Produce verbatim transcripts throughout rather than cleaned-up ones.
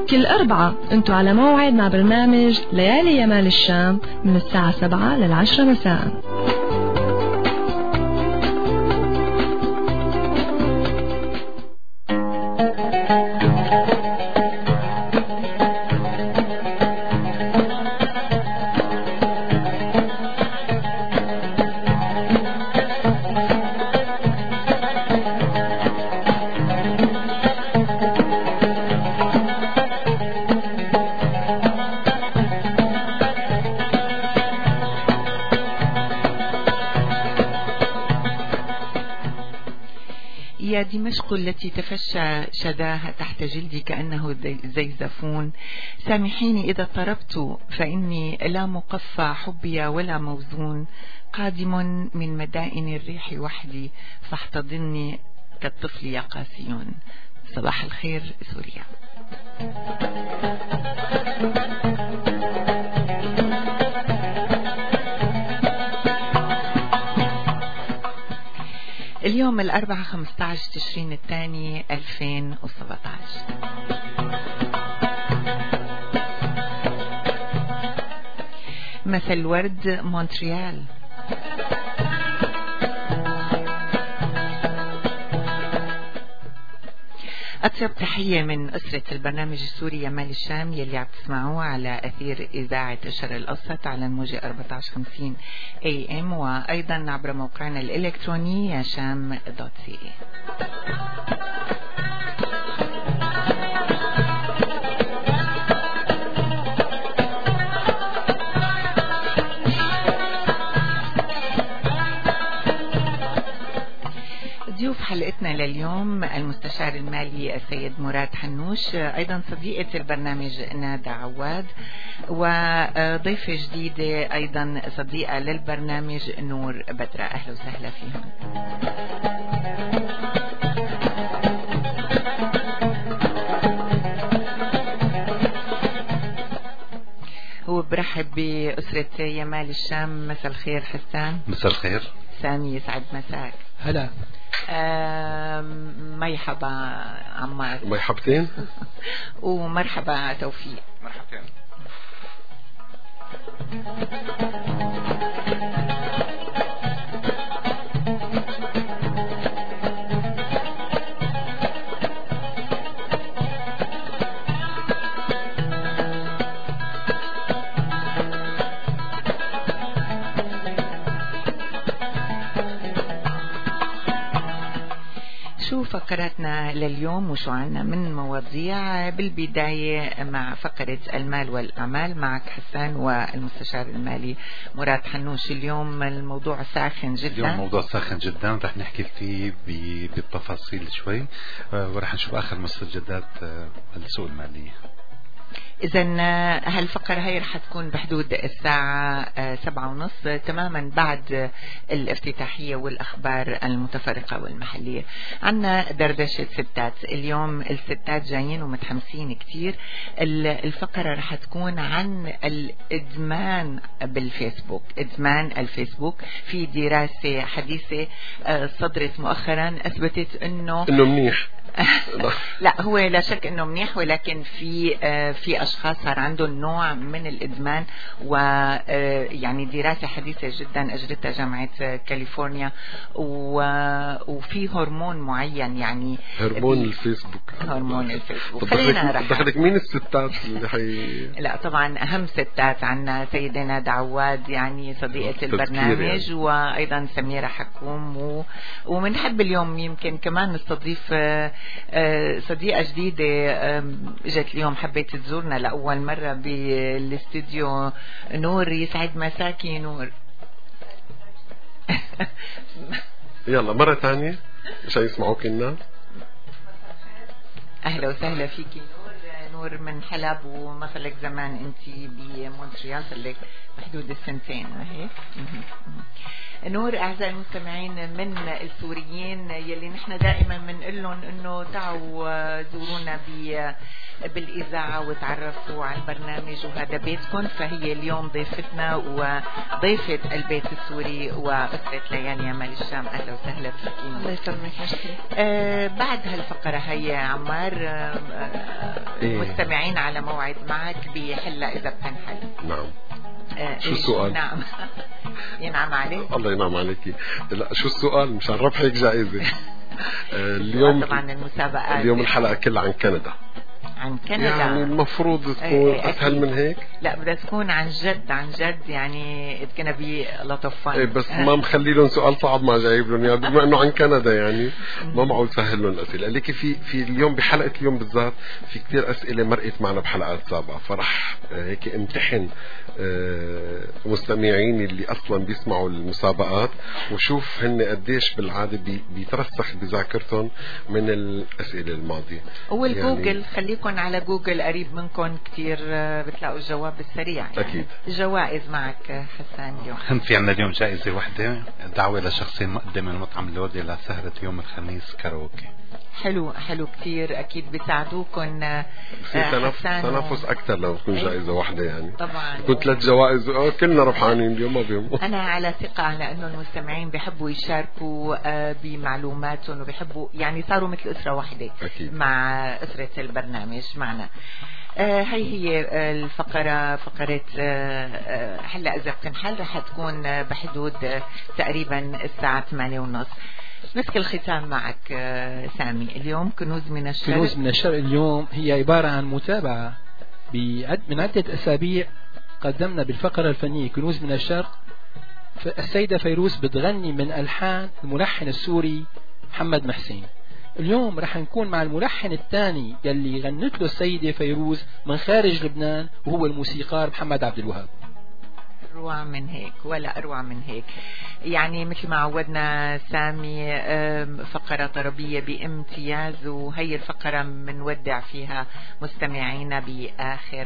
كل أربعة انتوا على موعد مع برنامج ليالي يمال الشام من الساعة سبعة للعشرة مساء. يا دمشق التي تفشى شذاها تحت جلدي كأنه زيزفون، سامحيني إذا اضطربت فإني لا مقفى حبي ولا موزون، قادم من مدائن الريح وحدي فاحتضني كالطفل يا قاسيون. صباح الخير سوريا. اليوم الأربعاء خمسة عشر تشرين الثاني ألفين وسبعة عشر. مثل ورد مونتريال. أطيب تحية من أسرة البرنامج السوري يمال الشام يلي عم تسمعوه على أثير إذاعة الشرق الأوسط على الموجة أربعة عشر خمسين إيه إم، وأيضا عبر موقعنا الإلكتروني شام دوت سي إيه. ضيوف حلقتنا لليوم المستشار المالي السيد مراد حنوش، أيضا صديقة البرنامج نادى عواد، وضيفة جديدة أيضا صديقة للبرنامج نور بدرة. أهلا وسهلا فيهم. هو برحب بأسرة يمال الشام. مساء الخير حسان. مساء الخير سامي، يسعد مساك. هلا. مرحبا عمار. مرحبتين. ومرحبا توفيق. مرحبتين. شو فقراتنا لليوم وشو عنا من مواضيع؟ بالبداية مع فقرة المال والأعمال معك حسان والمستشار المالي مراد حنوش. اليوم الموضوع ساخن جدا. اليوم موضوع ساخن جدا رح نحكي فيه بالتفاصيل شوي، ورح نشوف آخر مستجدات السوق المالية. إذا هالفقرة هي رح تكون بحدود الساعة سبعة ونص تماما بعد الافتتاحية والأخبار المتفرقة والمحلية. عنا دردشة ستات اليوم، الستات جايين ومتحمسين كتير. الفقرة رح تكون عن الإدمان بالفيسبوك، إدمان الفيسبوك. في دراسة حديثة صدرت مؤخرا أثبتت إنه إنه منيح. لا هو لا شك انه منيح، ولكن في في اشخاص صار عندهم نوع من الادمان، ويعني دراسه حديثه جدا اجرتها جامعه كاليفورنيا، وفي هرمون معين يعني هرمون الفيسبوك. هرمون الفيسبوك. خلينا نرحب. دخلك مين الستات اللي حي... لا طبعا اهم ستات عنا سيدة نادى عواد يعني صديقة البرنامج يعني. وايضا سميرة حكوم، و... ومنحب اليوم يمكن كمان نستضيف صديقة جديدة اجت اليوم حبيت تزورنا لأول مرة بالاستوديو. نور، يسعد مساكي نور. يلا مرة ثانية عشان يسمعوك الناس. أهلا وسهلا فيكي نور. نور من حلب، ومثلك زمان أنت بمونتريال صار بحدود السنتين هيك. نور، أعزائي المستمعين من السوريين يلي نحن دائما بنقول لهم إنه تعوا زورونا بالإذاعة وتعرفوا على البرنامج وهذا بيتكم، فهي اليوم ضيفتنا وضيفة البيت السوري وأسرة ليالي يمال الشام. أهلا وسهلا فيكي. الله يسلمك. آه بعد هالفقرة هي عمار، آه إيه. مستمعين على موعد معك بحلة إذا بتنحل. نعم. آه شو السؤال؟ نعم. ينعم عليك. الله ينعم عليكي. لا شو السؤال؟ مشان ربحك جائزة. آه اليوم طبعا المسابقات اليوم الحلقة كلها عن كندا. عن كندا يعني المفروض تكون أسهل من هيك. لا بدها تكون عن جد عن جد يعني it's gonna be a lot of fun. ايه بس ما مخلي لهم سؤال صعب ما جايب لهم يعني بما انه عن كندا يعني ما معقول سهل لهم الاسئله. لكن في في اليوم بحلقه اليوم بالذات في كثير اسئله مرقت معنا بحلقات سابقه، فرح هيك امتحن مستمعين اللي اصلا بيسمعوا المسابقات وشوف هن قديش بالعاده بيترسخ بذاكرتهم من الاسئله الماضيه. والجوجل يعني خليكم على جوجل قريب منكم كتير بتلاقوا الجواب السريع يعني. أكيد. جوائز معك حسان اليوم. هن في عنا اليوم جائزة واحدة، دعوة لشخصين مقدم من مطعم الوردي لسهرة يوم الخميس كاروكي. حلو حلو كتير. أكيد بيساعدوكم في تنافس تنافس أكثر لو تكون جائزة واحدة يعني. طبعا كنت ثلاث جوائز كلنا ربحانين اليوم ما بيهم. أنا على ثقة على أنه المستمعين بيحبوا يشاركوا بمعلوماتهم وبيحبوا يعني صاروا مثل أسرة واحدة. أكيد. مع أسرة البرنامج معنا. آه هي هي الفقرة فقرة آه هلا إذا بتنحل رح تكون بحدود آه تقريبا الساعة ثمانية ونص. مسك الختام معك آه سامي. اليوم كنوز من الشرق. كنوز من الشرق اليوم هي عبارة عن متابعة من عدة أسابيع قدمنا بالفقرة الفنية كنوز من الشرق. السيدة فيروز بتغني من ألحان الملحن السوري محمد محسين. اليوم رح نكون مع الملحن الثاني يلي غنت له السيدة فيروز من خارج لبنان وهو الموسيقار محمد عبد الوهاب. أروع من هيك ولا أروع من هيك. يعني مثل ما عودنا سامي فقرة طربية بامتياز، وهي الفقرة منودع فيها مستمعينا بآخر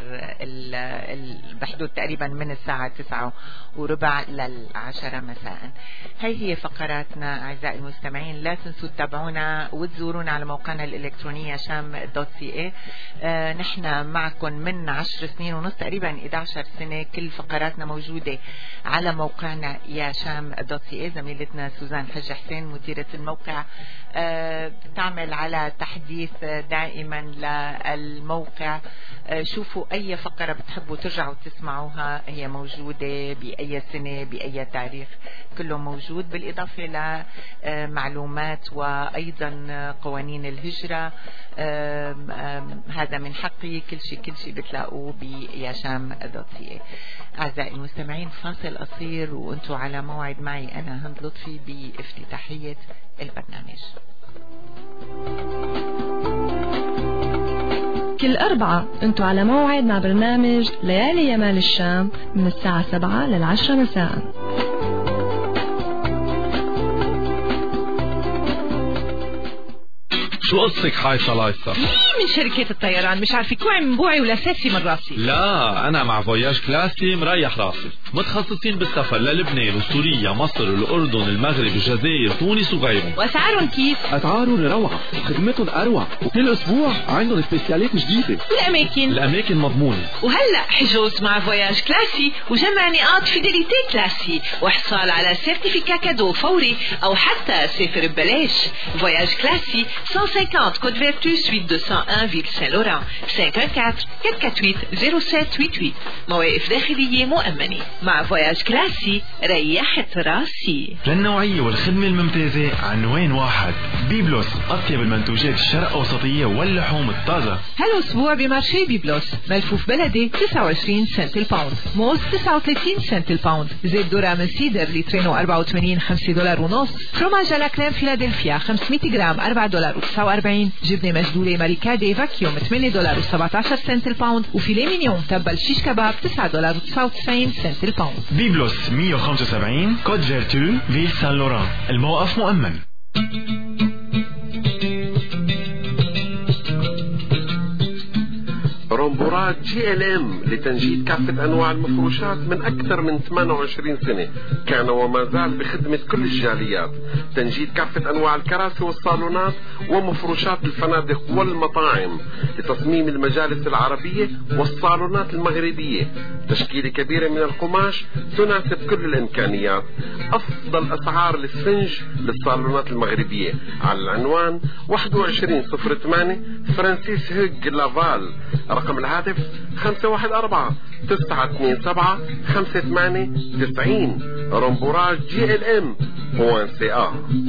بحدود تقريبا من الساعة تسعة وربع للعشرة مساء. هي هي فقراتنا أعزائي المستمعين. لا تنسوا تتابعونا وتزورونا على موقعنا الإلكترونية شام دوت سي اي. آه نحن معكم من عشر سنين ونص تقريبا إحدى عشرة سنة. كل فقراتنا موجودة على موقعنا يا شام دوت سي اي. زميلتنا سوزان حج حسين مديرة الموقع آه بتعمل على تحديث دائما للموقع. آه شوفوا أي فقرة بتحبوا ترجعوا تسمعوها، هي موجودة بأي سنة بأي تاريخ كله موجود، بالإضافة لمعلومات وأيضا قوانين الهجرة. آم آم هذا من حقي. كل شيء كل شيء بتلاقوه بياشام دوت سي اي. أعزائي المستمعين فاصل قصير وأنتوا على موعد معي أنا هند لطفي بافتتاحية البرنامج. كل أربعة أنتوا على موعد مع برنامج ليالي يمال الشام من الساعة سبعة للعشرة مساء. شو قصك حايصة لايصة؟ مين من شركة الطيران مش عارفة كوعي من بوعي ولا ساسي من راسي؟ لا أنا مع فوياج كلاسي مريح راسي. متخصصين بالسفر للبنان وسوريا مصر الأردن المغرب الجزائر تونس وغيرهم. وأسعارهم كيف؟ أسعارهم روعة وخدمتهم أروع، وكل أسبوع عندهم سبيسيالات جديدة. والأماكن؟ الأماكن مضمونة. وهلأ حجوز مع فوياج كلاسي وجمع نقاط فيديليتي كلاسي وحصال على سيرتيفيكا كادو فوري أو حتى سافر ببلاش. فوياج كلاسي مئة وخمسين Côte Vertu suite deux cent un Ville Saint-Laurent cinq un quatre quatre quatre huit zéro sept huit huit. مواقف داخلية مؤمنة. مع فواياج كلاسي ريحت راسي. للنوعية والخدمة الممتازة عنوان واحد. بيبلوس أطيب المنتوجات الشرق أوسطية واللحوم الطازة. هالأسبوع بمارشي بيبلوس ملفوف بلدي تسعة وعشرين سنت الباوند، موز تسعة وثلاثين سنت الباوند، زيت ذرة من سيدر لترين وأربعة وثمانين خمسة دولار ونص، فروماج على كلام فيلادلفيا خمسمية جرام أربعة دولار وتسعة وأربعين، جبنة مجدولة ماريكادي فاكيوم ثمانية دولار وسبعة عشر سنت الباوند، وفيليه مينيوم تبل شيش كباب تسعة دولار وتسعة وتسعين سنت الباوند. بيبلوس مئة وخمسة وسبعين كود فيرتو فيل سان لوران. الموقف مؤمن. رومبورات جي ال ام لتنجيد كافة أنواع المفروشات من أكثر من ثمانية وعشرين سنة، كان وما زال بخدمة كل الجاليات. تنجيد كافة أنواع الكراسي والصالونات ومفروشات الفنادق والمطاعم لتصميم المجالس العربية والصالونات المغربية. تشكيلة كبيرة من القماش تناسب كل الإمكانيات. أفضل أسعار الاسفنج للصالونات المغربية على العنوان واحد وعشرين صفر ثمانية فرانسيس هيج لافال. رقم الهاتف خمسة واحد أربعة تسعة اثنين سبعة خمسة ثمانية تسعين. رومبوراج جي ال ام بوان سي ا.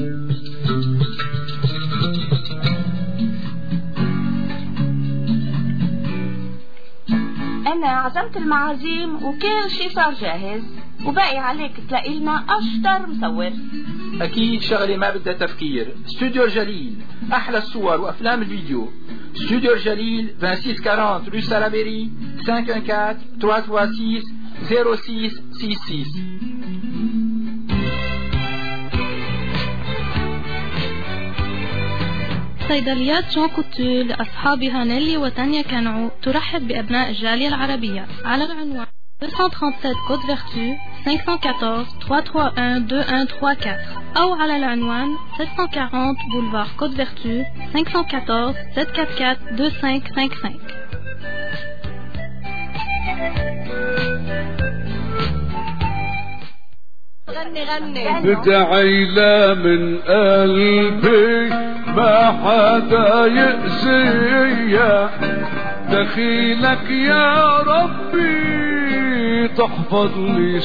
أنا عزمت المعازيم وكل شي صار جاهز، وباقي عليك تلاقي لنا أشطر مصور. أكيد شغلة ما بدها تفكير. استوديو الجليل، أحلى الصور وأفلام الفيديو. استوديو الجليل ستة وأربعين رue Salaberry خمسة واحد أربعة ثلاثة ستة صفر ستة ستة ستة. صيدليات جون كوتو لأصحاب هانيلي وتانيا كانعو ترحب بأبناء الجالية العربية على العنوان deux cent trente-sept Côte Vertu cinq cent quatorze trois cent trente-et un deux un trois quatre أو على العنوان sept cent quarante Boulevard Côte Vertu cinq cent quatorze sept cent quarante-quatre deux cinq cinq cinq. غني غني بدعي لا من قلبي ما حدا يأذيا، دخيلك يا ربي تحفظ لي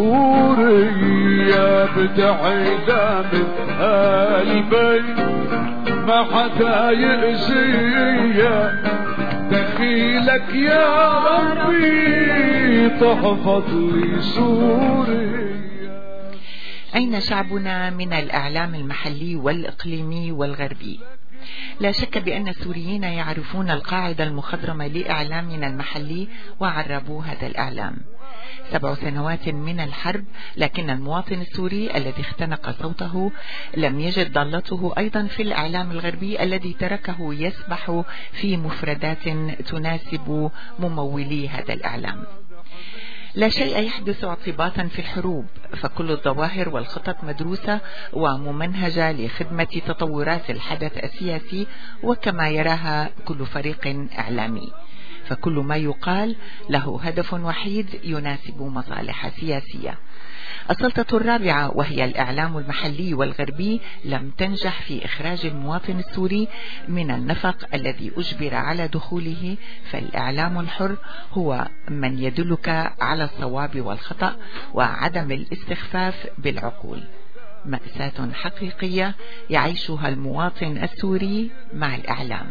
سوريا. بدعي لا من قلبي ما حدا يأذيا، دخيلك يا ربي تحفظ لي سوريا. أين شعبنا من الإعلام المحلي والإقليمي والغربي؟ لا شك بأن السوريين يعرفون القاعدة المخضرمة لإعلامنا المحلي وعربوا هذا الإعلام. سبع سنوات من الحرب، لكن المواطن السوري الذي اختنق صوته لم يجد ضالته أيضا في الإعلام الغربي الذي تركه يسبح في مفردات تناسب ممولي هذا الإعلام. لا شيء يحدث اعتباطا في الحروب، فكل الظواهر والخطط مدروسة وممنهجة لخدمة تطورات الحدث السياسي وكما يراها كل فريق إعلامي، فكل ما يقال له هدف وحيد يناسب مصالح سياسية. السلطة الرابعة وهي الإعلام المحلي والغربي لم تنجح في إخراج المواطن السوري من النفق الذي أجبر على دخوله، فالإعلام الحر هو من يدلك على الصواب والخطأ وعدم الاستخفاف بالعقول. مأساة حقيقية يعيشها المواطن السوري مع الإعلام.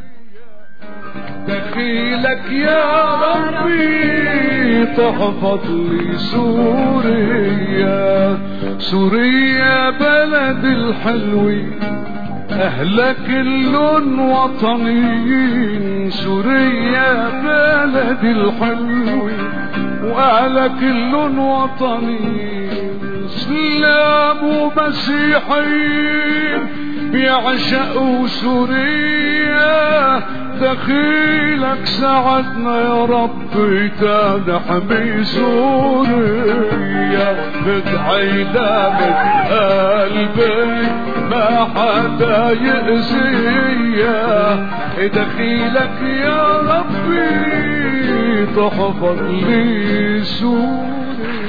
دخيلك يا ربي تحفظ لي سوريا. سوريا بلد الحلوي، أهلك كلن وطنيين. سوريا بلد الحلوي وأهلك كلن وطنيين. اسلام ومسيحيين بيعشقوا سوريا. دخيلك ساعدنا يا ربي تنحمي سوريا. بدعي لا من قلبي ما حدا يأذيا، دخيلك يا ربي تحفظ لي سوريا.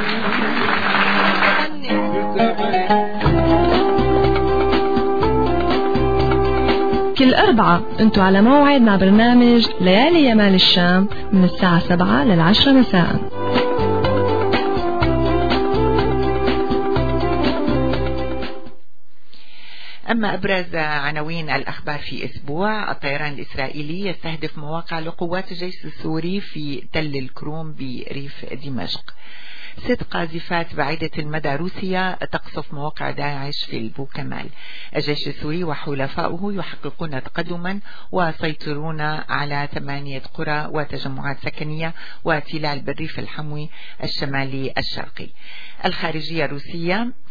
كل أربعة أنتوا على موعد مع برنامج ليالي يمال الشام من الساعة سبعة للعشرة مساء. أما أبرز عناوين الأخبار في أسبوع: الطيران الإسرائيلي يستهدف مواقع لقوات الجيش السوري في تل الكروم بريف دمشق. ست قاذفات بعيدة المدى روسية تقصف مواقع داعش في البوكمال. الجيش السوري وحلفاؤه يحققون تقدما وسيطرون على ثمانية قرى وتجمعات سكنية وتلال بالريف الحموي الشمالي الشرقي. الخارجية الروسية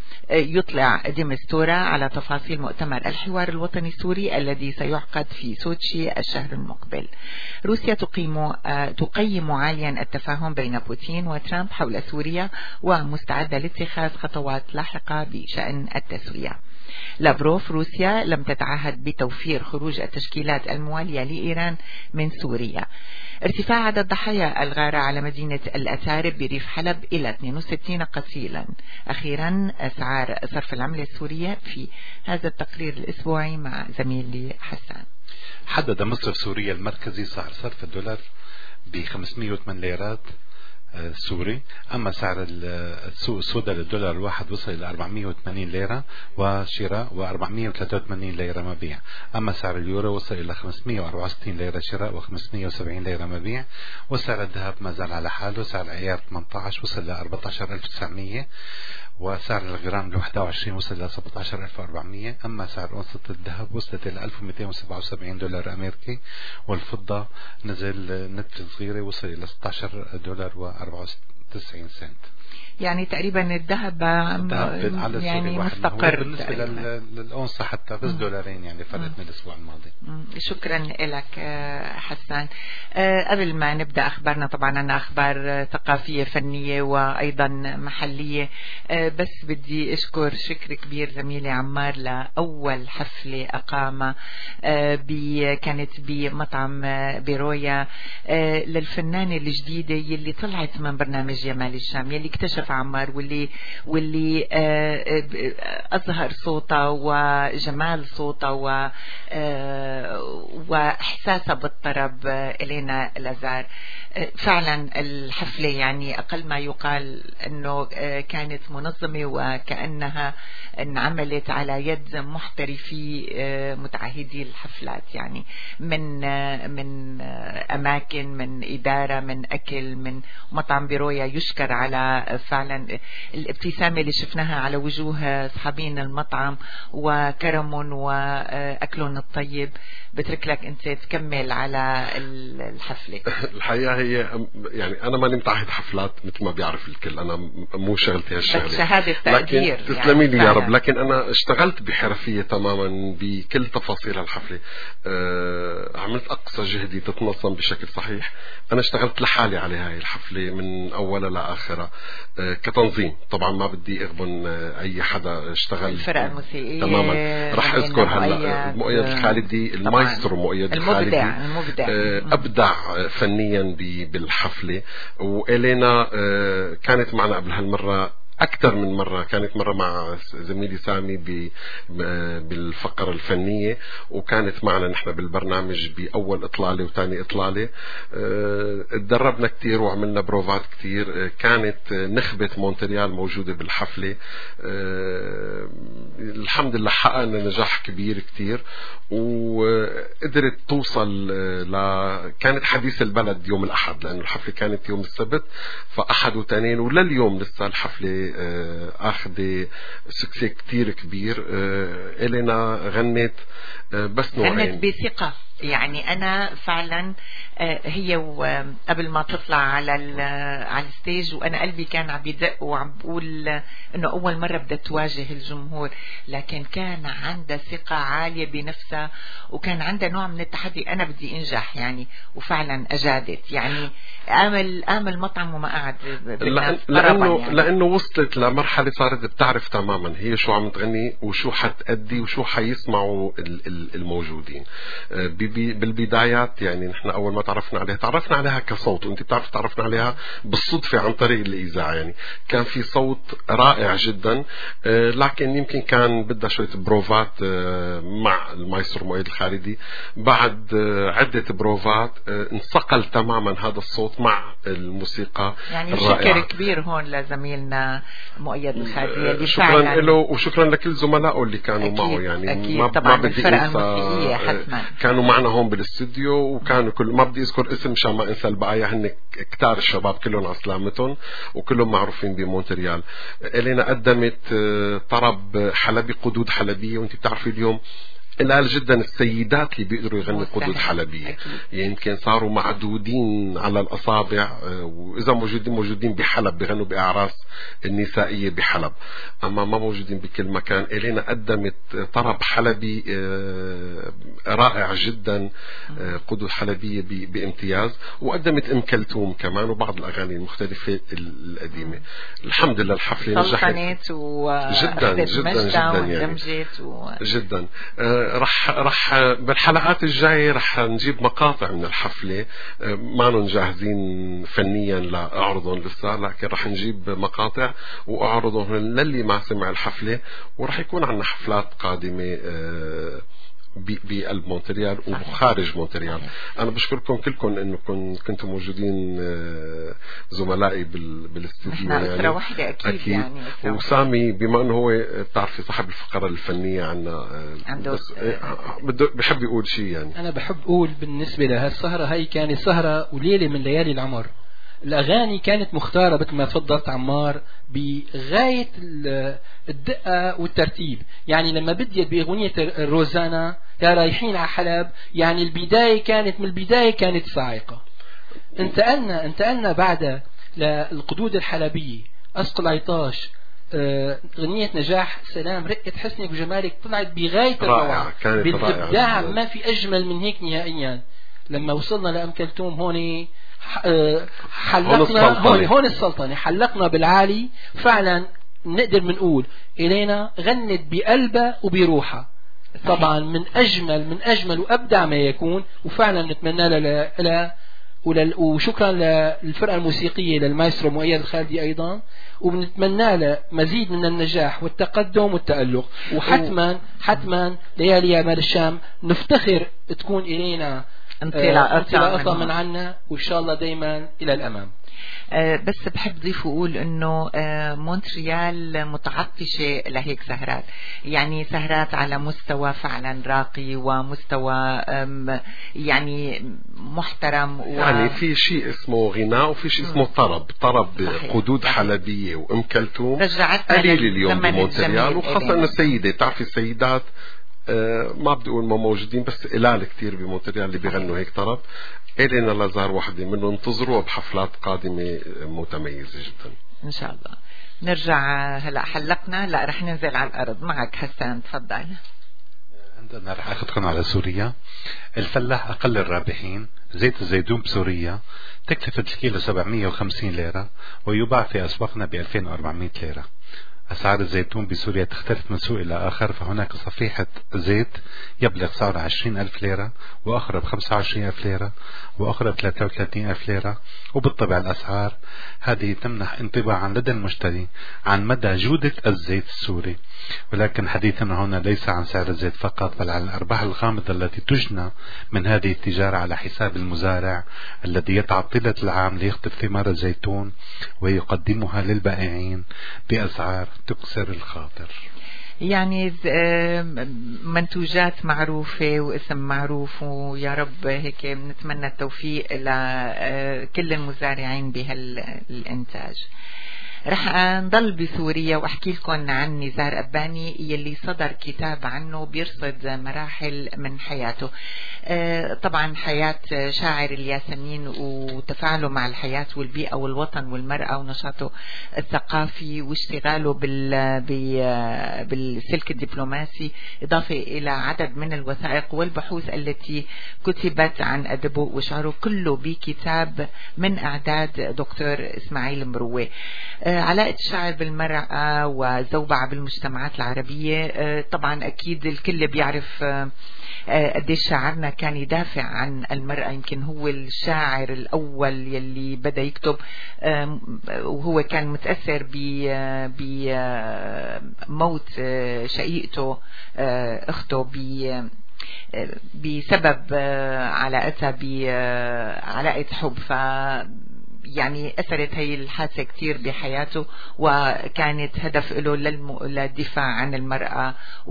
يطلع ديمستورا على تفاصيل مؤتمر الحوار الوطني السوري الذي سيعقد في سوتشي الشهر المقبل. روسيا تقيم تقيم عاليا التفاهم بين بوتين وترامب حول سوريا ومستعدة لاتخاذ خطوات لاحقة بشأن التسوية. لافروف: روسيا لم تتعهد بتوفير خروج التشكيلات الموالية لإيران من سوريا. ارتفاع عدد ضحايا الغارة على مدينة الأتارب بريف حلب إلى اثنين وستين قتيلا. أخيرا أسعار صرف العملة السورية في هذا التقرير الأسبوعي مع زميلي حسان. حدد مصرف سوريا المركزي سعر صرف الدولار ب خمسمئة وثمانية ليرات سوري، أما سعر السوق السوداء للدولار الواحد وصل إلى أربعمئة وثمانين ليرة وشراء وأربعمئة وثلاثة وثمانين ليرة مبيع، أما سعر اليورو وصل إلى خمسمئة وأربعة وستين ليرة شراء وخمسمئة وسبعين ليرة مبيع، وسعر الذهب ما زال على حاله، سعر العيار ثمانية عشر وصل إلى أربعة عشر ألف وتسعمئة، وسعر الغرام ل واحد وعشرين وصل إلى سبعة عشر ألف وأربعمئة، أما سعر أونصة الذهب وصلت إلى ألف ومئتين وسبعة وسبعين دولار أمريكي، والفضة نزل نتر صغيرة وصل إلى ستة عشر دولار وأربعة وتسعين سنت. يعني تقريبا الذهب يعني مستقر بالنسبة للأونصة حتى بس دولارين يعني فرقت من الأسبوع الماضي. شكرا لك حسان. قبل ما نبدأ أخبارنا، طبعا أنا أخبار ثقافية فنية وأيضا محلية، بس بدي أشكر شكر كبير زميلي عمار لأول حفلة أقامة كانت بمطعم بيرويا للفنانة الجديدة يلي طلعت من برنامج جمال الشام، يلي اكتشف عمار واللي واللي أظهر صوته وجمال صوته وإحساسه بالطرب إلينا لازار. فعلا الحفلة يعني أقل ما يقال أنه كانت منظمة وكأنها انعملت على يد محترفي متعهدي الحفلات، يعني من من أماكن، من إدارة، من أكل، من مطعم بيرويا. يشكر على فعلا الابتسامة اللي شفناها على وجوه أصحابين المطعم وكرمهم وأكلهم الطيب. بترك لك أنت تكمل على الحفلة. الحقيقة هي يعني أنا ماني متعهد حفلات مثل ما بيعرف الكل، أنا مو شغلتي هالشغلة، شهادة تقدير. تسلمي لي يا رب. لكن أنا اشتغلت بحرفية تماما بكل تفاصيل الحفلة. أه عملت أقصى جهدي تتنظم بشكل صحيح. أنا اشتغلت لحالي على هاي الحفلة من أولها لآخرها أه كتنظيم. طبعا ما بدي أغبن أي حدا اشتغل. الفرقة الموسيقية تماما رح أذكر هلا مؤيد الخالدي، المايسترو مؤيد الخالدي، المبدع أه أبدع فنيا بالحفلة. وإلينا أه كانت معنا قبل هالمرة أكثر من مرة، كانت مرة مع زميلي سامي بالفقرة الفنية، وكانت معنا نحن بالبرنامج بأول إطلالة وثاني إطلالة. اتدربنا كتير وعملنا بروفات كتير. كانت نخبة مونتريال موجودة بالحفلة. الحمد لله حققنا نجاح كبير كتير، وقدرت توصل ل كانت حديث البلد يوم الأحد، لأن الحفلة كانت يوم السبت، فأحد وتنين ولليوم لسه الحفلة اخذ سكسي كتير كبير. إلينا غنت بس نوعين، غنت بثقة. يعني أنا فعلا هي قبل ما تطلع على على الستيج وأنا قلبي كان عم يدق وعم بقول إنه أول مرة بدها تواجه الجمهور، لكن كان عندها ثقة عالية بنفسها وكان عندها نوع من التحدي. أنا بدي أنجح يعني، وفعلا أجادت. يعني آمل آمل مطعم وما قعد لأن لأنه يعني. لأنه وصلت لمرحلة صارت بتعرف تماما هي شو عم تغني وشو حتأدي وشو حيسمعوا الموجودين. بالبدايات يعني نحن أول ما تعرفنا عليها تعرفنا عليها كصوت، وانت بتعرف تعرفنا عليها بالصدفة عن طريق الإذاعة. يعني كان في صوت رائع جدا، لكن يمكن كان بدها شوية بروفات مع المايسترو مؤيد الخالدي. بعد عدة بروفات انصقل تماما هذا الصوت مع الموسيقى يعني الرائعة. شكر كبير هون لزميلنا مؤيد الخالدي اللي شكرا له، وشكرا لكل زملائه اللي كانوا أكيد معه. يعني أكيد ما طبعا بدي انسى، كانوا معنا هون بالاستوديو، وكانوا كل ما بدي اذكر اسم مشان ما انسى البقايا. هن كتار الشباب كلهم على سلامتهم وكلهم معروفين بمونتريال. إلينا قدمت طرب حلبي، قدود حلبية، وانت بتعرفي اليوم قلال جدا السيدات اللي بيقدروا يغنوا قدود حلبية. أكيد. يمكن صاروا معدودين على الأصابع، وإذا موجودين موجودين بحلب بيغنوا بأعراس النسائية بحلب، أما ما موجودين بكل مكان. إلينا قدمت طرب حلبي رائع جدا، قدود حلبية بامتياز، وقدمت أم كلثوم كمان وبعض الأغاني المختلفة القديمة. الحمد لله الحفلة نجحت جدا جدا جدا يعني و... جدا. آه رح رح بالحلقات الجاية رح نجيب مقاطع من الحفلة، آه ما جاهزين فنيا لأعرضهم لسه، لكن رح نجيب مقاطع وأعرضهم للي ما سمع الحفلة، ورح يكون عندنا حفلات قادمة آه بقلب مونتريال وخارج مونتريال. أنا بشكركم كلكم إنكم كنتم موجودين زملائي بالاستوديو يعني أسرة واحدة أكيد, أكيد. يعني وسامي بما إنه هو بتعرفي صاحب الفقرة الفنية عنا عنده بده بحب يقول شيء. يعني أنا بحب أقول بالنسبة لهالسهرة هاي كانت سهرة وليلة من ليالي العمر. الأغاني كانت مختارة مثل ما تفضلت عمار بغاية الدقة والترتيب. يعني لما بديت بأغنية روزانا يا رايحين على حلب، يعني البداية كانت من البداية كانت صاعقة. انتقلنا انتقلنا بعد للقدود الحلبية، أسقل عطاش، أغنية نجاح سلام، رقة حسنك وجمالك، طلعت بغاية الروعة بالإبداع. ما في أجمل من هيك نهائيا. لما وصلنا لأم كلثوم هون حلقنا هون هون السلطنة، حلقنا بالعالي فعلا. نقدر منقول إلينا غنت بقلبها وبروحها طبعا، من أجمل من أجمل وأبدع ما يكون. وفعلا نتمنى لها وشكرا للفرقة الموسيقية للمايسترو مؤيد الخالدي أيضا، وبنتمنى له مزيد من النجاح والتقدم والتألق. وحتما حتما ليالي يا مال الشام نفتخر تكون إلينا انطلاقة من عنا، وإن شاء الله دايما إلى الأمام. أه بس بحب ضيف وأقول إنه أه مونتريال متعطشة لهيك سهرات، يعني سهرات على مستوى فعلا راقي ومستوى يعني محترم و... يعني في شيء اسمه غناء وفي شيء اسمه طرب طرب صحيح. قدود صحيح. حلبية وأم كلثوم قليل اليوم بمونتريال، وخاصة إنه السيدة تعرفي السيدات أه ما بدي أقول ما موجودين، بس قلال كتير بمونتريال اللي بيغنوا هيك طرب. إلينا لازار وحدة منه، انتظروها بحفلات قادمة متميزة جدا إن شاء الله. نرجع هلا حلقنا، لا رح ننزل على الأرض معك حسان، تفضل. عندنا رح أخذكم على سوريا. الفلاح أقل الرابحين، زيت الزيتون بسوريا تكلفة الكيلو سبعمية وخمسين ليرة ويباع في أسواقنا ب ألفين وأربعمية ليرة. أسعار الزيتون بسوريا تختلف من سوق إلى آخر، فهناك صفيحة زيت يبلغ سعره عشرين ألف ليرة، وأخرى بخمسة وعشرين ألف ليرة، وأخرى بثلاثة وثلاثين ألف ليرة. وبالطبع الأسعار هذه تمنح انطباعا لدى المشتري عن مدى جودة الزيت السوري. ولكن حديثنا هنا ليس عن سعر الزيت فقط، بل عن الأرباح الغامضة التي تجنى من هذه التجارة على حساب المزارع الذي يتعب طيلة العام ليخطف ثمار الزيتون ويقدمها للبائعين بأسعار تكسر الخاطر. يعني منتوجات معروفة واسم معروف، ويا رب هيك بنتمنى التوفيق لكل المزارعين بهالإنتاج. رح نضل بسوريا واحكي لكم عن نزار أباني يلي صدر كتاب عنه بيرصد مراحل من حياته. طبعا حياة شاعر الياسمين وتفاعله مع الحياة والبيئة والوطن والمرأة ونشاطه الثقافي واشتغاله بالسلك الدبلوماسي، إضافة إلى عدد من الوثائق والبحوث التي كتبت عن أدبه وشعره، كله بكتاب من أعداد دكتور إسماعيل مروي. علاقة الشاعر بالمرأة وزوبعة بالمجتمعات العربية. طبعا أكيد الكل بيعرف قديش شاعرنا كان يدافع عن المرأة، يمكن هو الشاعر الأول يلي بدأ يكتب وهو كان متأثر بموت شقيقته أخته بسبب علاقتها بعلاقة حب. ف يعني أثرت هي الحادثة كتير بحياته، وكانت هدف له للدفاع عن المرأة،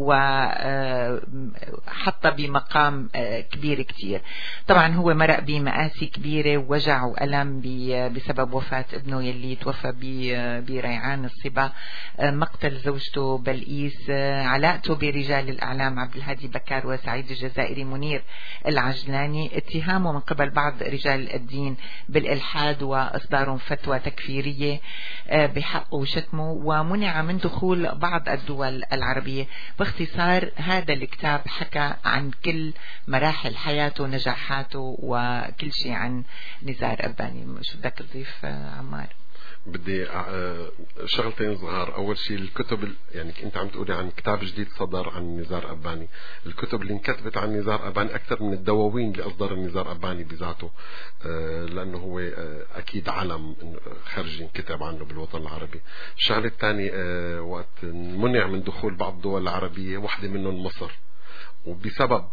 وحط بمقام كبير كتير. طبعا هو مرق بمآسي كبيرة ووجع وألم بسبب وفاة ابنه يلي توفى بريعان الصبا، مقتل زوجته بلقيس، علاقته برجال الإعلام عبد الهادي بكار وسعيد الجزائري منير العجلاني، اتهامه من قبل بعض رجال الدين بالإلحاد وإصدارهم فتوى تكفيرية بحقه وشتمه، ومنع من دخول بعض الدول العربية. باختصار هذا الكتاب حكى عن كل مراحل حياته، نجاحاته، وكل شيء عن نزار أباني. شو بدك تضيف عمار؟ بدي شغلتين صغار. اول شيء الكتب، يعني انت عم تقولي عن كتاب جديد صدر عن نزار أباني. الكتب اللي انكتبت عن نزار أباني اكثر من الدواوين اللي اصدر نزار أباني بذاته، لانه هو اكيد علم خارج ينكتب عنه بالوطن العربي. الشغله الثانيه، وقت منع من دخول بعض الدول العربية، واحدة منهم مصر، وبسبب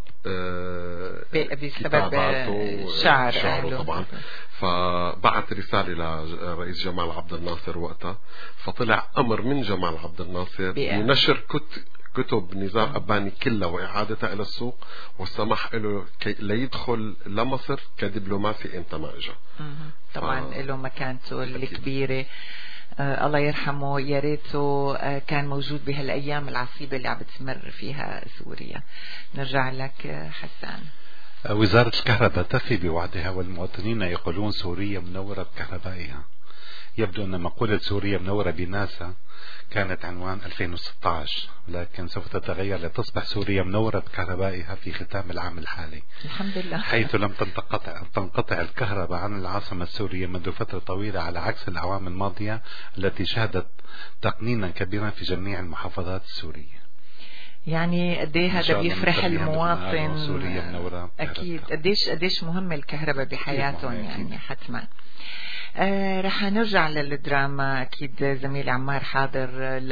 بسبب شعر شعره طبعا. فبعت رسالة لرئيس جمال عبد الناصر وقتها، فطلع أمر من جمال عبد الناصر بنشر كت كتب نزار أباني كلها وإعادتها إلى السوق، والسمح له ليدخل لمصر كدبلوماسي إمتى ما إجا. طبعا ف... له مكانته الكبيرة. آه الله يرحمه. يا ريته آه كان موجود بهالايام العصيبه اللي عم بتمر فيها سوريا. نرجع لك آه حسان. وزارة الكهرباء تفي بوعدها، والمواطنين يقولون سوريا منورة بكهربائها. يبدو أن مقولة سوريا منورة بناسا كانت عنوان ألفين وستة عشر، لكن سوف تتغير لتصبح سوريا منورة بكهربائها في ختام العام الحالي الحمد لله، حيث لم تنقطع تنقطع الكهرباء عن العاصمة السورية منذ فترة طويلة، على عكس الأعوام الماضية التي شهدت تقنينا كبيرا في جميع المحافظات السورية. يعني قديه هذا بيفرح المواطن. أكيد قديش قديش مهم الكهرباء بحياتهم، يعني حتما. آه رح نرجع للدراما. أكيد زميلي عمار حاضر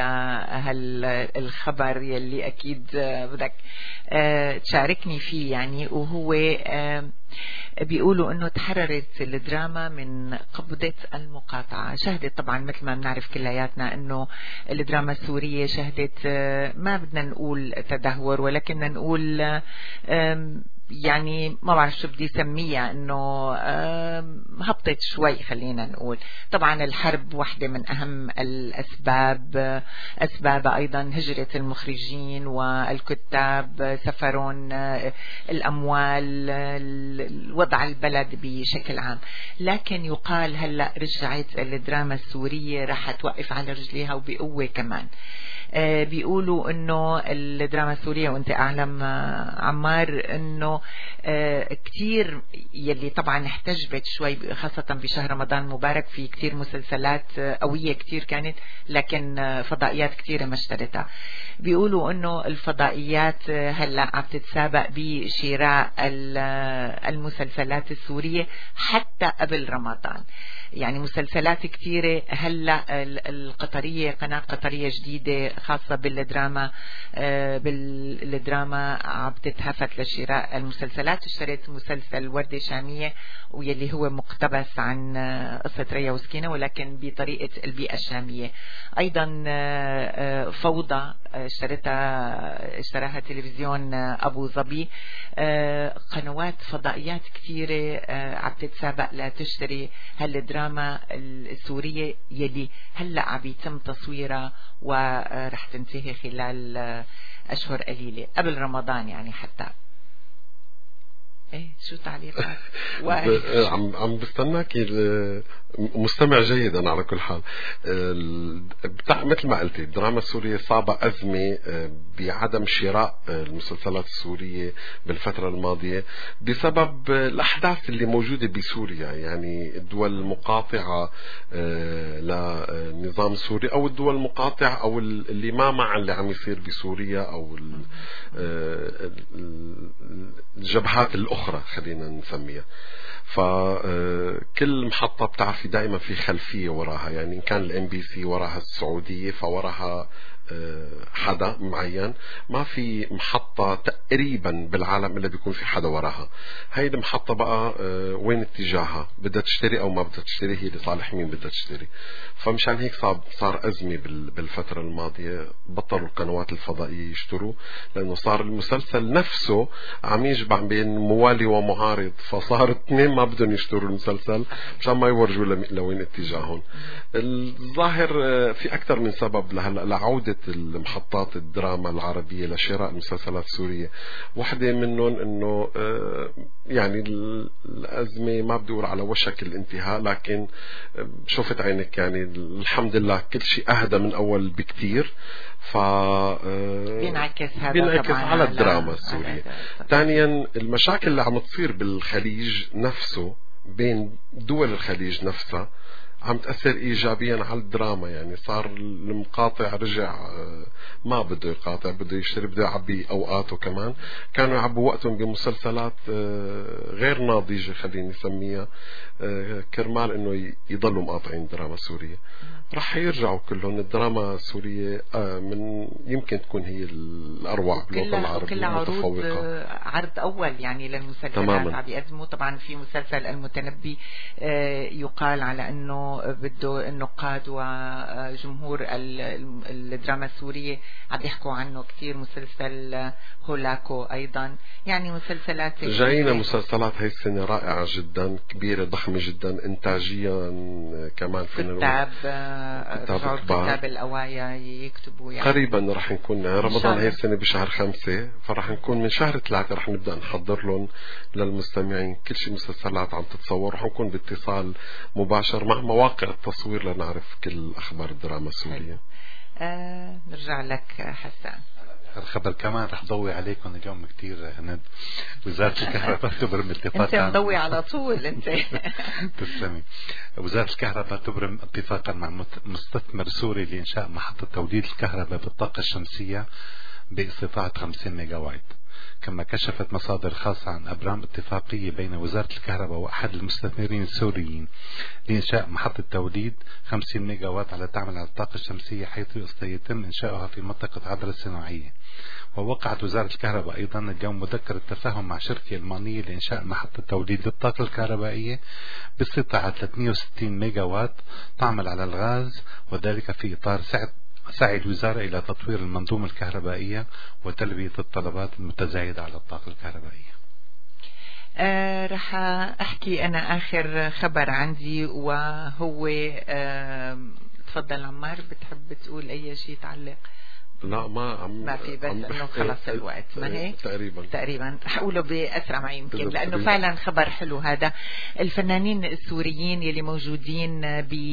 لهالخبر يلي أكيد آه بدك آه تشاركني فيه، يعني وهو آه بيقولوا أنه تحررت الدراما من قبضة المقاطعة. شهدت طبعا مثل ما بنعرف كلياتنا أنه الدراما السورية شهدت آه ما بدنا نقول تدهور، ولكن نقول آه يعني ما بعرف شو بدي سميها، انه هبطت شوي خلينا نقول. طبعا الحرب واحدة من اهم الاسباب، اسباب ايضا هجرة المخرجين والكتاب، سفرون الاموال، وضع البلد بشكل عام. لكن يقال هلا رجعت الدراما السورية راح توقف على رجليها وبقوة كمان. آه بيقولوا انه الدراما السورية، وانت اعلم آه عمار، انه آه كتير يلي طبعا احتجبت شوي خاصة بشهر رمضان المبارك، في كتير مسلسلات آه قوية كتير كانت، لكن آه فضائيات كتيرة ما اشترتها. بيقولوا انه الفضائيات آه هلا عم تتسابق بشراء المسلسلات السورية حتى قبل رمضان. يعني مسلسلات كتيرة هلا القطرية، قناة قطرية جديدة خاصة بالدراما آه بالدراما عم تتهافت لشراء المسلسلات. اشتريت مسلسل وردة شامية ويلي هو مقتبس عن قصة ريا وسكينة، ولكن بطريقة البيئة الشامية. ايضا آه فوضى اشترتها اشتراها تلفزيون ابو ظبي. آه قنوات فضائيات كتيرة آه عم تتسابق لتشتري هالدراما السورية يلي هلأ عم يتم تصويرها ورح تنتهي خلال أشهر قليلة قبل رمضان يعني. حتى ايه شو تعليقك؟ عم عم بستناك مستمع جيد. انا على كل حال بتاع مثل ما قلتي الدراما السورية صعبة أزمة بعدم شراء المسلسلات السورية بالفترة الماضية بسبب الأحداث اللي موجودة بسوريا، يعني الدول المقاطعة للنظام السوري أو الدول المقاطعة أو اللي ما مع اللي عم يصير بسوريا أو الجبهات الأخرى خلينا نسميها. فكل محطة بتعرفي دائما في خلفية وراها، يعني إن كان الام بي سي وراها السعودية فوراها حدا معين، ما في محطة تقريبا بالعالم إلا بيكون في حدا وراها. هاي المحطة بقى وين اتجاهها، بدها تشتري أو ما بدها تشتري، هي لصالح مين بدها تشتري. فمشان هيك صار صار أزمة بالفترة الماضية، بطلوا القنوات الفضائية يشتروا، لأنه صار المسلسل نفسه عم يجمع بين موالي ومعارض، فصار اثنين ما بدهم يشتروا المسلسل مشان ما يورجوا لوين اتجاههم. الظاهر في أكثر من سبب لهلا لعودة المحطات الدراما العربية لشراء المسلسلات السورية. واحدة منهم انه يعني الأزمة ما بدي أقول على وشك الانتهاء، لكن شوفت عينك يعني الحمد لله كل شيء أهدى من أول بكتير، ف بينعكس هذا بينعكس على الدراما السورية. ثانيا المشاكل اللي عم تصير بالخليج نفسه بين دول الخليج نفسها عم تأثر إيجابيا على الدراما. يعني صار المقاطع رجع ما بده يقاطع، بده يشتري، بده يعبي أوقاته. كمان كانوا يعبوا وقتهم بمسلسلات غير ناضجة خليني نسميها، كرمال إنه يضلوا مقاطعين دراما سورية. رح يرجعوا كلهم. الدراما السورية من يمكن تكون هي الأروع بالوطن العربي، كلها عروض عرض أول يعني للمسلسلات عم بيقدموا. طبعا في مسلسل المتنبي يقال على أنه بده النقاد وجمهور الدراما السورية عم يحكوا عنه كثير. مسلسل هولاكو أيضا، يعني مسلسلات جاينا مسلسلات هاي السنة رائعة جدا، كبيرة ضخمة جدا إنتاجيا. كمان في كتاب كتاب كتاب الأوايا يكتبوا يعني. قريبا رح نكون رمضان هاي السنة بشهر خمسة، فرح نكون من شهر ثلاثة رح نبدأ نحضر لهم للمستمعين كل شيء مسلسلات عم تتصور. رح نكون باتصال مباشر مع مواقع التصوير لنعرف كل أخبار الدراما السورية. آه نرجع لك حسان. الخبر كمان رح ضوي عليكم اليوم كتير هند. وزارة الكهرباء تبرم اتفاقا. انت مضوي على طول انت. تسلمي. وزارة الكهرباء تبرم اتفاقا مع مستثمر سوري لإنشاء محطة توليد الكهرباء بالطاقة الشمسية باستطاعة خمسين ميجا وايت. كما كشفت مصادر خاصة عن أبرام اتفاقية بين وزارة الكهرباء وأحد المستثمرين السوريين لإنشاء محطة توليد خمسين ميجا وات على تعمل على الطاقة الشمسية، حيث سيتم إنشاؤها في منطقة عبرة الصناعية. ووقعت وزارة الكهرباء أيضا اليوم مذكرة تفاهم مع شركة ألمانية لإنشاء محطة توليد للطاقة الكهربائية باستطاعة ثلاثمئة وستين ميجا وات تعمل على الغاز، وذلك في إطار سعة سعي الوزارة إلى تطوير المنظومة الكهربائية وتلبية الطلبات المتزايدة على الطاقة الكهربائية. آه رح أحكي أنا آخر خبر عندي، وهو آه تفضل عمار، بتحب تقول أي شيء تعلق؟ لا ما عم ما في، بس انه خلص الوقت ما هيك تقريبا تقريبا رح اقوله باسرع ما يمكن، لانه فعلا خبر حلو هذا. الفنانين السوريين يلي موجودين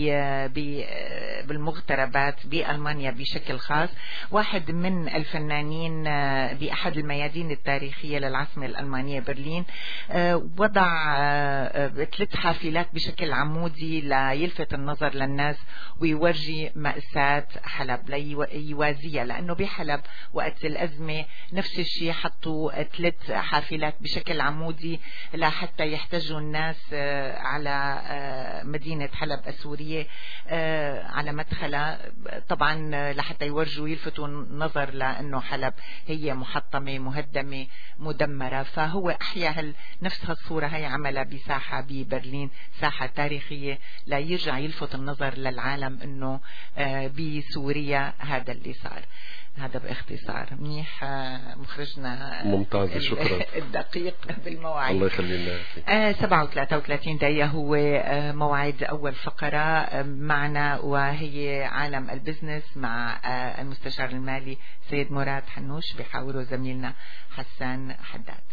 بالمغتربات بألمانيا بشكل خاص، واحد من الفنانين بأحد الميادين التاريخية للعاصمة الألمانية برلين وضع ثلاث حافلات بشكل عمودي ليلفت النظر للناس ويورجي مأساة حلب ليوازيها، لأنه بحلب وقت الأزمة نفس الشيء حطوا ثلاث حافلات بشكل عمودي لحتى يحتجوا الناس على مدينة حلب السورية على مدخلها، طبعا لحتى يورجوا يلفتوا النظر لأنه حلب هي محطمة مهدمة مدمرة. فهو أحيا نفس هالصورة هي عملها بساحة ببرلين، ساحة تاريخية لا يرجع يلفت النظر للعالم أنه بسوريا هذا اللي صار. هذا باختصار. منيح مخرجنا ممتاز، شكرا. الدقيق بالمواعيد، الله يخلينا. آه سبعة وثلاثة وثلاثين دقيقة هو آه موعد أول فقرة آه معنا، وهي عالم البزنس مع آه المستشار المالي سيد مراد حنوش، بيحاوره زميلنا حسان حداد.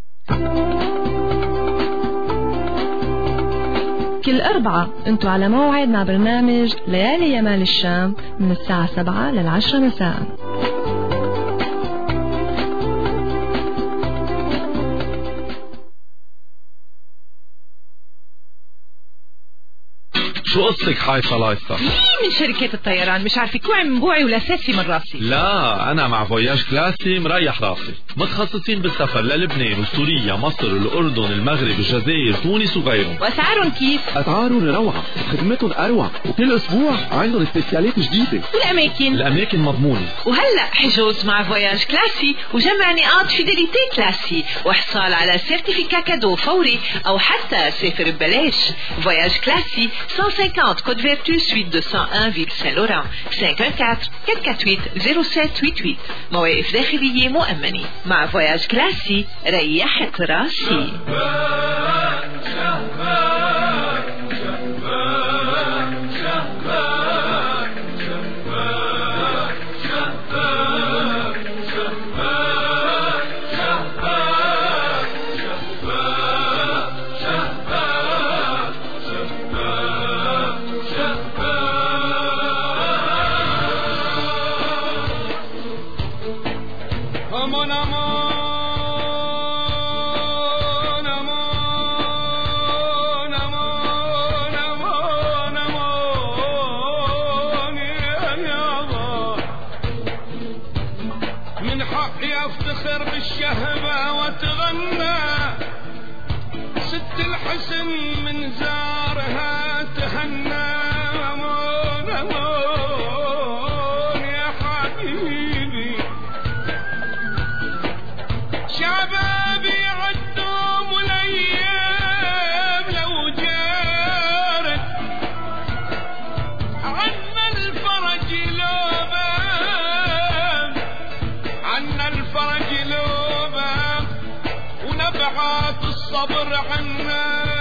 كل أربعة أنتوا على موعد مع برنامج ليالي يمال الشام من الساعة سبعة للعشرة مساء. شو قصتك حايصة لايصة؟ مين من شركات الطيران مش عارفة كوعي من بوعي ولا ساتفي من راسي؟ لا أنا مع فواياج كلاسي مريح راسي، متخصصين بالسفر للبنان وسوريا مصر الأردن المغرب الجزائر تونس وغيرهم. وأسعارهم كيف؟ أسعارهم روعة، خدمتهم أروع، وكل أسبوع عندهم سبيسيالات جديدة. والأماكن؟ الأماكن مضمونة. وهلأ حجوز مع فواياج كلاسي وجمع نقاط فيديليتي كلاسي وإحصال على سيرتيفيكا كادو فوري أو حتى سافر ببلاش. فواياج كلاسي مئة وخمسين Côte Vertu suite deux cent un Ville Saint-Laurent cinq un quatre quatre quatre huit zéro sept huit huit. مواقف داخلية مؤمنة. مع فواياج كلاسي ريحت راسي. من زارها تهنى أمون أمون يا حبيبي شبابي عدوم الأيام لو جارت عنا الفرج لوبان عنا الفرج لوبان ونبعات الصبر عنا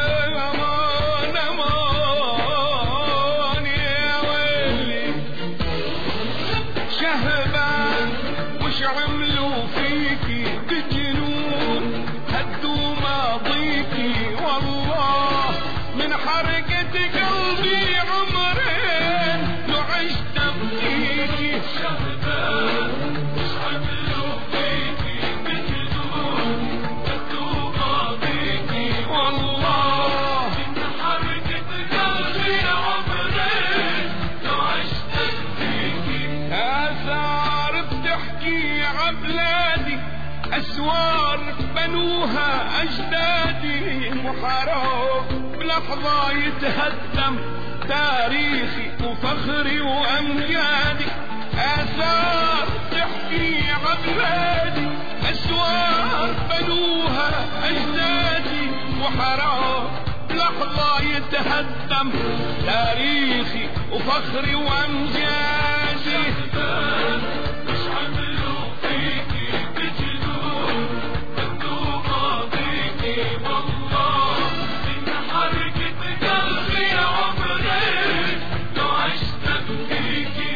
عملوا فيكي بجنون هدوا ماضيكي والله من حركة قلبي عمرين لو عشت بكيكي شهبان وش عملوا فيكي بجنون هدوا ماضيكي والله من حركة قلبي عمرين لو عشت بكيكي آثار بتحكي عبلادي أسوار بنوها أجدادي محارب بلحظة يتهدم تاريخي وفخري وأمجادي آثار تحكي عبلادي أسوار بنوها أجدادي محارب بلحظة يتهدم تاريخي وفخري وأمجادي مش عملوا فيكي بجنون بدوا ماضيكي والله من حركة قلبي عمرين لو عشت بفيكي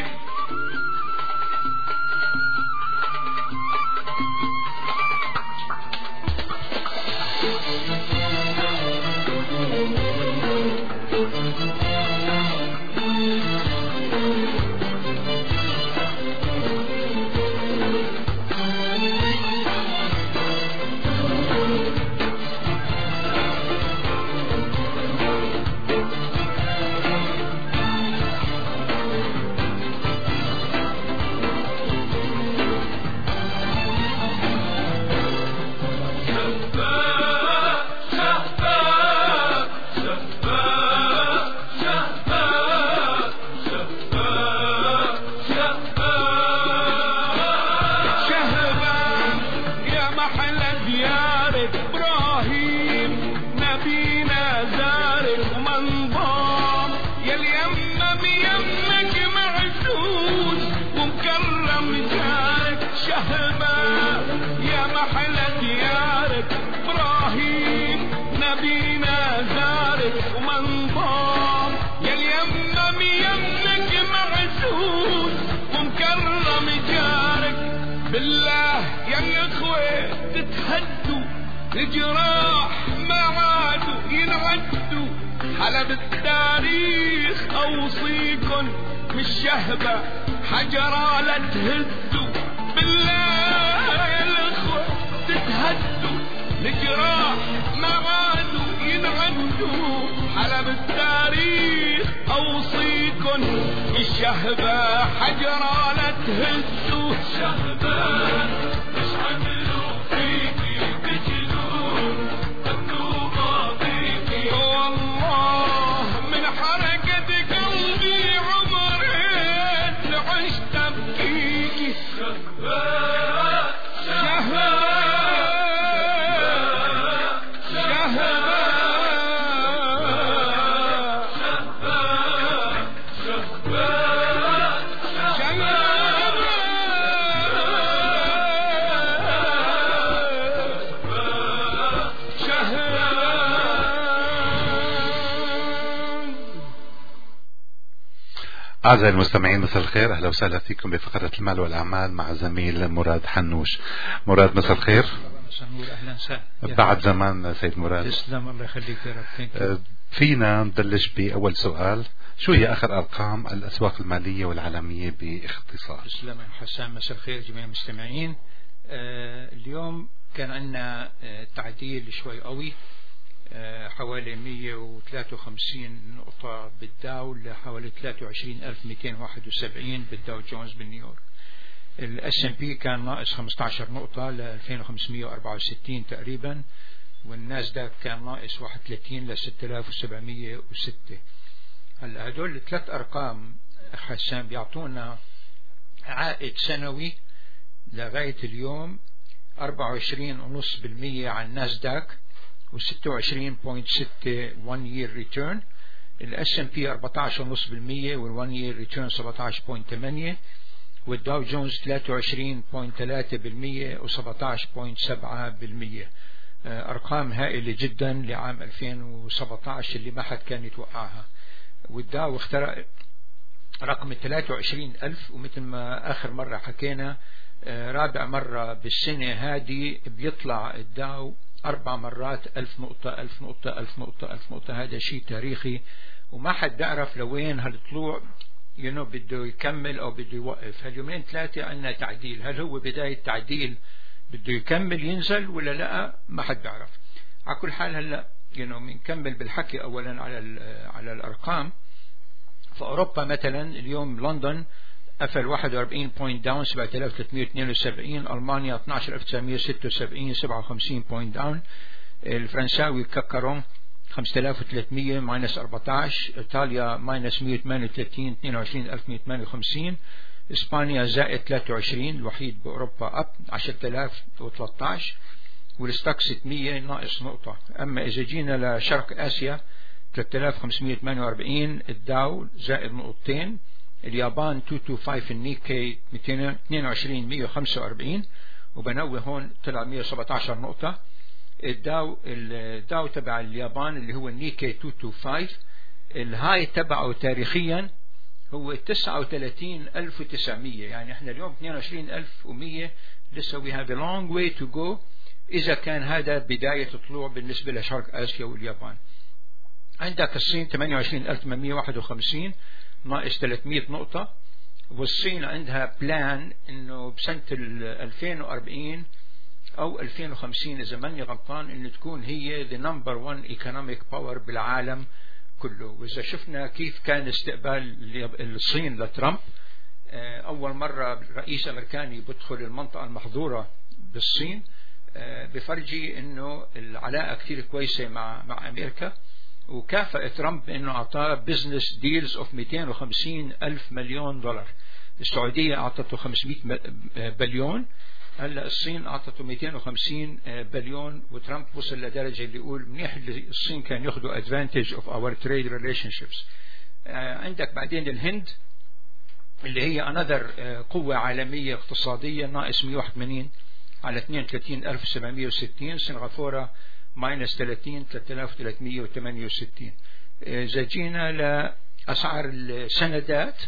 بالله يا الاخوة تتهدوا الجراح ما عادوا ينعدوا حلب التاريخ اوصيكن مش شهبة حجرة لا تهدوا بالله يا الاخوة تتهدوا الجراح ما عادوا ينعدوا حلب التاريخ أوصيكن الشهبة حجرة لا تهزوا شهبة مش عملوا فيكي بجنون مكتوبة فيكي والله من حركة قلبي عمرين عشت بكيكي شهبة شهبة أعزائي المستمعين مساء الخير، أهلا وسهلا فيكم بفقرة المال والأعمال مع زميل مراد حنوش. مراد مساء الخير. أهلا وسهلا. بعد زمان سيد مراد. تسلم الله يخليك يا رب. فينا نبلش بأول سؤال، شو هي آخر أرقام الأسواق المالية والعالمية باختصار؟ تسلم حسام، مساء الخير جميع المستمعين. آه اليوم كان عندنا آه تعديل شوي قوي، آه حوالي مية وثلاثة وخمسين نقطة بالداو لحوالي ثلاثة وعشرين ألف ومئتين وواحد وسبعين بالداو جونز بنيويورك. الاس ام بي كان ناقص خمسة عشر نقطة ل ألفين وخمسمية وأربعة وستين تقريبا، والناسداك كان ناقص واحد وثلاثين ل ستة آلاف وسبعمية وستة. هلا هدول الثلاث ارقام حسام بيعطونا عائد سنوي لغاية اليوم أربعة وعشرين فاصلة خمسة بالمية على الناسداك وستة وعشرين فاصلة ستة one year return. الاس ام بي أربعة عشر فاصلة خمسة بالمية والone year return سبعة عشر فاصلة ثمانية، والداو جونز ثلاثة وعشرين فاصلة ثلاثة بالمية وسبعة عشر فاصلة سبعة بالمية. أرقام هائلة جدا لعام ألفين وسبعة عشر اللي ما حد كان يتوقعها. والداو اخترق رقم ثلاثة وعشرين ألف، ومثل ما آخر مرة حكينا رابع مرة بالسنة هذه بيطلع الداو أربع مرات ألف نقطة ألف نقطة ألف نقطة ألف نقطة. هذا شيء تاريخي وما حد بيعرف لوين هالطلوع ينو بده يكمل أو بده يوقف. هاليومين ثلاثة عندنا تعديل، هل هو بداية تعديل بده يكمل ينزل ولا لا ما حد بيعرف. على كل حال هلا ينو بنكمل بالحكي أولا على على الأرقام. فأوروبا مثلا اليوم لندن قفل واحد وأربعين بوينت داون سبعة آلاف وثلاثمية واثنين وسبعين، ألمانيا اثني عشر ألف وتسعمية وستة وسبعين سبعة وخمسين بوينت داون، الفرنساوي كاكارون خمسة آلاف وثلاثمية ماينس أربعة عشر، إيطاليا ماينس مية وثمانية وثلاثين اثنين وعشرين ألف ومية وثمانية وخمسين، إسبانيا زائد ثلاثة وعشرين الوحيد بأوروبا أب عشرة آلاف وثلاثة عشر، والستاك ستمية ناقص نقطة. أما إذا جينا لشرق آسيا ثلاثة آلاف وخمسمية وثمانية وأربعين الداو زائد نقطتين، اليابان مئتين وخمسة وعشرين النيكي مئتين واثنين وعشرين مئة وخمسة وأربعين، وبنوه هون طلع مئة وسبعة عشر نقطة. الداو الداو تبع اليابان اللي هو النيكي مئتين وخمسة وعشرين الهاي تبعه تاريخيا هو تسعة وثلاثين ألف وتسعمية، يعني احنا اليوم اثنين وعشرين ألف ومية، لسه we have a long way to go إذا كان هذا بداية طلوع بالنسبة لشرق آسيا واليابان. عندك الصين ثمانية وعشرين ألف وثمانمية وواحد وخمسين ناقص ثلاثمية نقطة، والصين عندها بلان انه بسنة ألفين وأربعين او ألفين وخمسين اذا ماني غلطان انه تكون هي the number one economic power بالعالم كله. واذا شفنا كيف كان استقبال الصين لترامب، اول مرة رئيس امريكاني بدخل المنطقة المحظورة بالصين، بفرجي انه العلاقة كتير كويسة مع مع امريكا، وكافأ ترامب بأنه أعطاه بزنس ديلز أوف مئتين وخمسين ألف مليون دولار. السعودية أعطته خمسمية بليون، هلا الصين أعطته مئتين وخمسين بليون، وترامب وصل لدرجة اللي يقول منيح اللي الصين كان ياخذوا advantage of our trade relationships. عندك بعدين الهند اللي هي another قوة عالمية اقتصادية ناقص مئة وواحد وثمانين على اثنين وثلاثين ألف وسبعمية وستين، سنغافورة ماينس ثلاثين ثلاثة آلاف وثلاثمية وثمانية وستين. إذا جينا لأسعار السندات،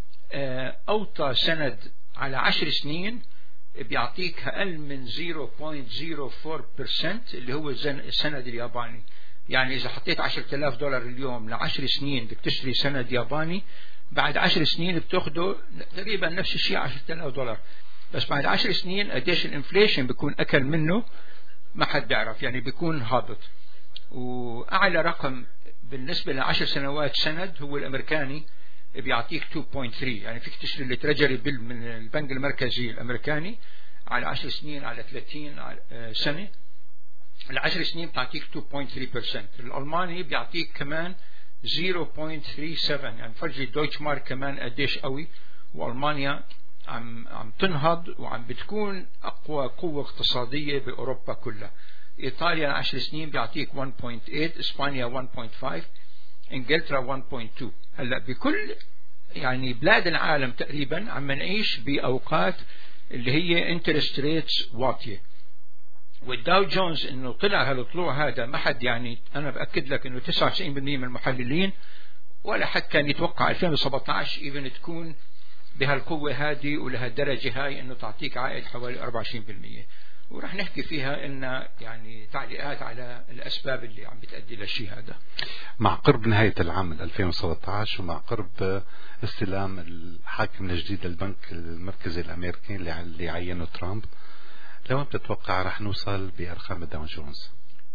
أوطى سند على عشر سنين بيعطيك أقل من صفر فاصلة صفر أربعة بالمية اللي هو السند الياباني. يعني إذا حطيت عشرة آلاف دولار اليوم لعشر سنين بدك تشتري سند ياباني، بعد عشر سنين بتاخده تقريبا نفس الشيء عشرة آلاف دولار، بس بعد عشر سنين قديش الانفليشن بيكون أكل منه ما حد بيعرف، يعني بيكون هابط. وأعلى رقم بالنسبة لعشر سنوات سند هو الأمريكاني بيعطيك اثنين فاصلة ثلاثة، يعني فيك تشتري التريجري بيل من البنك المركزي الأمريكاني على عشر سنين على ثلاثين سنة، العشر سنين بتعطيك اثنين فاصلة ثلاثة بالمئة. الألماني بيعطيك كمان صفر فاصلة ثلاثة سبعة، يعني فرجي دويتش مارك كمان قديش قوي، وألمانيا عم عم تنهض وعم بتكون أقوى قوة اقتصادية بأوروبا كلها. إيطاليا عشر سنين بيعطيك واحد فاصلة ثمانية، إسبانيا واحد فاصلة خمسة، إنجلترا واحد فاصلة اثنين. هلا بكل يعني بلاد العالم تقريبا عم نعيش بأوقات اللي هي انترست ريتس واطية. والداو جونز انه طلع هالطلوع هذا ما حد، يعني انا باكد لك انه تسعة وتسعين بالمئة من المحللين ولا حد كان يتوقع ألفين وسبعة عشر ايفن تكون بهالقوة هذه ولهالدرجة هاي انه تعطيك عائد حوالي أربعة وعشرين بالمئة. ورح نحكي فيها إن يعني تعليقات على الأسباب اللي عم بتأدي للشيء هذا. مع قرب نهاية العام ألفين وسبعة عشر ومع قرب استلام الحاكم الجديد للبنك المركزي الأمريكي اللي عينه ترامب، لو بتتوقع رح نوصل بأرقام داو جونز؟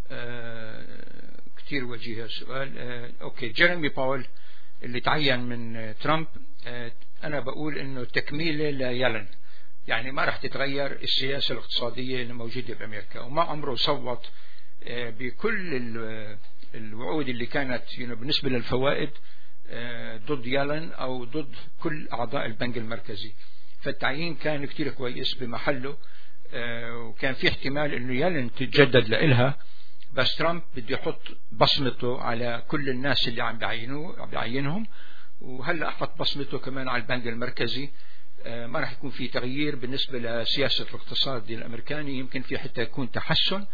آه كتير وجيه السؤال. آه أوكي، جيريمي باول اللي تعين من ترامب، آه أنا بقول إنه تكميلة ليلن، يعني ما رح تتغير السياسة الاقتصادية اللي موجودة بأمريكا، وما عمره صوت بكل الوعود اللي كانت بالنسبة للفوائد ضد يالن أو ضد كل أعضاء البنك المركزي. فالتعيين كان كتير كويس بمحله، وكان في احتمال إنه يالن تتجدد لإلها، بس ترامب بده يحط بصمته على كل الناس اللي عم بيعينوه عم بيعينهم، وهلأ حط بصمته كمان على البنك المركزي. ما راح يكون في تغيير بالنسبة لسياسة الاقتصاد الأمريكاني، يمكن في حتى يكون تحسن.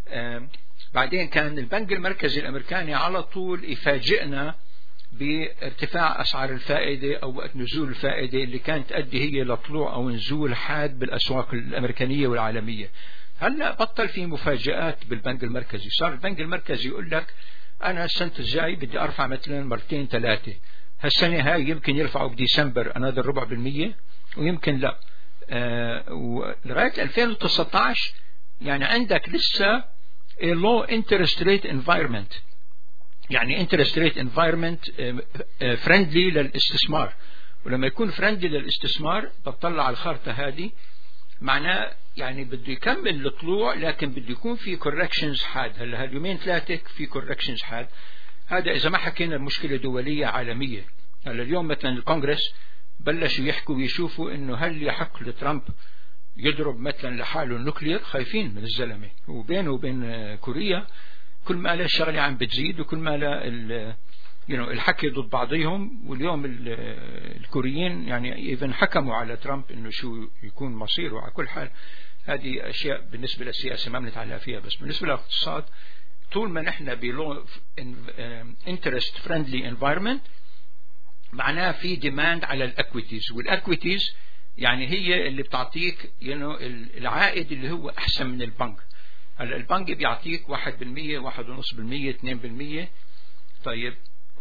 بعدين كان البنك المركزي الأمريكاني على طول يفاجئنا بارتفاع أسعار الفائدة أو وقت نزول الفائدة اللي كانت تؤدي هي لطلوع أو نزول حاد بالأسواق الأمريكانية والعالمية. هلأ بطل في مفاجآت بالبنك المركزي، صار البنك المركزي يقول لك أنا السنة الجاي بدي أرفع مثلا مرتين ثلاثة، هالسنة هاي يمكن يرفعوا بديسمبر أنا هذا الربع بالمية ويمكن لا. آه ولغاية ألفين وتسعة عشر يعني عندك لسه a low interest rate environment، يعني interest rate environment آه آه friendly للاستثمار. ولما يكون friendly للاستثمار بتطلع على الخارطة هذه معناه يعني بده يكمل الطلوع، لكن بده يكون في corrections حاد. هلا هاليومين ثلاثة في corrections حاد، هذا إذا ما حكينا المشكلة دولية عالمية. هلا اليوم مثلا الكونغرس بلشوا يحكوا ويشوفوا إنه هل يحق لترامب يضرب مثلا لحاله النوكلير، خايفين من الزلمة، وبينه وبين كوريا كل ما له الشغلة عم بتزيد وكل ما له الحكي ضد بعضهم. واليوم الكوريين يعني إذن حكموا على ترامب إنه شو يكون مصيره. على كل حال هذه أشياء بالنسبة للسياسة ما بنتعلق فيها، بس بالنسبة للاقتصاد طول ما نحن بلو interest friendly environment معناه في demand على الاكويتيز، والاكويتيز يعني هي اللي بتعطيك يعني العائد اللي هو احسن من البنك. هلا البنك بيعطيك واحد بالمية، واحد ونص بالمية، اثنين بالمية. طيب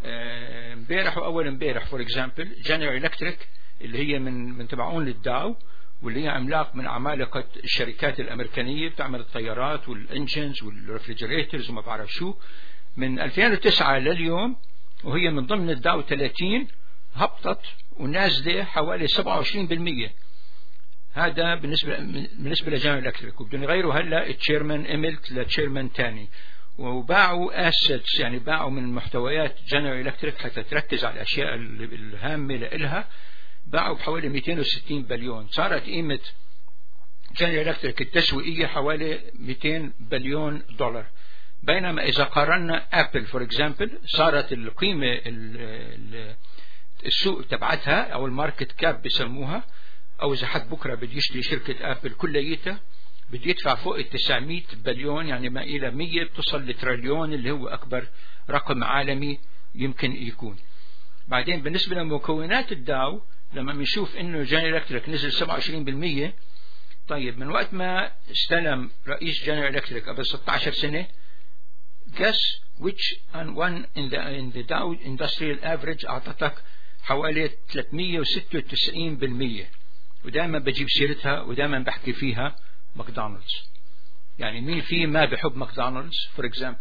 امبارح واول امبارح فور اكزامبل جنرال الكتريك اللي هي من من تبعون للداو، واللي هي عملاق من عمالقة الشركات الأمريكانية بتعمل الطيارات والإنجنز والرفريجريترز وما بعرف شو، من ألفين وتسعة لليوم وهي من ضمن الداو ثلاثين هبطت ونازلة حوالي سبعة وعشرين بالمية. هذا بالنسبة بالنسبة لجنرال الكتريك. وبدون غيره هلا التشيرمان إملت لتشيرمان تاني، وباعوا أسيتس يعني باعوا من محتويات جنرال الكتريك حتى تركز على الأشياء الهامة لإلها، باعوا بحوالي مئتين وستين بليون. صارت قيمة جنرال الكتريك التسويقية حوالي مئتين بليون دولار. بينما إذا قارنا أبل فور إكزامبل صارت القيمة السوق تبعتها أو الماركت كاب بسموها، أو إذا حد بكرة بدي يشتري شركة أبل كليتها بدي يدفع فوق التسعمية بليون، يعني ما إلى مية بتصل لتريليون اللي هو أكبر رقم عالمي يمكن يكون. بعدين بالنسبة لمكونات الداو لما بنشوف إنه جنرال إلكتريك نزل سبعة وعشرين بالمية، طيب من وقت ما استلم رئيس جنرال إلكتريك قبل ستة عشر سنة guess which one in the in the Dow Industrial Average أعطتك حوالي ثلاثمية وستة وتسعين بالمية. ودائما بجيب سيرتها ودائما بحكي فيها ماكدونالدز. يعني مين في ما بحب ماكدونالدز فور اكزامبل؟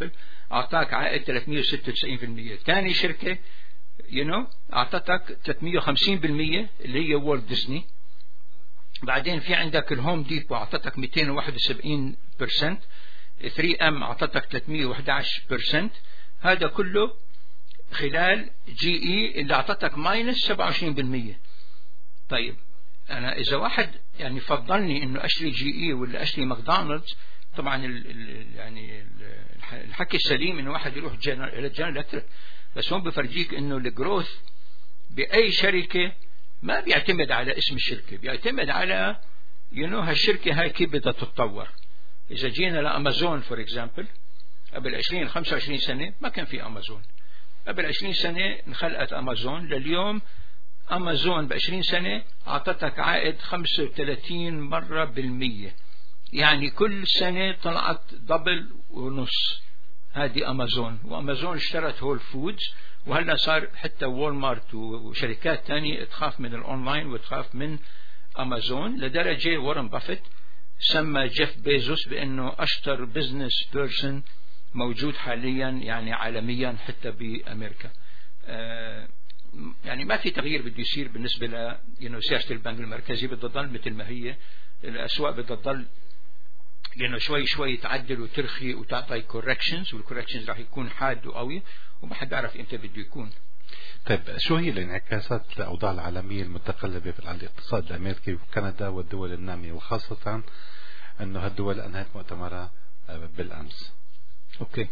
أعطاك عائد ثلاثمية وستة وتسعين بالمية. ثاني شركة you know أعطتك ثلاثمية وخمسين بالمية اللي هي وولت ديزني. بعدين في عندك الهوم ديبو أعطتك مئتين وواحد وسبعين بالمية. ثري إم أعطتك ثلاثمية وأحد عشر بالمية. هذا كله خلال جي إي اللي أعطتك ماينس سبعة وعشرين بالمية. طيب أنا إذا واحد يعني فضلني إنه أشتري جي إي ولا أشتري ماكدونالدز، طبعا ال ال يعني الحكي السليم إنه واحد يروح إلى جنرال إلكتريك، بس هون بفرجيك إنه الجروث بأي شركة ما بيعتمد على اسم الشركة، بيعتمد على you know هالشركة هاي كيف بدها تتطور. إذا جينا لأمازون فور إكزامبل، قبل عشرين خمسة وعشرين سنة ما كان في أمازون. قبل عشرين سنة انخلقت أمازون، لليوم أمازون بعشرين سنة أعطتك عائد خمسة وثلاثين مرة بالمية، يعني كل سنة طلعت دبل ونص. هذه أمازون. وأمازون اشترت هول فودز، وهلا صار حتى وول مارت وشركات تانية تخاف من الأونلاين وتخاف من أمازون، لدرجة وارن بافيت سمى جيف بيزوس بأنه أشطر بزنس بيرسون موجود حاليا يعني عالميا حتى بأمريكا. آه يعني ما في تغيير بده يصير بالنسبة ل يعني سياسة البنك المركزي، بدها تضل مثل ما هي. الأسواق بدها تضل لأنه شوي شوي تعدل وترخي وتعطي كوركشنز، والكوركشنز راح يكون حاد وقوي وما حد يعرف إمتى بده يكون. طيب شو هي الانعكاسات الأوضاع العالمية المتقلبة على الاقتصاد الأمريكي وكندا والدول النامية، وخاصة أنه هالدول أنهت مؤتمرها بالأمس؟ أوكي.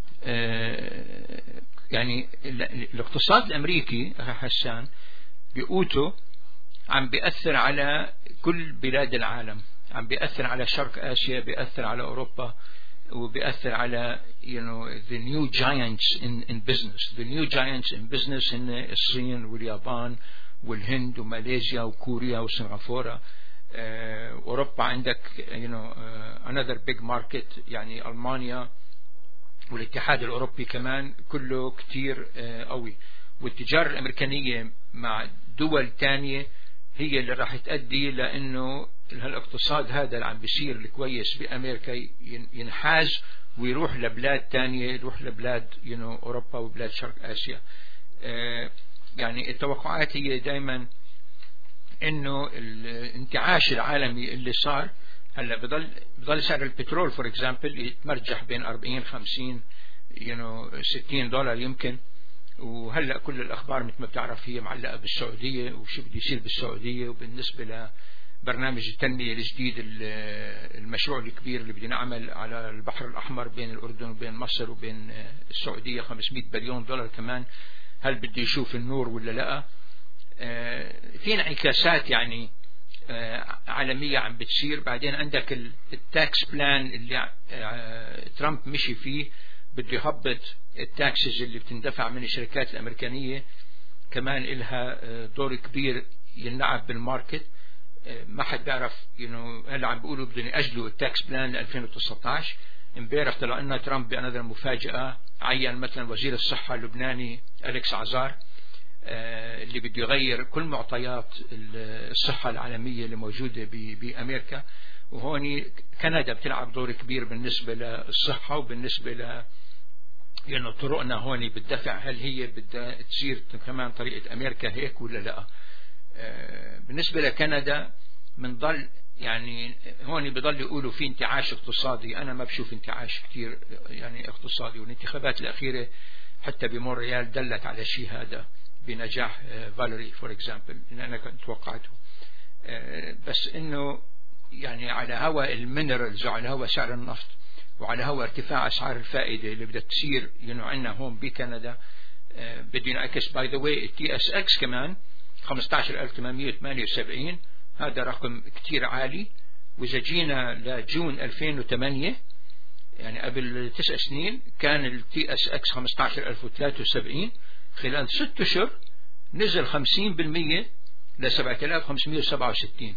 آه يعني الاقتصاد الأمريكي حسان بقوته عم بيأثر على كل بلاد العالم، عم بيأثر على شرق آسيا، بيأثر على أوروبا، وبيأثر على you know the new giants in in business. the new giants in business هن الصين واليابان والهند وماليزيا وكوريا وسنغافورة. آه أوروبا عندك you know uh, another big market يعني ألمانيا والاتحاد الأوروبي كمان كله كتير آه قوي. والتجارة الأمريكانية مع دول تانية هي اللي راح تؤدي لأنه هالاقتصاد هذا اللي عم بيصير الكويس بأمريكا ينحاز ويروح لبلاد تانية، يروح لبلاد you know أوروبا وبلاد شرق آسيا. آه يعني التوقعات هي دايما إنه الانتعاش العالمي اللي صار هلا بضل بضل سعر البترول فور إكزامبل يتمرجح بين أربعين خمسين you know ستين دولار يمكن. وهلا كل الأخبار مثل ما بتعرف هي معلقة بالسعودية وشو بده يصير بالسعودية. وبالنسبة لبرنامج التنمية الجديد المشروع الكبير اللي بدنا نعمل على البحر الأحمر بين الأردن وبين مصر وبين السعودية خمسمئة بليون دولار كمان، هل بده يشوف النور ولا لا؟ في انعكاسات يعني عالمية عم بتصير. بعدين عندك التاكس بلان اللي ترامب مشي فيه، بده يهبط التاكسز اللي بتندفع من الشركات الأمريكانية، كمان إلها دور كبير يلعب بالماركت. ما حد بيعرف you know هلا عم بيقولوا بدهم يأجلوا التاكس بلان ل ألفين وتسعة عشر. امبارح طلع لنا ترامب بأنذر مفاجأة، عين مثلا وزير الصحة اللبناني أليكس عزار اللي بده يغير كل معطيات الصحة العالمية اللي موجودة بأمريكا. وهون كندا بتلعب دور كبير بالنسبة للصحة وبالنسبة ل يعني طرقنا هون بالدفع، هل هي بدها تصير كمان طريقة أمريكا هيك ولا لا؟ بالنسبة لكندا منضل يعني هون بضل يقولوا في انتعاش اقتصادي. أنا ما بشوف انتعاش كتير يعني اقتصادي، والانتخابات الأخيرة حتى بمونريال دلت على شيء هذا بنجاح فاليري فور إكزامبل إن أنا كنت توقعته. بس إنه يعني على هوا المينرالز وعلى هوا سعر النفط وعلى هوا ارتفاع أسعار الفائدة اللي بدها تصير ينو عنا هون بكندا بدي نعكس باي ذا واي التي اس اكس كمان خمسة عشر ألف وثمانمئة وثمانية وسبعين، هذا رقم كتير عالي. وإذا جينا لجون ألفين وثمانية يعني قبل تسع سنين كان التي اس اكس خمسة عشر ألف وثلاثة وسبعين، خلال ست أشهر نزل خمسين بالمئة ل سبعة آلاف وخمسمئة وسبعة وستين،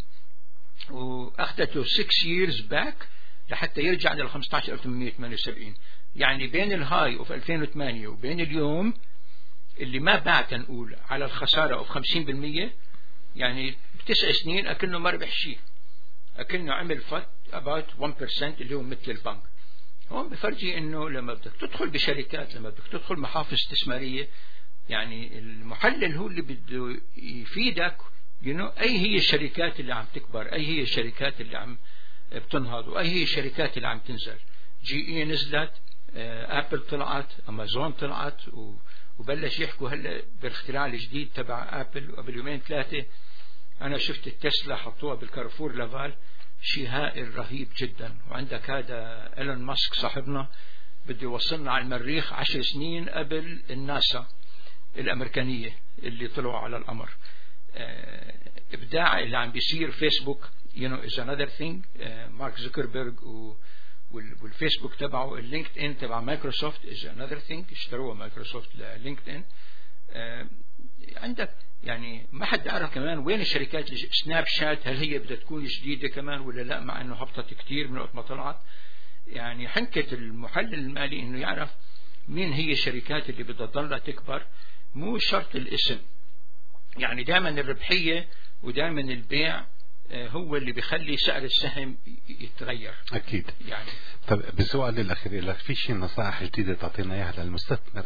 وأخذته six years back لحتى يرجع لل خمسة عشر ألف وثمانمئة وثمانية وسبعين. يعني بين الهاي وفي ألفين وثمانية وبين اليوم اللي ما بعت نقول على الخسارة أو خمسين بالمئة، يعني بتسع سنين أكنه ما ربح شيء، أكنه عمل فت about one percent اللي هو مثل البنك. هون بفرجي انه لما بدك تدخل بشركات، لما بدك تدخل محافظ استثمارية، يعني المحلل هو اللي بده يفيدك you know اي هي الشركات اللي عم تكبر، اي هي الشركات اللي عم بتنهض، واي هي الشركات اللي عم تنزل. جي اي نزلت، ابل طلعت، امازون طلعت، وبلش يحكوا هلا بالاختراع الجديد تبع ابل. وقبل يومين ثلاثة انا شفت التسلا حطوها بالكارفور لافال، شيء هائل رهيب جدا. وعندك هذا ايلون ماسك صاحبنا بده يوصلنا على المريخ عشر سنين قبل الناسا الامريكانية اللي طلعوا على القمر. ابداع اللي عم بيصير فيسبوك you know is another thing. مارك زوكربيرج والفيسبوك تبعه، اللينكد ان تبع مايكروسوفت is another thing، اشتروها مايكروسوفت للينكد ان. عندك يعني ما حد يعرف كمان وين الشركات. سناب شات هل هي بدها تكون جديدة كمان ولا لا، مع انه هبطت كتير من وقت ما طلعت. يعني حنكة المحلل المالي انه يعرف مين هي الشركات اللي بدها تضلها تكبر، مو شرط الاسم. يعني دائما الربحية ودائما البيع هو اللي بيخلي سعر السهم يتغير. أكيد. يعني طب بسؤال الأخير لك، في شيء نصائح جديدة تعطينا إياها للمستثمر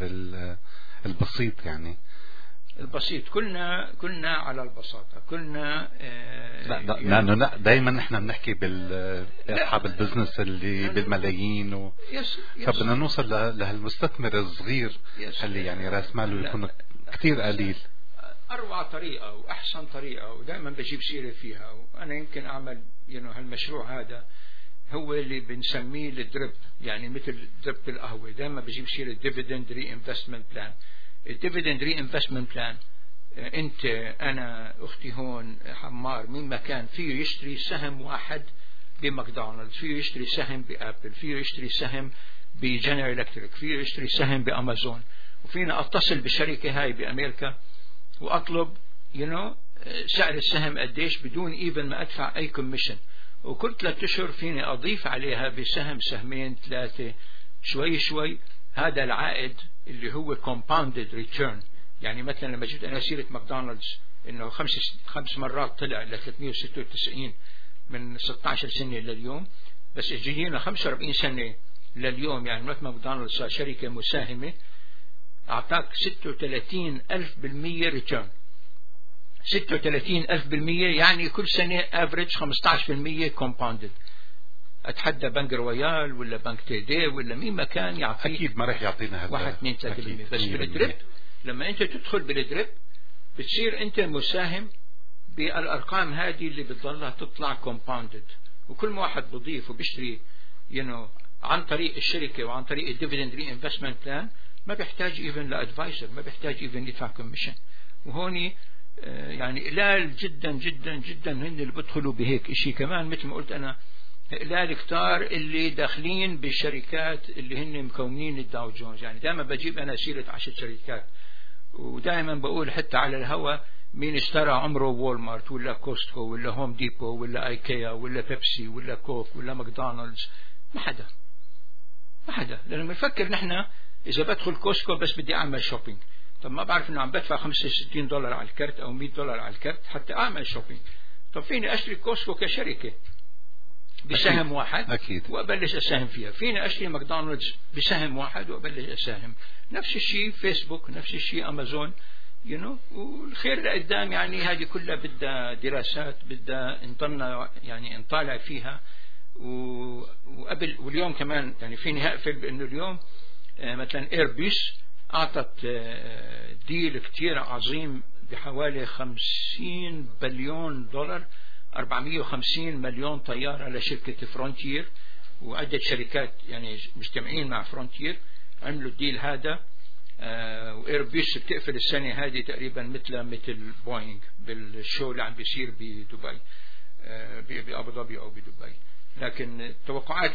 البسيط؟ يعني البسيط كلنا كلنا على البساطة، كلنا آه لا دا لأنه لا دايما نحن بنحكي بالأصحاب البزنس اللي بالملايين و... فبدنا نوصل لهالمستثمر الصغير اللي يعني راس ماله يكون كتير قليل. أروع طريقة وأحسن طريقة ودائما بجيب سيرة فيها، وأنا يمكن أعمل يعني هالمشروع هذا هو اللي بنسميه الدرب، يعني مثل درب القهوة. دائما بجيب سيرة dividend reinvestment plan. الديفيدند ري انفستمنت بلان، انت انا اختي هون حمار مين ما كان فيه يشتري سهم واحد بماكدونالدز، فيه يشتري سهم بابل، فيه يشتري سهم بجنرال الكتريك، فيه يشتري سهم بامازون. وفينا اتصل بالشركة هاي بامريكا واطلب يو نو سعر السهم قديش بدون ايفن ما ادفع اي كوميشن. وكل ثلاثة اشهر فيني اضيف عليها بسهم سهمين ثلاثة شوي شوي هذا العائد اللي هو compounded return. يعني مثلا لما جبت أنا سيرة ماكدونالدز إنه خمس خمس مرات طلع ل ثلاثمئة وستة وتسعين من ستة عشر سنة لليوم، بس جينا خمسة وأربعين سنة لليوم. يعني مثل ماكدونالدز صار شركة مساهمة أعطاك ستة وثلاثين ألف بالمية return. ستة وثلاثين ألف بالمية يعني كل سنة average خمسة عشر بالمية compounded. أتحدى بنك رويال ولا بنك تيدي ولا مين ما كان يعطيك أكيد ما رح يعطينا هذا واحد اثنين ثلاثة بالمية. بس بالدريب لما أنت تدخل بالدريب بتصير أنت مساهم بالأرقام هذه اللي بتضلها تطلع compounded. وكل ما واحد بضيف وبيشتري you know عن طريق الشركة وعن طريق الديفيدند ري انفستمنت بلان ما بيحتاج ايفن لادفايزر، ما بيحتاج ايفن يدفع كوميشن. وهوني يعني قلال جدا جدا جدا هن اللي بدخلوا بهيك اشي. كمان مثل ما قلت أنا قلال كتار اللي داخلين بالشركات اللي هن مكونين الداو جونز. يعني دائما بجيب أنا سيرة عشر شركات، ودائما بقول حتى على الهوا مين اشترى عمره وولمارت ولا كوستكو ولا هوم ديبو ولا ايكيا ولا بيبسي ولا كوك ولا ماكدونالدز. ما حدا ما حدا لأنه بنفكر نحن إذا بدخل كوستكو بس بدي أعمل شوبينج. طب ما بعرف إنه عم بدفع خمسة وستين دولار على الكرت أو مئة دولار على الكرت حتى أعمل شوبينج. طب فيني أشتري كوستكو كشركة بسهم أكيد. واحد أكيد. وأبلش أساهم فيها. فيني أشتري ماكدونالدز بسهم واحد وأبلش أساهم. نفس الشيء فيسبوك، نفس الشيء أمازون you know. والخير لقدام يعني هذه كلها بدها دراسات، بدها نضلنا يعني نطالع فيها. وقبل واليوم كمان يعني فيني هقفل بأنه اليوم مثلا ايربيس أعطت ديل كتير عظيم بحوالي خمسين بليون دولار، أربعمئة وخمسين مليون طيارة لشركة فرونتير وعدة شركات يعني مجتمعين مع فرونتير عملوا الديل هذا. آه وإيربيس بتقفل السنة هذه تقريبا مثل مثل بوينغ بالشو اللي عم بيصير بدبي آه بأبو ظبي أو بدبي. لكن التوقعات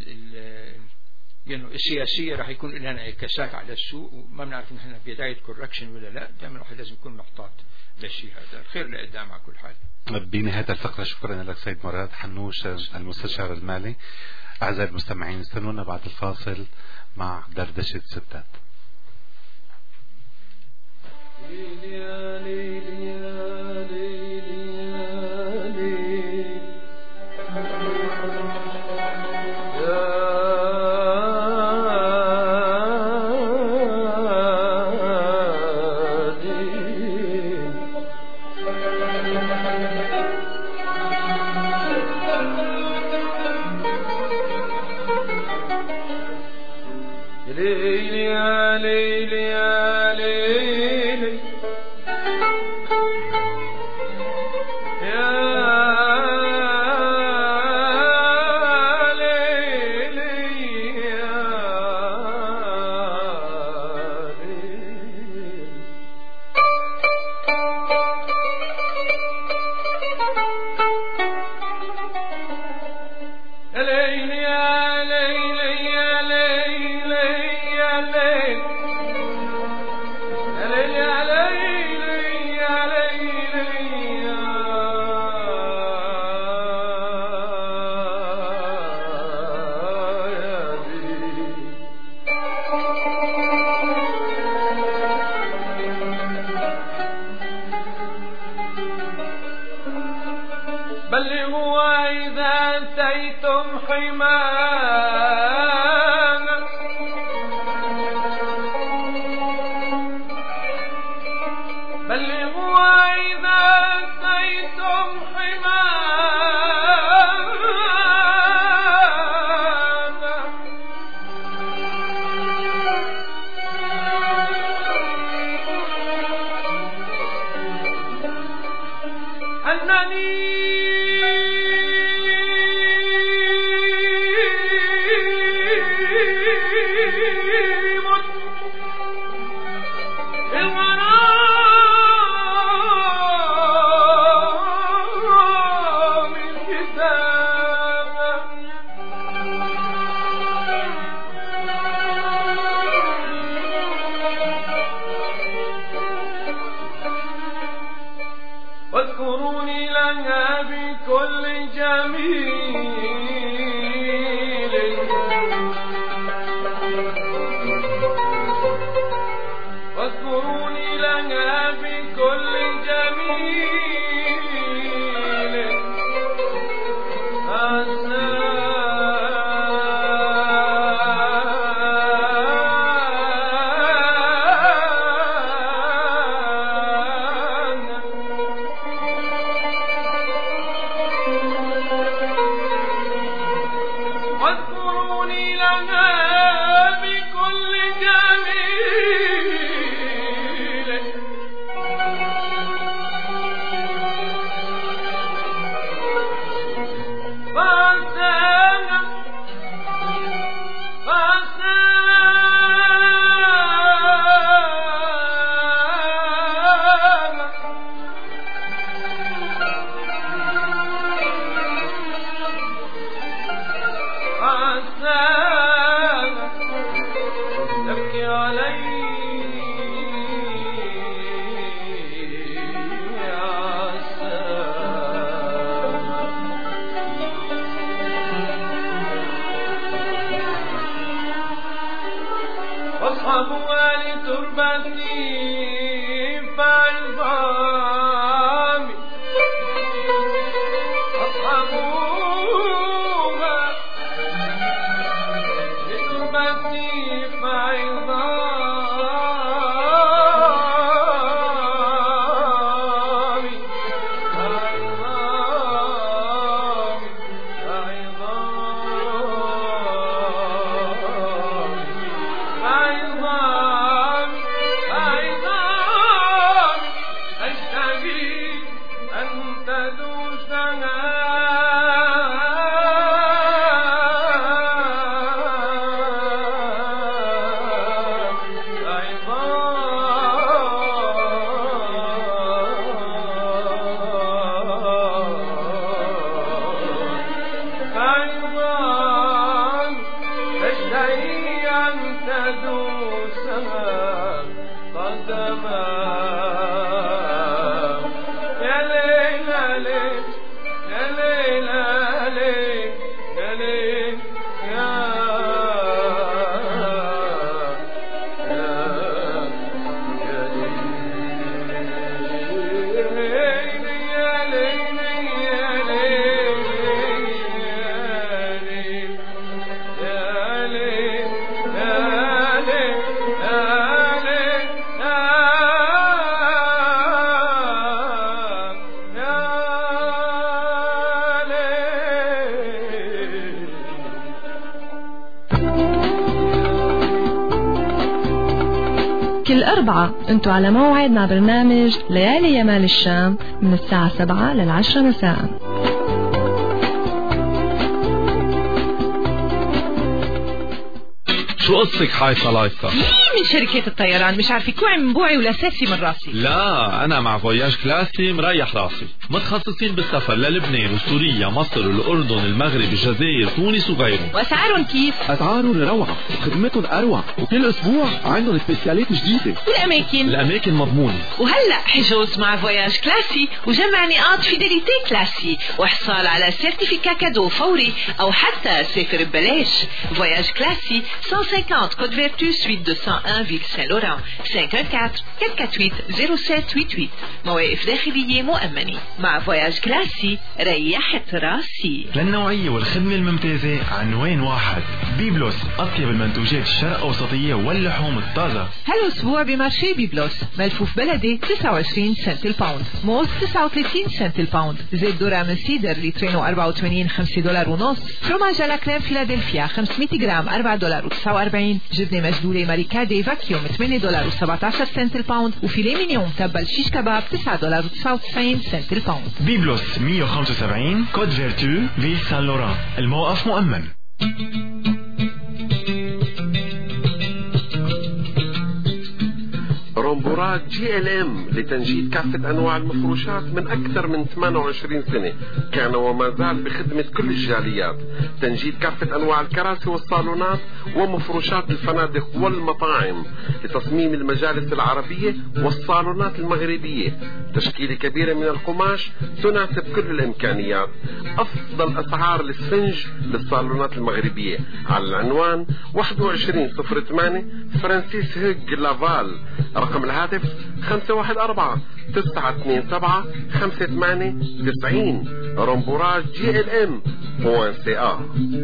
يعني السياسية راح يكون لها انعكاسات على السوق، وما بنعرف نحن بداية كوركشن ولا لا. دائما الواحد لازم يكون محتاط للشيء هذا. الخير لقدام على كل حال. بنهاية الفقرة شكرا لك سيد مراد حنوش المستشار المالي. أعزائي المستمعين استنونا بعد الفاصل مع دردشة ستات. يا إذا أتيتم حمانا بلغوا إذا أتيتم حمانا أنني واذكروني لها بكل جميل واذكروني لها بكل جميل واذكروني لها بكل جميل فأسانا فأسانا تبكي علي واصحبوا لتربتي فعظامي اصحبوها لتربتي فعظامي فعظامي فعظامي عظام أشتهي أن تدوسها عظام تشتهي أن تدوسها قدما يا ليل يا ليل يا ليل يا ليل يا كل أربعة أنتوا على موعد مع برنامج ليالي يمال الشام من الساعة سبعة للعشرة مساء. شو قصك حايصة لايصة؟ مين من شركة الطيران مش عارفة كوعي من بوعي ولا ساسي من راسي؟ لا أنا مع فوياج كلاسي مريح راسي، متخصصين بالسفر للبنان وسوريا مصر الأردن المغرب الجزائر تونس وغيرهم. وأسعارهم كيف؟ أسعارهم روعة وخدمتهم أروع، وكل أسبوع عندهم سبيسيالات جديدة. والأماكن؟ الأماكن مضمونة. وهلأ حجوز مع فوياج كلاسي وجمع نقاط فيداليتي كلاسي واحصال على سيرتيفيكا كادو فوري أو حتى سافر ببلاش. فوياج كلاسي مئة cinquante Côte Vertu, suite deux cent un, Ville Saint-Laurent. cinq un quatre quatre quatre huit zéro sept huit huit. مواقف داخلية مؤمنة. مع فواياج كلاسي ريحت راسي. للنوعية والخدمة الممتازة عنوان واحد. بيبلوس، أطيب المنتوجات الشرق أوسطية واللحوم الطازة. هالأسبوع بمارشي بيبلوس ملفوف بلدي تسعة وعشرين سنت الباوند، موز تسعة وثلاثين سنت الباوند، زيت ذرة من سيدر لترين وأربعة وثمانين خمسة دولار ونص، فروماج على كريم فيلادلفيا خمسمية جرام أربعة دولار وتسعة وأربعين، جبنة مجدولة ماريكادي فاكيوم ثمانية دولار وسبعة عشر سنت الباوند، وفيليه مينيوم تبل شيش كباب تسعة دولار وتسعة وتسعين سنت الباوند. بيبلوس مية وخمسة وسبعين كود فيرتو فيل سان لوران، الموقف مؤمن. رومبورات جي ال ام لتنجيد كافة أنواع المفروشات من أكثر من ثمانية وعشرين سنة، كان وما زال بخدمة كل الجاليات. تنجيد كافة أنواع الكراسي والصالونات ومفروشات الفنادق والمطاعم، لتصميم المجالس العربية والصالونات المغربية. تشكيلة كبيرة من القماش تناسب كل الإمكانيات. أفضل أسعار الاسفنج للصالونات المغربية على العنوان واحد وعشرين صفر ثمانية فرانسيس هيج لافال. رقم الهاتف خمسة واحد أربعة تسعة اثنين سبعة خمسة ثمانية تسعين. رومبوراج جي ال ام بوان سي ا.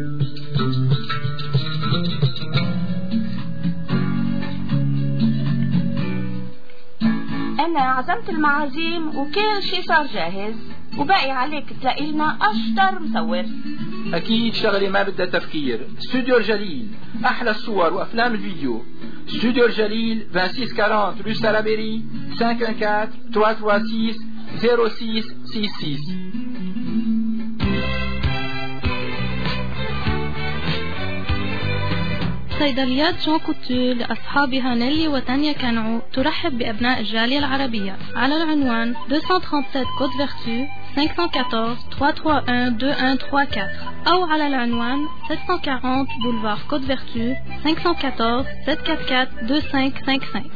أنا عزمت المعازيم وكل شي صار جاهز، وباقي عليك تلاقي لنا أشطر مصور. أكيد شغلة ما بدها تفكير. استوديو الجليل، أحلى الصور وأفلام الفيديو. استوديو الجليل ستة وعشرين رue Salaberry خمسة واحد أربعة ثلاثة ثلاثة ستة صفر ستة ستة ستة. صيدليات جون كوتو لأصحابها نيلي وتانيا كانعو ترحب بأبناء الجالية العربية على العنوان مئتين وسبعة وثلاثين كوت فيرتو خمسة واحد أربعة ثلاثة ثلاثة واحد اثنين ثلاثة أربعة أو على العنوان سبعمية وأربعين بولفار كوت فيرتو خمسة واحد أربعة سبعة أربعة أربعة اثنين خمسة خمسة.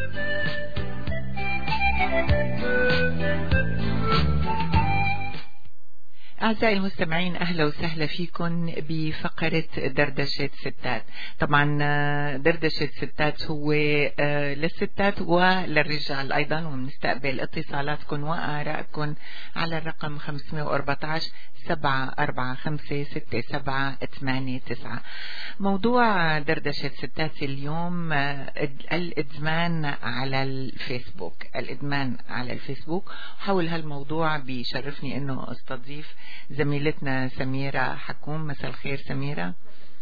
أعزائي المستمعين، أهلا وسهلا فيكم بفقرة دردشة ستات. طبعا دردشة ستات هو للستات وللرجال أيضا، وبنستقبل اتصالاتكم وآرائكم على الرقم خمسة أربعة عشر سبعة أربعة خمسة ستة سبعة ثمانية تسعة. موضوع دردشة ستات اليوم الإدمان على الفيسبوك. الإدمان على الفيسبوك. حول هالموضوع بيشرفني أنه استضيف زميلتنا سميرة حكوم. مساء الخير سميرة.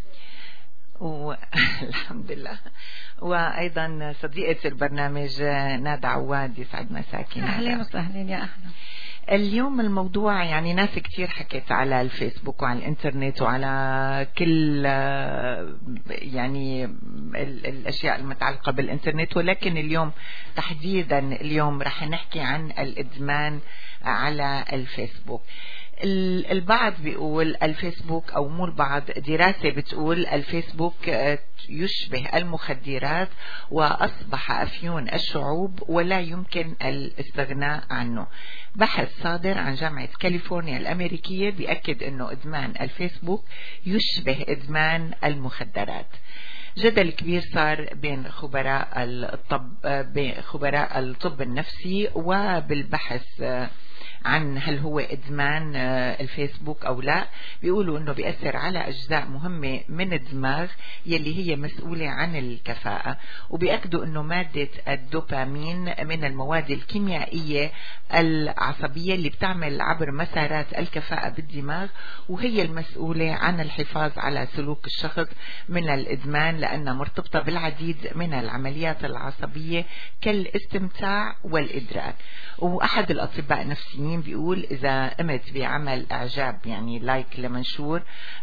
والحمد لله. وأيضا صديقة البرنامج نادى عواد. يسعد مساكين. أهلا وسهلا يا أهلا. اليوم الموضوع يعني ناس كتير حكت على الفيسبوك وعلى الانترنت وعلى كل يعني الأشياء المتعلقة بالانترنت، ولكن اليوم تحديدا اليوم رح نحكي عن الإدمان على الفيسبوك. البعض بيقول الفيسبوك، أو مو البعض، دراسة بتقول الفيسبوك يشبه المخدرات وأصبح أفيون الشعوب ولا يمكن الاستغناء عنه. بحث صادر عن جامعة كاليفورنيا الأمريكية بيأكد أنه إدمان الفيسبوك يشبه إدمان المخدرات. جدل كبير صار بين خبراء الطب بين خبراء الطب النفسي وبالبحث عن هل هو إدمان الفيسبوك أو لا. بيقولوا أنه بيأثر على أجزاء مهمة من الدماغ يلي هي مسؤولة عن الكفاءة، وبيأكدوا أنه مادة الدوبامين من المواد الكيميائية العصبية اللي بتعمل عبر مسارات الكفاءة بالدماغ، وهي المسؤولة عن الحفاظ على سلوك الشخص من الإدمان، لأنها مرتبطة بالعديد من العمليات العصبية كالاستمتاع والإدراك. وأحد الأطباء النفسيين بيقول إذا قمت بعمل إعجاب يعني لايك لمنشور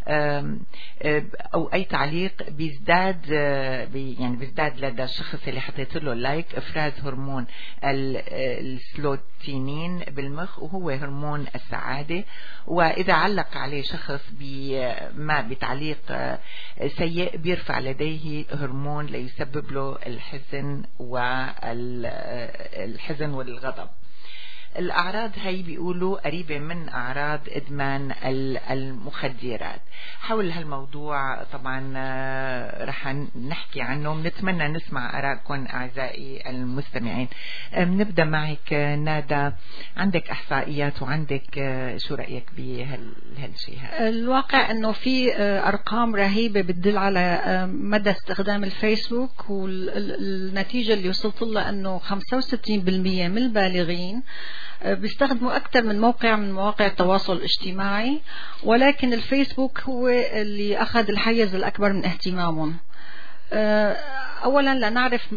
أو أي تعليق بيزداد يعني بيزداد لدى الشخص اللي حطيت له لايك إفراز هرمون السلوتينين بالمخ، وهو هرمون السعادة. وإذا علق عليه شخص بما بتعليق سيء بيرفع لديه هرمون ليسبب له الحزن والحزن والغضب. الأعراض هي بيقولوا قريبة من أعراض إدمان المخدرات. حول هالموضوع طبعا رح نحكي عنه، بنتمنى نسمع آرائكم أعزائي المستمعين. بنبدأ معك نادى، عندك إحصائيات وعندك شو رأيك بهالشيء هذا؟ الواقع أنه في أرقام رهيبة بتدل على مدى استخدام الفيسبوك، والنتيجة اللي وصلت لها أنه خمسة وستين بالمئة من البالغين بيستخدموا أكثر من موقع من مواقع التواصل الاجتماعي، ولكن الفيسبوك هو اللي أخذ الحيز الأكبر من اهتمامهم. أولا لنعرف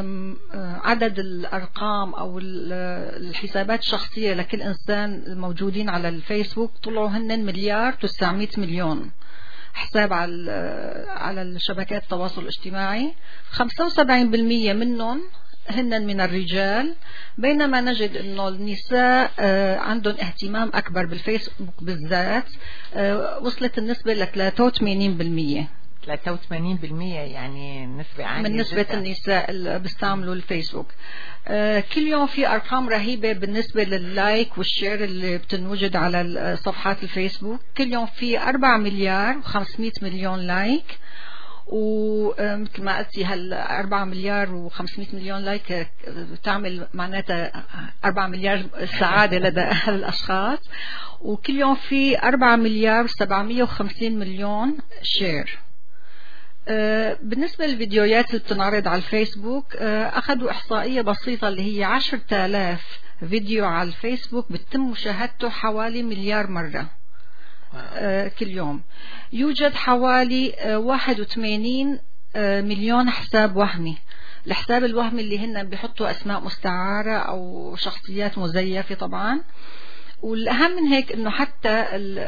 عدد الأرقام أو الحسابات الشخصية لكل إنسان الموجودين على الفيسبوك، طلعوا هن مليار تسعمائة مليون حساب على على الشبكات التواصل الاجتماعي. خمسة وسبعين بالمئة منهم هن من الرجال، بينما نجد انه النساء عندهم اهتمام اكبر بالفيسبوك بالذات، وصلت النسبة ل ثلاثة وثمانين بالمئة. ثلاثة وثمانين بالمئة يعني نسبة عالية من نسبة جدا. النساء اللي بيستعملوا الفيسبوك. كل يوم في أرقام رهيبة بالنسبة لللايك والشير اللي بتنوجد على صفحات الفيسبوك. كل يوم في أربعة مليار وخمسمائة مليون لايك، ومثل ما قلتي هال أربعة مليار وخمسمائة مليون لايك تعمل معناتها أربعة مليار سعادة لدى هالأشخاص. وكل يوم في أربعة مليار وسبعمائة وخمسين مليون شير. بالنسبة للفيديوهات اللي بتنعرض على الفيسبوك، أخذوا إحصائية بسيطة اللي هي عشرة آلاف فيديو على الفيسبوك بتم مشاهدته حوالي مليار مرة كل يوم. يوجد حوالي واحد وثمانين مليون حساب وهمي. الحساب الوهمي اللي هن بيحطوا أسماء مستعارة أو شخصيات مزيفة طبعا. والأهم من هيك أنه حتى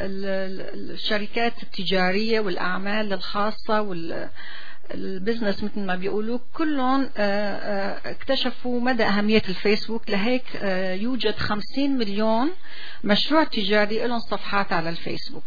الشركات التجارية والأعمال الخاصة والبزنس مثل ما بيقولوا كلهم اكتشفوا مدى أهمية الفيسبوك. لهيك يوجد خمسين مليون مشروع تجاري لهم صفحات على الفيسبوك.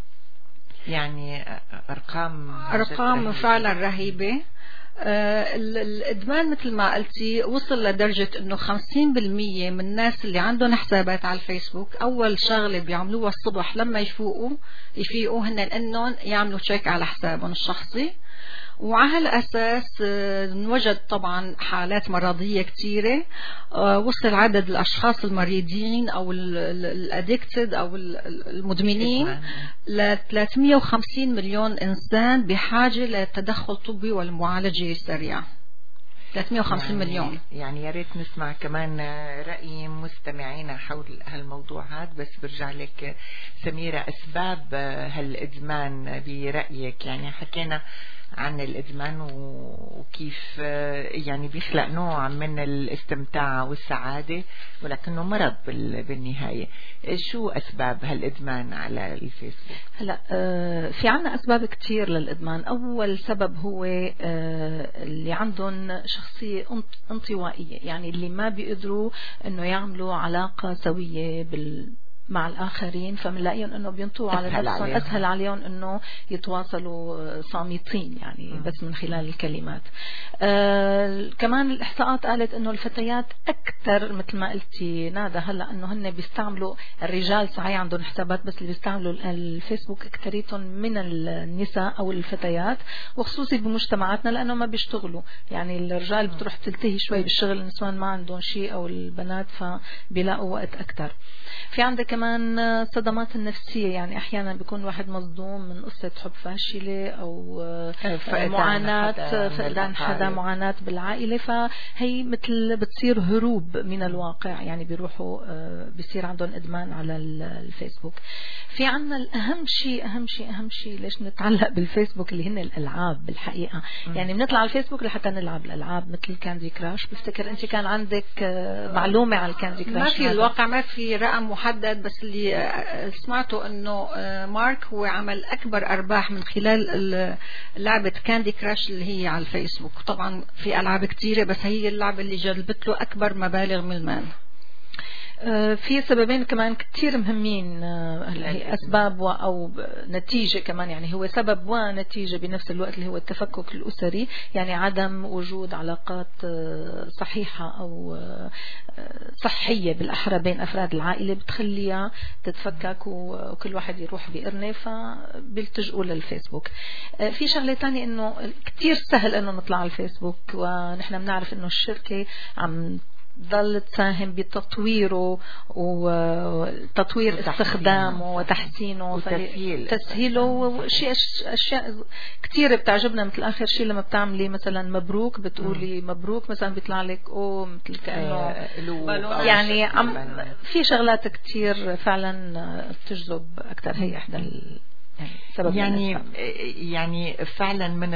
يعني أرقام أرقام فعلا رهيبة. آه الإدمان مثل ما قلتي وصل لدرجة أنه خمسين بالمئة من الناس اللي عندهم حسابات على الفيسبوك أول شغلة بيعملوها الصبح لما يفوقوا يفيقوا هن أنهم يعملوا تشيك على حسابهم الشخصي. وعلى هالأساس نوجد طبعا حالات مرضية كتيرة. وصل عدد الأشخاص المريضين أو الأديكتد أو المدمنين ل ثلاثمائة وخمسين مليون إنسان بحاجة لتدخل طبي والمعالجة السريعة. ثلاثمائة وخمسين يعني مليون. يعني يا ريت نسمع كمان رأي مستمعينا حول هالموضوع هذا. بس برجع لك سميرة، أسباب هالإدمان برأيك؟ يعني حكينا عن الإدمان وكيف يعني بيخلق نوع من الاستمتاع والسعادة، ولكنه مرض بالنهاية. شو أسباب هالإدمان على الفيسبوك؟ هلا في عنا أسباب كتير للإدمان. أول سبب هو اللي عندهم شخصية انطوائية، يعني اللي ما بيقدروا إنه يعملوا علاقة سوية بال مع الآخرين، فمنلاقيهم إنه بينطوا على نفسهم، أسهل عليهم إنه يتواصلوا صامتين يعني م. بس من خلال الكلمات. آه كمان الإحصاءات قالت إنه الفتيات أكثر مثل ما قلتي نادى هلا إنه هن بيستعملوا، الرجال صحيح عندهم حسابات بس اللي بيستعملوا الفيسبوك أكثريتهم من النساء أو الفتيات، وخصوصي بمجتمعاتنا لأنه ما بيشتغلوا. يعني الرجال بتروح تلتهي شوي بالشغل، النسوان ما عندهم شيء أو البنات فبيلاقوا وقت أكثر. في عندك كمان الصدمات النفسية، يعني أحيانا بيكون واحد مصدوم من قصة حب فاشلة أو معاناة فقدان حدا، معاناة بالعائلة، فهي مثل بتصير هروب من الواقع، يعني بيروحوا بيصير عندهم إدمان على الفيسبوك. في عنا الأهم شيء أهم شيء أهم شيء ليش نتعلق بالفيسبوك اللي هن الألعاب بالحقيقة. م. يعني بنطلع على الفيسبوك لحتى نلعب الألعاب مثل كاندي كراش. بفتكر أنت كان عندك معلومة على الكاندي كراش. ما في الواقع ما في رقم محدد، بس اللي سمعته انه مارك هو عمل اكبر ارباح من خلال لعبة كاندي كراش اللي هي على الفيسبوك. طبعا في العاب كتيرة بس هي اللعبة اللي جلبت له اكبر مبالغ من المال. في سببين كمان كتير مهمين، هي أسباب أو نتيجة كمان، يعني هو سبب ونتيجة بنفس الوقت اللي هو التفكك الأسري، يعني عدم وجود علاقات صحيحة أو صحية بالأحرى بين أفراد العائلة بتخليها تتفكك وكل واحد يروح بقرنة، فبيلتجئوا للفيسبوك. في شغلة تانية إنه كتير سهل إنه نطلع على الفيسبوك، ونحن بنعرف إنه الشركة عم ضل تساهم بتطويره وتطوير استخدامه وتحسينه وتسهيل تسهيله وشيء أشياء كتير بتعجبنا. مثل آخر شيء لما بتعملي مثلا مبروك بتقولي م. مبروك مثلا بيطلع لك أو مثل كأنه يعني عم في شغلات كتير فعلا بتجذب أكتر. هي إحدى يعني يعني, يعني فعلا من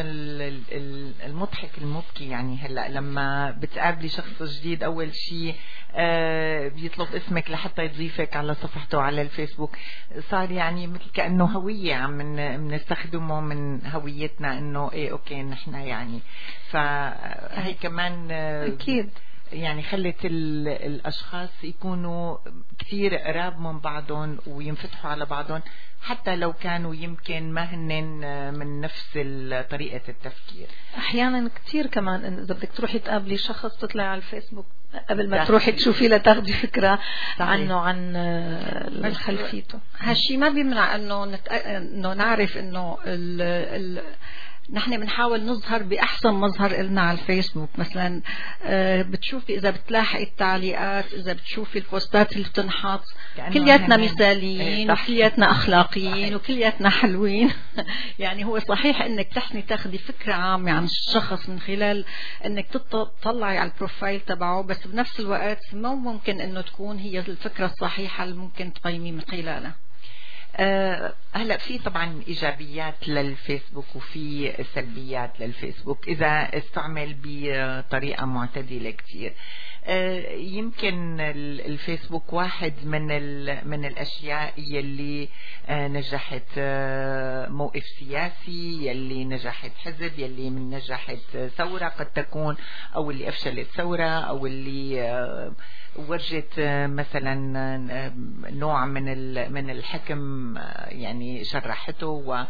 المضحك المبكي يعني هلا لما بتقابلي شخص جديد أول شيء آه بيطلب اسمك لحتى يضيفك على صفحته على الفيسبوك، صار يعني مثل كأنه هوية عم بنستخدمه من هويتنا إنه إيه أوكي نحن يعني. فهي كمان آه أكيد يعني خلت الأشخاص يكونوا كثير قراب من بعضهم وينفتحوا على بعضهم حتى لو كانوا يمكن ما هن من نفس طريقة التفكير. أحيانا كثير كمان إن إذا بدك تروحي تقابلي شخص تطلعي على الفيسبوك قبل ما تروحي تشوفي لتاخدي فكرة عنه عن خلفيته. هالشي ما بيمنع إنه نت... إنه نعرف إنه ال... ال... نحن بنحاول نظهر بأحسن مظهر إلنا على الفيسبوك. مثلا بتشوفي إذا بتلاحقي التعليقات، إذا بتشوفي البوستات اللي بتنحط كلياتنا مثاليين وكلياتنا أخلاقيين وكلياتنا حلوين. يعني هو صحيح إنك تحسني تاخدي فكرة عامة عن الشخص من خلال إنك تطلعي على البروفايل تبعه، بس بنفس الوقت مو ممكن إنه تكون هي الفكرة الصحيحة اللي ممكن تقيمي من خلالها. أه هلا في طبعا ايجابيات للفيسبوك وفي سلبيات للفيسبوك اذا استعمل بطريقه معتدله كثير. أه يمكن الفيسبوك واحد من من الاشياء يلي أه نجحت أه موقف سياسي، يلي نجحت حزب، يلي من نجحت ثوره قد تكون، او اللي افشلت ثوره، او اللي أه ورجت مثلا نوع من من الحكم يعني شرحته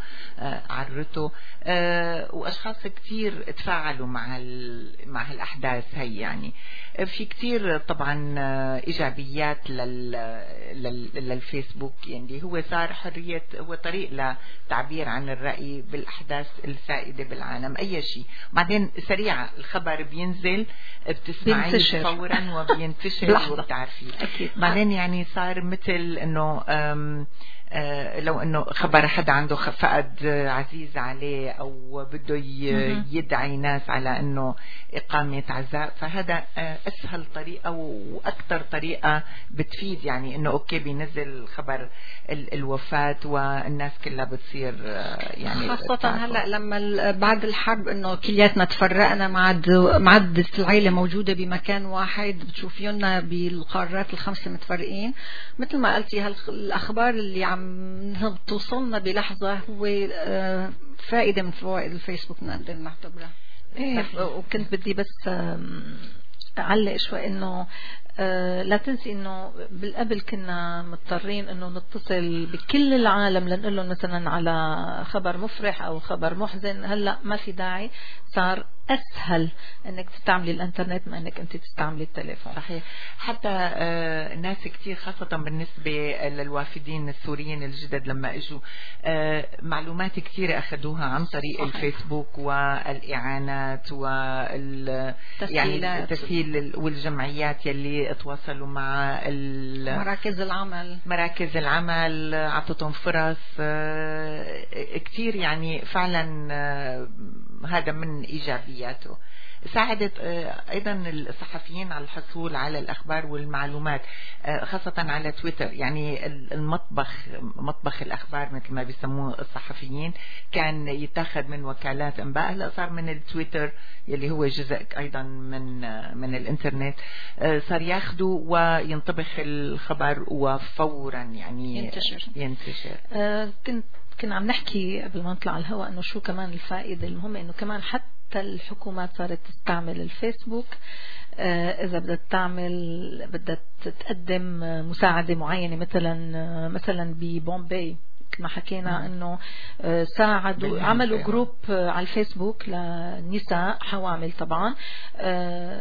وعرته، واشخاص كثير تفاعلوا مع مع الاحداث هي. يعني في كثير طبعا ايجابيات للفيسبوك، يعني هو صار حريه، هو طريق للتعبير عن الراي بالاحداث السائده بالعالم. اي شيء بعدين سريعه الخبر بينزل بتسمعيه فورا وبينتشر وبتعرفي. بعدين يعني صار مثل انه آه لو انه خبر حدا عنده فقد عزيز عليه او بده يدعي ناس على انه اقامة عزاء، فهذا آه اسهل طريقة واكثر طريقة بتفيد. يعني انه اوكي بينزل خبر الوفاة والناس كلها بتصير آه يعني خاصة هلا لما بعد الحرب انه كلياتنا تفرقنا، ما عاد ما عادت العيلة موجودة بمكان واحد، بتشوفيونا بالقارات الخمسة متفرقين. مثل ما قلتي هالاخبار اللي عم توصلنا بلحظة هو فائدة من فوائد الفيسبوك نقدر نعتبرها. إيه وكنت بدي بس أعلق شوي إنه لا تنسي إنه بالقبل كنا مضطرين إنه نتصل بكل العالم لنقول لهم مثلا على خبر مفرح أو خبر محزن. هلا ما في داعي، صار أسهل إنك تستعملي الإنترنت ما إنك أنت تستعملي التليفون. صحيح. حتى آه ناس كتير خاصة بالنسبة للوافدين السوريين الجدد لما إجوا آه معلومات كتير أخذوها عن طريق صحيح. الفيسبوك والإعانات وال يعني التسهيل والجمعيات يلي تواصلوا مع مراكز العمل مراكز العمل عطتهم فرص آه كتير. يعني فعلا آه هذا من إيجابياته. ساعدت أيضا الصحفيين على الحصول على الأخبار والمعلومات خاصة على تويتر. يعني المطبخ مطبخ الأخبار مثل ما بيسموه الصحفيين كان يتاخذ من وكالات أنباء، هلا صار من التويتر يلي هو جزء أيضا من من الإنترنت، صار ياخذوا وينطبخ الخبر وفورا يعني ينتشر ينتشر. آه كنت كنا عم نحكي قبل ما نطلع على الهواء انه شو كمان الفائده المهمه، انه كمان حتى الحكومات صارت تستعمل الفيسبوك آه اذا بدها تعمل بدها تقدم مساعده معينه. مثلا مثلا ببومبي ما حكينا انه آه ساعدوا عملوا جروب آه على الفيسبوك للنساء حوامل طبعا آه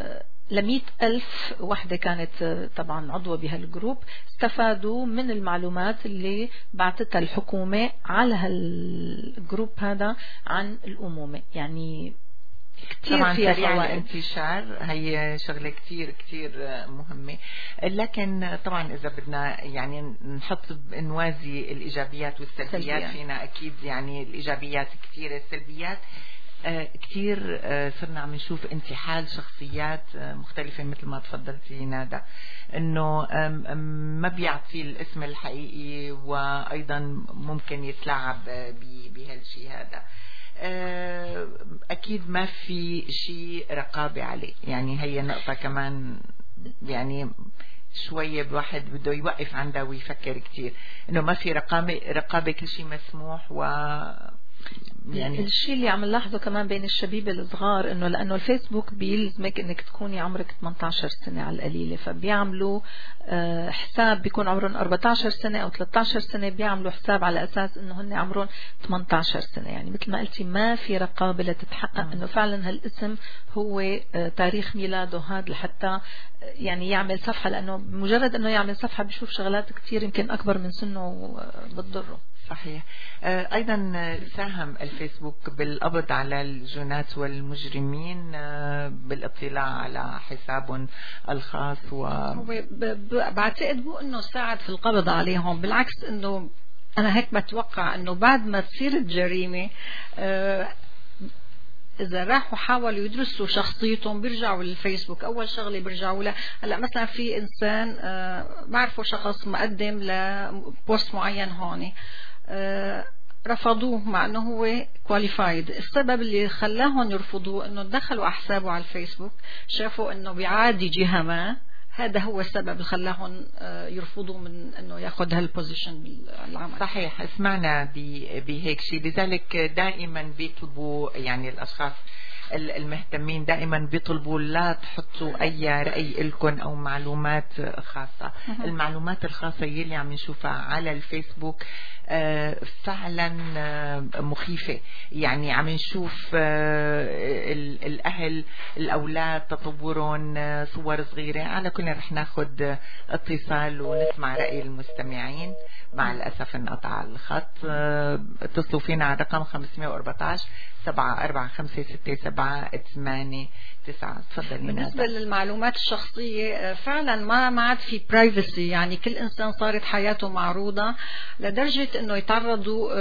لمئة ألف وحدة كانت طبعا عضوة بهالجروب استفادوا من المعلومات اللي بعثتها الحكومة على هالجروب هذا عن الأمومة. يعني كتير طبعا فيها سريع فوائد. الانتشار هي شغلة كتير كتير مهمة، لكن طبعا إذا بدنا يعني نحط نوازي الإيجابيات والسلبيات سلبيات. فينا أكيد يعني الإيجابيات كتير، السلبيات آه كتير. آه صرنا عم نشوف انتحال شخصيات آه مختلفة مثل ما تفضلتي نادا، انه ما بيعطي الاسم الحقيقي، وايضا ممكن يتلاعب بهالشيء هذا. آه اكيد ما في شيء رقابة عليه، يعني هي نقطة كمان يعني شوية الواحد بده يوقف عندها ويفكر كتير انه ما في رقابة رقابة كل شيء مسموح. و يعني الشيء اللي عم نلاحظه كمان بين الشبيبة الصغار انه لانه الفيسبوك بيلزمك انك تكوني عمرك ثمانية عشر سنة على القليلة، فبيعملوا حساب بيكون عمرهم أربعة عشر سنة او ثلاثة عشر سنة، بيعملوا حساب على اساس انه هن عمرهم ثمانية عشر سنة. يعني مثل ما قلتي ما في رقابة لتتحقق انه فعلا هالاسم هو تاريخ ميلاده هذا لحتى يعني يعمل صفحة، لانه مجرد انه يعمل صفحة بيشوف شغلات كتير يمكن اكبر من سنه بتضره. صحيح. أيضا ساهم الفيسبوك بالقبض على الجنات والمجرمين بالاطلاع على حسابهم الخاص، و بعتقد مو انه ساعد في القبض عليهم، بالعكس انه انا هيك بتوقع انه بعد ما تصير الجريمة إذا راحوا حاولوا يدرسوا شخصيتهم بيرجعوا للفيسبوك، أول شغلة بيرجعوا له. هلا مثلا في إنسان آه بعرفه شخص مقدم لبوست معين هون آه رفضوه مع أنه هو كواليفايد. السبب اللي خلاهم يرفضوه أنه دخلوا على حسابه على الفيسبوك شافوا أنه بيعادي جهة ما، هذا هو السبب اللي خلاهم يرفضوا من انه ياخذ هالبوزيشن بالعمل. صحيح، سمعنا بهيك شيء، لذلك دائما بيطلبوا يعني الاشخاص المهتمين دائما بيطلبوا لا تحطوا اي رأي لكم او معلومات خاصة. المعلومات الخاصة يلي عم نشوفها على الفيسبوك فعلا مخيفة، يعني عم نشوف الاهل الاولاد تطورهم صور صغيرة. على كل رح ناخد اتصال ونسمع رأي المستمعين. مع الاسف انقطع الخط، اتصلوا فينا على الرقم خمسمئة وأربعة عشر سبعة أربعة خمسة ستة سبعة ثمانية تسعة. تفضلي. بالنسبة للمعلومات الشخصية فعلا ما ما عاد في برايفسي، يعني كل انسان صارت حياته معروضة لدرجة انه يتعرضوا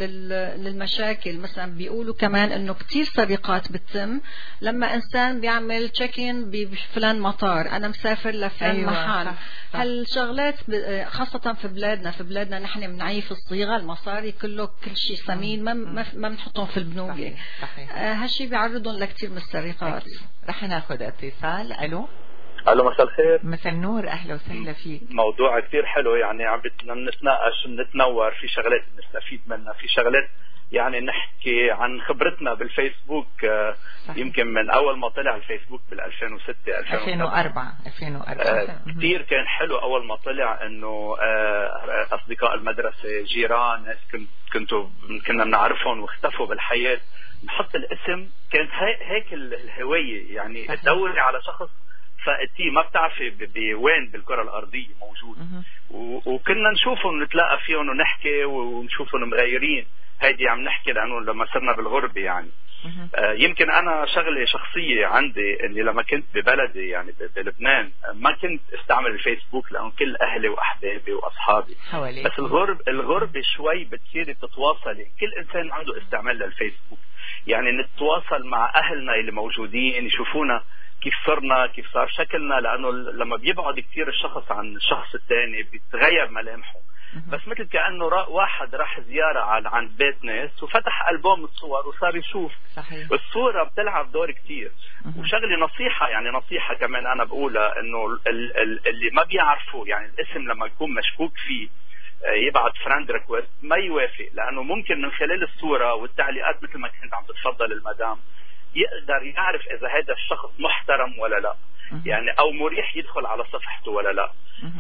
للمشاكل. مثلا بيقولوا كمان انه كتير سرقات بتتم لما انسان بيعمل تشيكين بفلان مطار، انا مسافر لفلان أيوة محل. هالشغلات خاصة في بلادنا في بلادنا نحن بنعيف الصيغة، المصاري كله كل شيء ثمين ما ما بنحطهم في البنوك. صحيح. صحيح. آه هالشي بيعرضهم لكتير من السرقات. رح ناخذ اتصال. الو الو مساء الخير. مساء النور، اهلا وسهلا فيك. موضوع كثير حلو، يعني عم بدنا نتناقش نتنور في شغلات نستفيد منها، في شغلات يعني نحكي عن خبرتنا بالفيسبوك. صحيح. يمكن من اول ما طلع الفيسبوك بال ألفين وستة ألفين وأربعة ألفين وأربعة آه كثير كان حلو اول ما طلع، انه آه اصدقاء المدرسه جيران ناس كنت كنتوا كنا بنعرفهم واختفوا بالحياه، نحط الاسم كانت هيك الهويه، يعني تدوري على شخص فأتي ما بتعرفي بوين بالكرة الأرضية موجود، وكنا نشوفهم نتلاقى فيهم ونحكي ونشوفهم مغيرين. هيدي عم نحكي لأنه لما صرنا بالغربة يعني آه يمكن أنا شغلة شخصية عندي إني لما كنت ببلدي يعني بلبنان ما كنت استعمل الفيسبوك لأنه كل أهلي وأحبابي وأصحابي حوالي. بس الغرب الغربة شوي بتصيري تتواصلي، كل إنسان عنده استعمال للفيسبوك، يعني نتواصل مع أهلنا اللي موجودين يشوفونا كيف صرنا كيف صار شكلنا، لأنه لما بيبعد كتير الشخص عن الشخص الثاني بيتغير ملامحه. بس مثل كأنه واحد راح زيارة عند بيت ناس وفتح ألبوم الصور وصار يشوف. صحيح. الصورة بتلعب دور كتير. وشغلي نصيحة، يعني نصيحة كمان أنا بقولها، إنه اللي ما بيعرفوا يعني الاسم لما يكون مشكوك فيه يبعت فريند ريكويست ما يوافق، لأنه ممكن من خلال الصورة والتعليقات مثل ما كنت عم تتفضل المدام يقدر يعرف إذا هذا الشخص محترم ولا لا. يعني او مريح يدخل على صفحته ولا لا.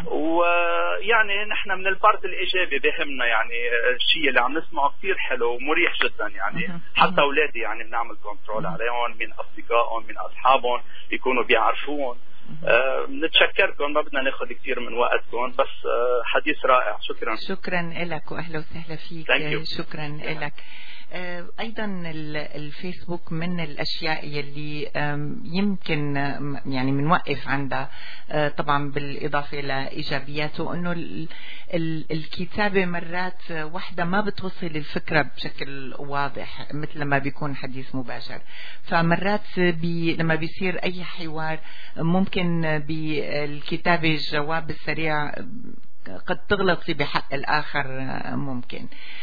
ويعني نحن من البارت الايجابي بهمنا يعني الشيء اللي عم نسمعه كثير حلو ومريح جدا يعني. حتى اولادي يعني بنعمل كنترول عليهم من اصدقائهم من اصحابهم يكونوا بيعرفون. أه نتشكركم، ما بدنا ناخذ كثير من وقتكم، بس أه حديث رائع. شكرا. شكرا لك واهلا وسهلا فيك. شكرا لك. أيضا الفيسبوك من الأشياء يلي يمكن يعني منوقف عندها طبعا بالإضافة لإيجابياته، أنه الكتابة مرات واحدة ما بتوصل الفكرة بشكل واضح مثل ما بيكون حديث مباشر. فمرات بي لما بيصير أي حوار ممكن بالكتابة الجواب السريع قد تغلطي بحق الآخر ممكن.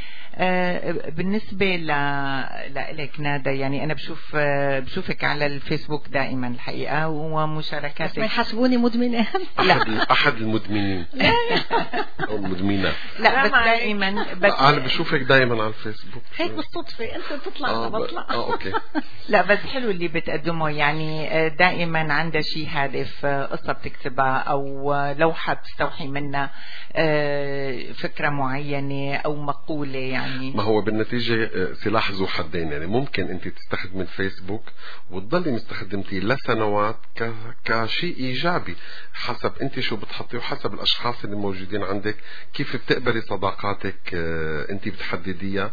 بالنسبة لك نادى، يعني أنا بشوف بشوفك على الفيسبوك دائما الحقيقة ومشاركاتك. بس ما يحسبوني مدمنة. لا أحد المدمنين أو المدمنة. لا بس دائما بس أنا بشوفك دائما على الفيسبوك هيك بالصدفة، أنت تطلع أنا بطلع. آه أوكي. لا بس حلو اللي بتقدمه، يعني دائما عندها شيء هادف، قصة بتكتبها أو لوحة بتستوحي منها فكرة معينة أو مقولة يعني. ما هو بالنتيجة سلاح ذو حدين، يعني ممكن انت تستخدم الفيسبوك وتضلي مستخدمتي لسنوات كشيء ايجابي حسب انت شو بتحطي وحسب الاشخاص اللي موجودين عندك، كيف بتقبلي صداقاتك انت بتحدديها،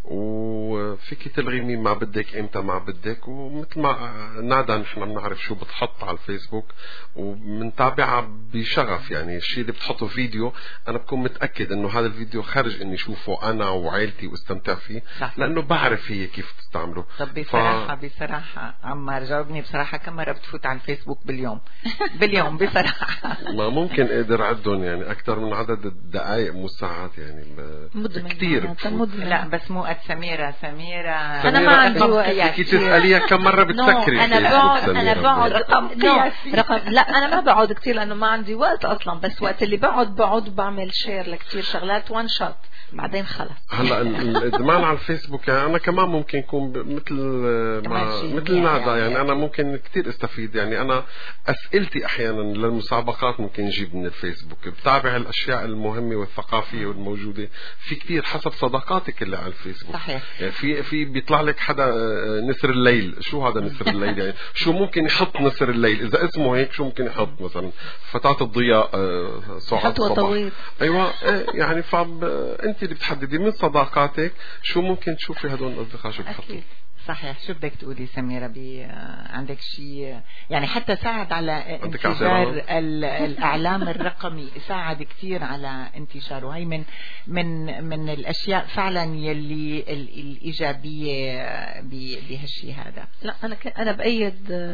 وفيك تلغي مين ما بدك امتى ما بدك. ومثل ما نادى نحن بنعرف شو بتحط على الفيسبوك ومنتابعها بشغف، يعني الشيء اللي بتحطه فيديو انا بكون متأكد انه هذا الفيديو خارج اني شوفه انا وعائلتي واستمتع فيه، صح. لانه بعرف هي كيف تستعمله. طب بصراحة ف... بصراحة عمار جاوبني بصراحة، كم مرة بتفوت على الفيسبوك باليوم؟ باليوم بصراحة ما ممكن اقدر عدهم، يعني اكثر من عدد الدقائق مو ساعات يعني كثير. لا بس مو قد سميرة. سميرة انا ما عندي وقت. كي تسأليها كم مرة بتسكري؟ انا بقعد انا بقعد رقم رقم لا انا ما بقعد كثير لانه ما عندي وقت اصلا، بس وقت اللي بقعد بقعد بعمل شير لكثير شغلات وان شوت بعدين خلص. هلا الادمان على الفيسبوك يعني انا كمان ممكن يكون مثل ما مثل نادى، يعني انا ممكن كتير استفيد. يعني انا اسئلتي احيانا للمسابقات ممكن نجيب من الفيسبوك، بتابع الاشياء المهمه والثقافيه والموجوده في كتير حسب صداقاتك اللي على الفيسبوك. صحيح. يعني في في بيطلع لك حدا نسر الليل، شو هذا نسر الليل؟ يعني شو ممكن يحط نسر الليل اذا اسمه هيك؟ شو ممكن يحط مثلا فتاة الضياء سعاد الصباح؟ ايوه يعني فب انت اللي بتحددي من صداقاتك شو ممكن تشوفي هدول الاصدقاء شو بحطوا. صحيح. شو بدك تقولي سميرة؟ بي عندك شيء يعني حتى ساعد على انتشار الإعلام الرقمي، ساعد كتير على انتشاره. هاي من من من الأشياء فعلا يلي الإيجابية بهالشيء هذا. لا أنا أنا بأيد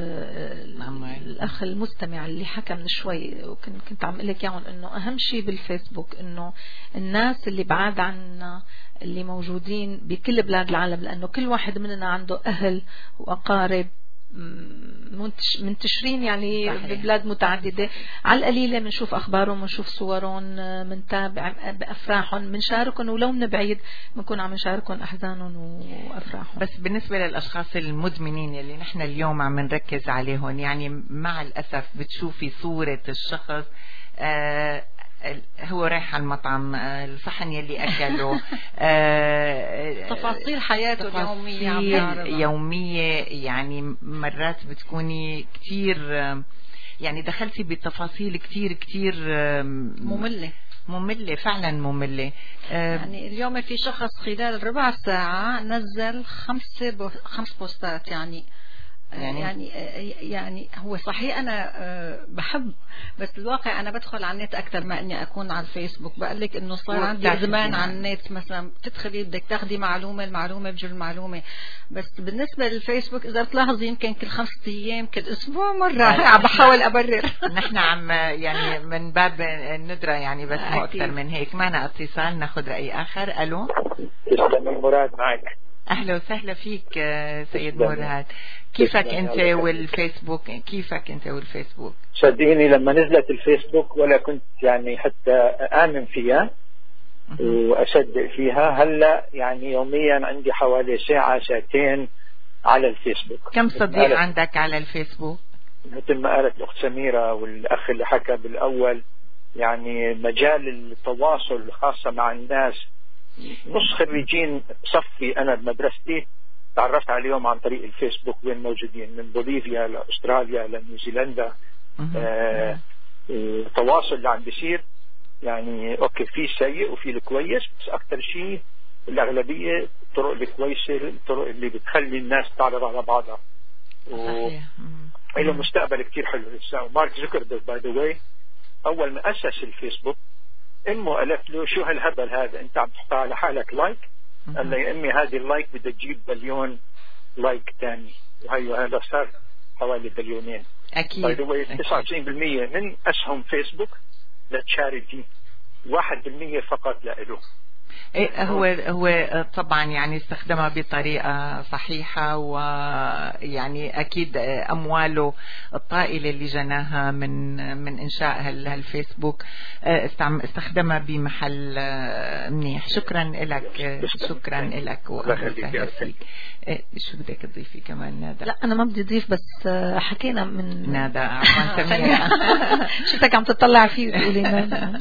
الأخ المستمع اللي حكى من شوي، وكنت كنت عم أقول لك يعني إنه أهم شيء بالفيسبوك إنه الناس اللي بعاد عنا اللي موجودين بكل بلاد العالم، لأنه كل واحد مننا عنده أهل وأقارب منتشرين يعني صحيح. ببلاد متعددة، على القليلة منشوف أخبارهم، منشوف صورهم، منتابع بأفراحهم، منشاركهم، ولو من بعيد منكون عم نشاركهم أحزانهم وأفراحهم. بس بالنسبة للأشخاص المدمنين اللي نحن اليوم عم نركز عليهم، يعني مع الأسف بتشوفي صورة الشخص آه هو رايح على المطعم، الصحن يلي أكله، تفاصيل حياته اليومية يومية. يعني مرات بتكوني كتير يعني دخلتي بتفاصيل كتير كتير مملة مملة فعلا مملة. يعني اليوم في شخص خلال ربع ساعة نزل خمسة بو خمس بوستات، يعني يعني يعني, يعني هو صحيح أنا بحب، بس بالواقع أنا بدخل على النت أكثر ما إني أكون على الفيسبوك. بقول لك إنه صار عندي إدمان على النت، مثلا بتدخلي بدك تاخدي معلومة المعلومة بجر المعلومة. بس بالنسبة للفيسبوك إذا بتلاحظي يمكن كل خمسة أيام كل أسبوع مرة عم بحاول أبرر. نحن عم يعني من باب الندرة يعني، بس مو أكثر من هيك. معنا اتصال، ناخذ رأي آخر. ألو تسلم مراد معك. أهلا وسهلا فيك سيد مراد. كيفك أنت والفيسبوك؟ كيفك أنت والفيسبوك؟ صدقيني لما نزلت الفيسبوك ولا كنت يعني حتى آمن فيها وأصدق فيها، هلا يعني يوميا عندي حوالي ساعة ساعتين على الفيسبوك. كم صديق عندك على الفيسبوك؟ مثل ما قالت الأخت سميرة والأخ اللي حكى بالأول، يعني مجال التواصل خاصة مع الناس. نص خريجين صفي أنا بمدرستي تعرفت عليهم عن طريق الفيسبوك، وين موجودين من بوليفيا لأستراليا لنيوزيلندا. آه التواصل اللي عم بيصير يعني أوكي، في سيء وفي الكويس، بس أكثر شيء الأغلبية الطرق الكويسة، الطرق اللي بتخلي الناس تعرف على بعضها. صحيح. له مستقبل كتير حلو لسه. مارك زوكربيرج باي ذا واي أول ما أسس الفيسبوك أمه قالت له شو هالهبل هذا، أنت عم تحط على حالك لايك؟ قال له يا أمي هذه اللايك بدها تجيب بليون لايك تاني، وهي هذا صار حوالي بليونين. أكيد. باي ذا واي تسعة وتسعين بالمية من أسهم فيسبوك لتشاريتي، واحد بالمية فقط لإله. إيه هو هو طبعا يعني استخدمها بطريقة صحيحة، ويعني أكيد أمواله الطائلة اللي جناها من من إنشاء هالفيسبوك استخدمها بمحل منيح. شكرا لك، شكرا لك وأهلا فيك. شو بدك تضيفي كمان نادى؟ لا أنا ما بدي أضيف، بس حكينا من نادى. عفوا سميرة شفتك عم تطلع فيه وتقولي نادى.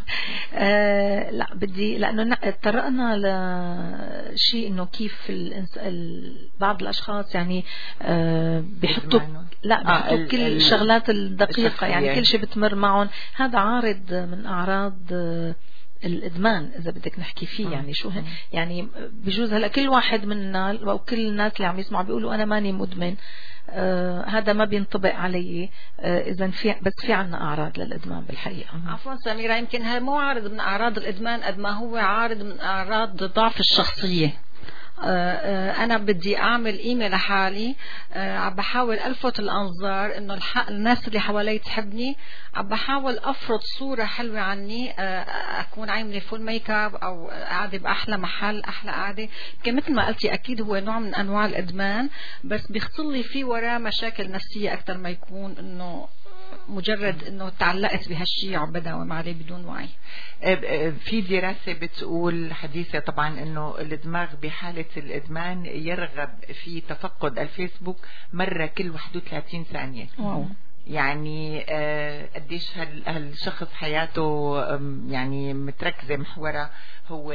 آه لا بدي، لأنه تطرقنا لشيء إنه كيف الإنس... ال... بعض الأشخاص يعني آه بيحطوا لا بيحطوا آه كل الشغلات الدقيقة، يعني كل شيء بتمر معهم. هذا عارض من أعراض آه الإدمان إذا بدك نحكي فيه. يعني شو يعني بجوز هلا كل واحد منا أو كل الناس اللي عم يسمعوا بيقولوا أنا ماني مدمن، آه هذا ما بينطبق علي. آه إذا في بس في عنا أعراض للإدمان بالحقيقة. عفوا سميرة، يمكن هذا مو عارض من أعراض الإدمان قد ما هو عارض من أعراض ضعف الشخصية. أنا بدي أعمل قيمة لحالي، عم بحاول ألفت الأنظار إنه الناس اللي حوالي تحبني، عم بحاول أفرض صورة حلوة عني، أكون عاملة فول ميك اب أو قاعدة بأحلى محل أحلى قاعدة. يمكن مثل ما قلتي أكيد هو نوع من أنواع الإدمان، بس بيخطر لي فيه وراه مشاكل نفسية أكثر ما يكون إنه مجرد انه تعلقت بهالشيء عم بداوم عليه بدون وعي. في دراسة بتقول حديثة طبعا انه الدماغ بحالة الادمان يرغب في تفقد الفيسبوك مرة كل واحد وثلاثين ثانية. واو. يعني قديش هالشخص حياته يعني متركزة محورها هو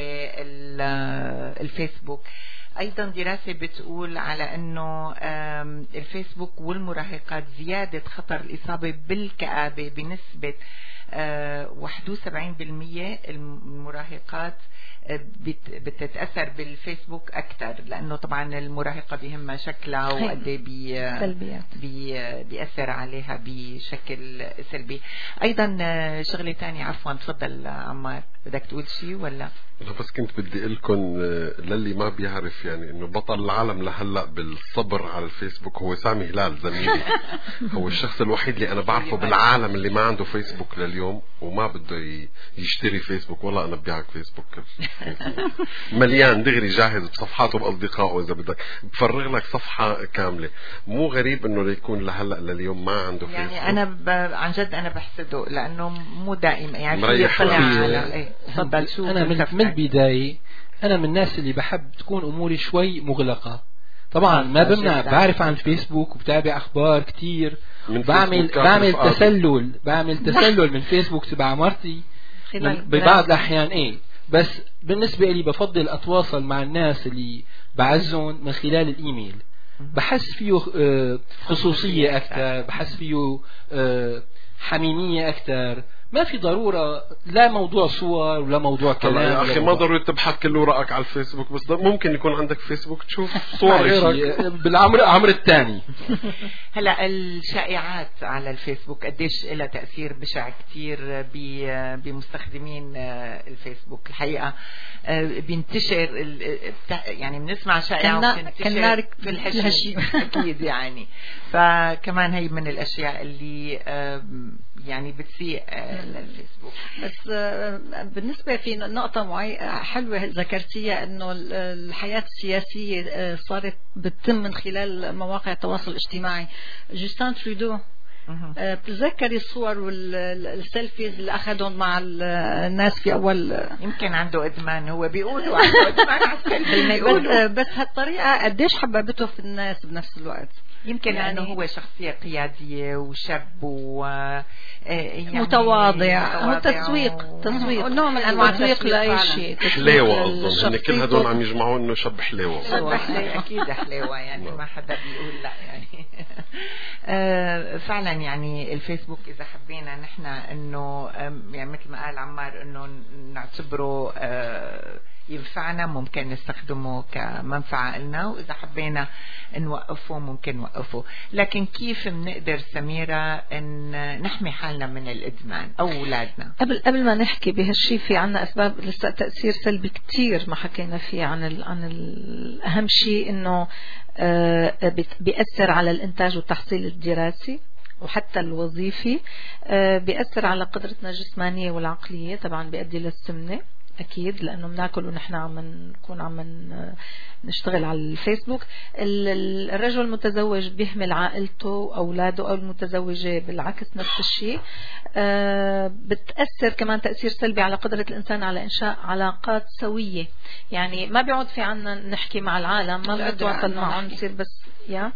الفيسبوك. أيضا دراسة بتقول على أنه الفيسبوك والمراهقات زيادة خطر الإصابة بالكآبة بنسبة واحد وسبعين بالمية. المراهقات بتتأثر بالفيسبوك أكثر، لأنه طبعا المراهقة بيهمها شكلها وقد بي بي بيأثر عليها بشكل سلبي. أيضا شغلة تانية، عفوا تفضل عمار، بدك تقول شيء ولا؟ أنا بس كنت بدي أقول لكم للي ما بيعرف يعني إنه بطل العالم لهلا بالصبر على الفيسبوك هو سامي هلال زميلي. هو الشخص الوحيد اللي أنا بعرفه بالعالم اللي ما عنده فيسبوك لليوم وما بده يشتري فيسبوك. والله أنا ببيعك فيسبوك مليان دغري جاهز بصفحاته بأصدقائه، إذا بدك بفرغ لك صفحة كاملة. مو غريب إنه يكون لهلا لليوم ما عنده فيسبوك. يعني أنا ب... عن جد أنا بحسده لأنه مو دائما يعني مريح على إيه. تفضل. شو أنا من, من البداية أنا من الناس اللي بحب تكون أموري شوي مغلقة. طبعا ما بمنع بعرف عن فيسبوك وبتابع أخبار كتير، بعمل بعمل تسلل بعمل تسلل من فيسبوك تبع مرتي ببعض الأحيان. إيه بس بالنسبة لي بفضل أتواصل مع الناس اللي بعزهم من خلال الإيميل. بحس فيه خصوصية أكثر، بحس فيه حميمية أكثر. ما في ضرورة لا موضوع صور ولا موضوع كلام. يا أخي ما ضروري تبحث كل ورقك على الفيسبوك، بس ممكن يكون عندك فيسبوك تشوف صور غيرك بالعمر عمر الثاني. هلا الشائعات على الفيسبوك قديش لها تأثير بشع كتير بمستخدمين الفيسبوك. الحقيقة بينتشر يعني بنسمع شائعة وبتنتشر في الحشي أكيد يعني. فكمان هي من الأشياء اللي يعني بتسيء للفيسبوك. بس بالنسبة في نقطة معينة حلوة ذكرتيها إنه الحياة السياسية صارت بتتم من خلال مواقع التواصل الاجتماعي. جوستين ترودو آه، بتتذكري الصور والسيلفيز اللي اخذهم مع الناس في اول. يمكن عنده ادمان، هو بيقولوا عنده ادمان على السيلفي بيقولوا. بس هالطريقه قديش حببته في الناس بنفس الوقت. يمكن يعني لانه هو شخصيه قياديه وشاب و يعني متواضع. هو تسويق تسويق نوع من انواع التسويق لاي شيء. حليوه اظن هن كل هدول عم يجمعوا انه شب حليوه. شب حليوه اكيد حليوه يعني ما حدا بيقول لا يعني. آه فعلا يعني الفيسبوك اذا حبينا نحن انه يعني مثل ما قال عمار انه نعتبره آه ينفعنا ممكن نستخدمه كمنفعة لنا، وإذا حبينا نوقفه ممكن نوقفه. لكن كيف بنقدر سميرة أن نحمي حالنا من الإدمان أو أولادنا؟ قبل قبل ما نحكي بهالشي في عنا أسباب لسه تأثير سلبي كتير ما حكينا فيه عن ال عن ال أهم شيء إنه آه بيأثر على الإنتاج والتحصيل الدراسي وحتى الوظيفي، آه بيأثر على قدرتنا الجسمانية والعقلية، طبعا بيؤدي للسمنة أكيد لأنه بناكل ونحن عم نكون عم نشتغل على الفيسبوك. الرجل المتزوج بيهمل عائلته وأولاده، أو المتزوجة بالعكس نفس الشيء. بتأثر كمان تأثير سلبي على قدرة الإنسان على إنشاء علاقات سوية، يعني ما بيعود في عنا نحكي مع العالم، ما بنتواصل معهم، نصير بس يا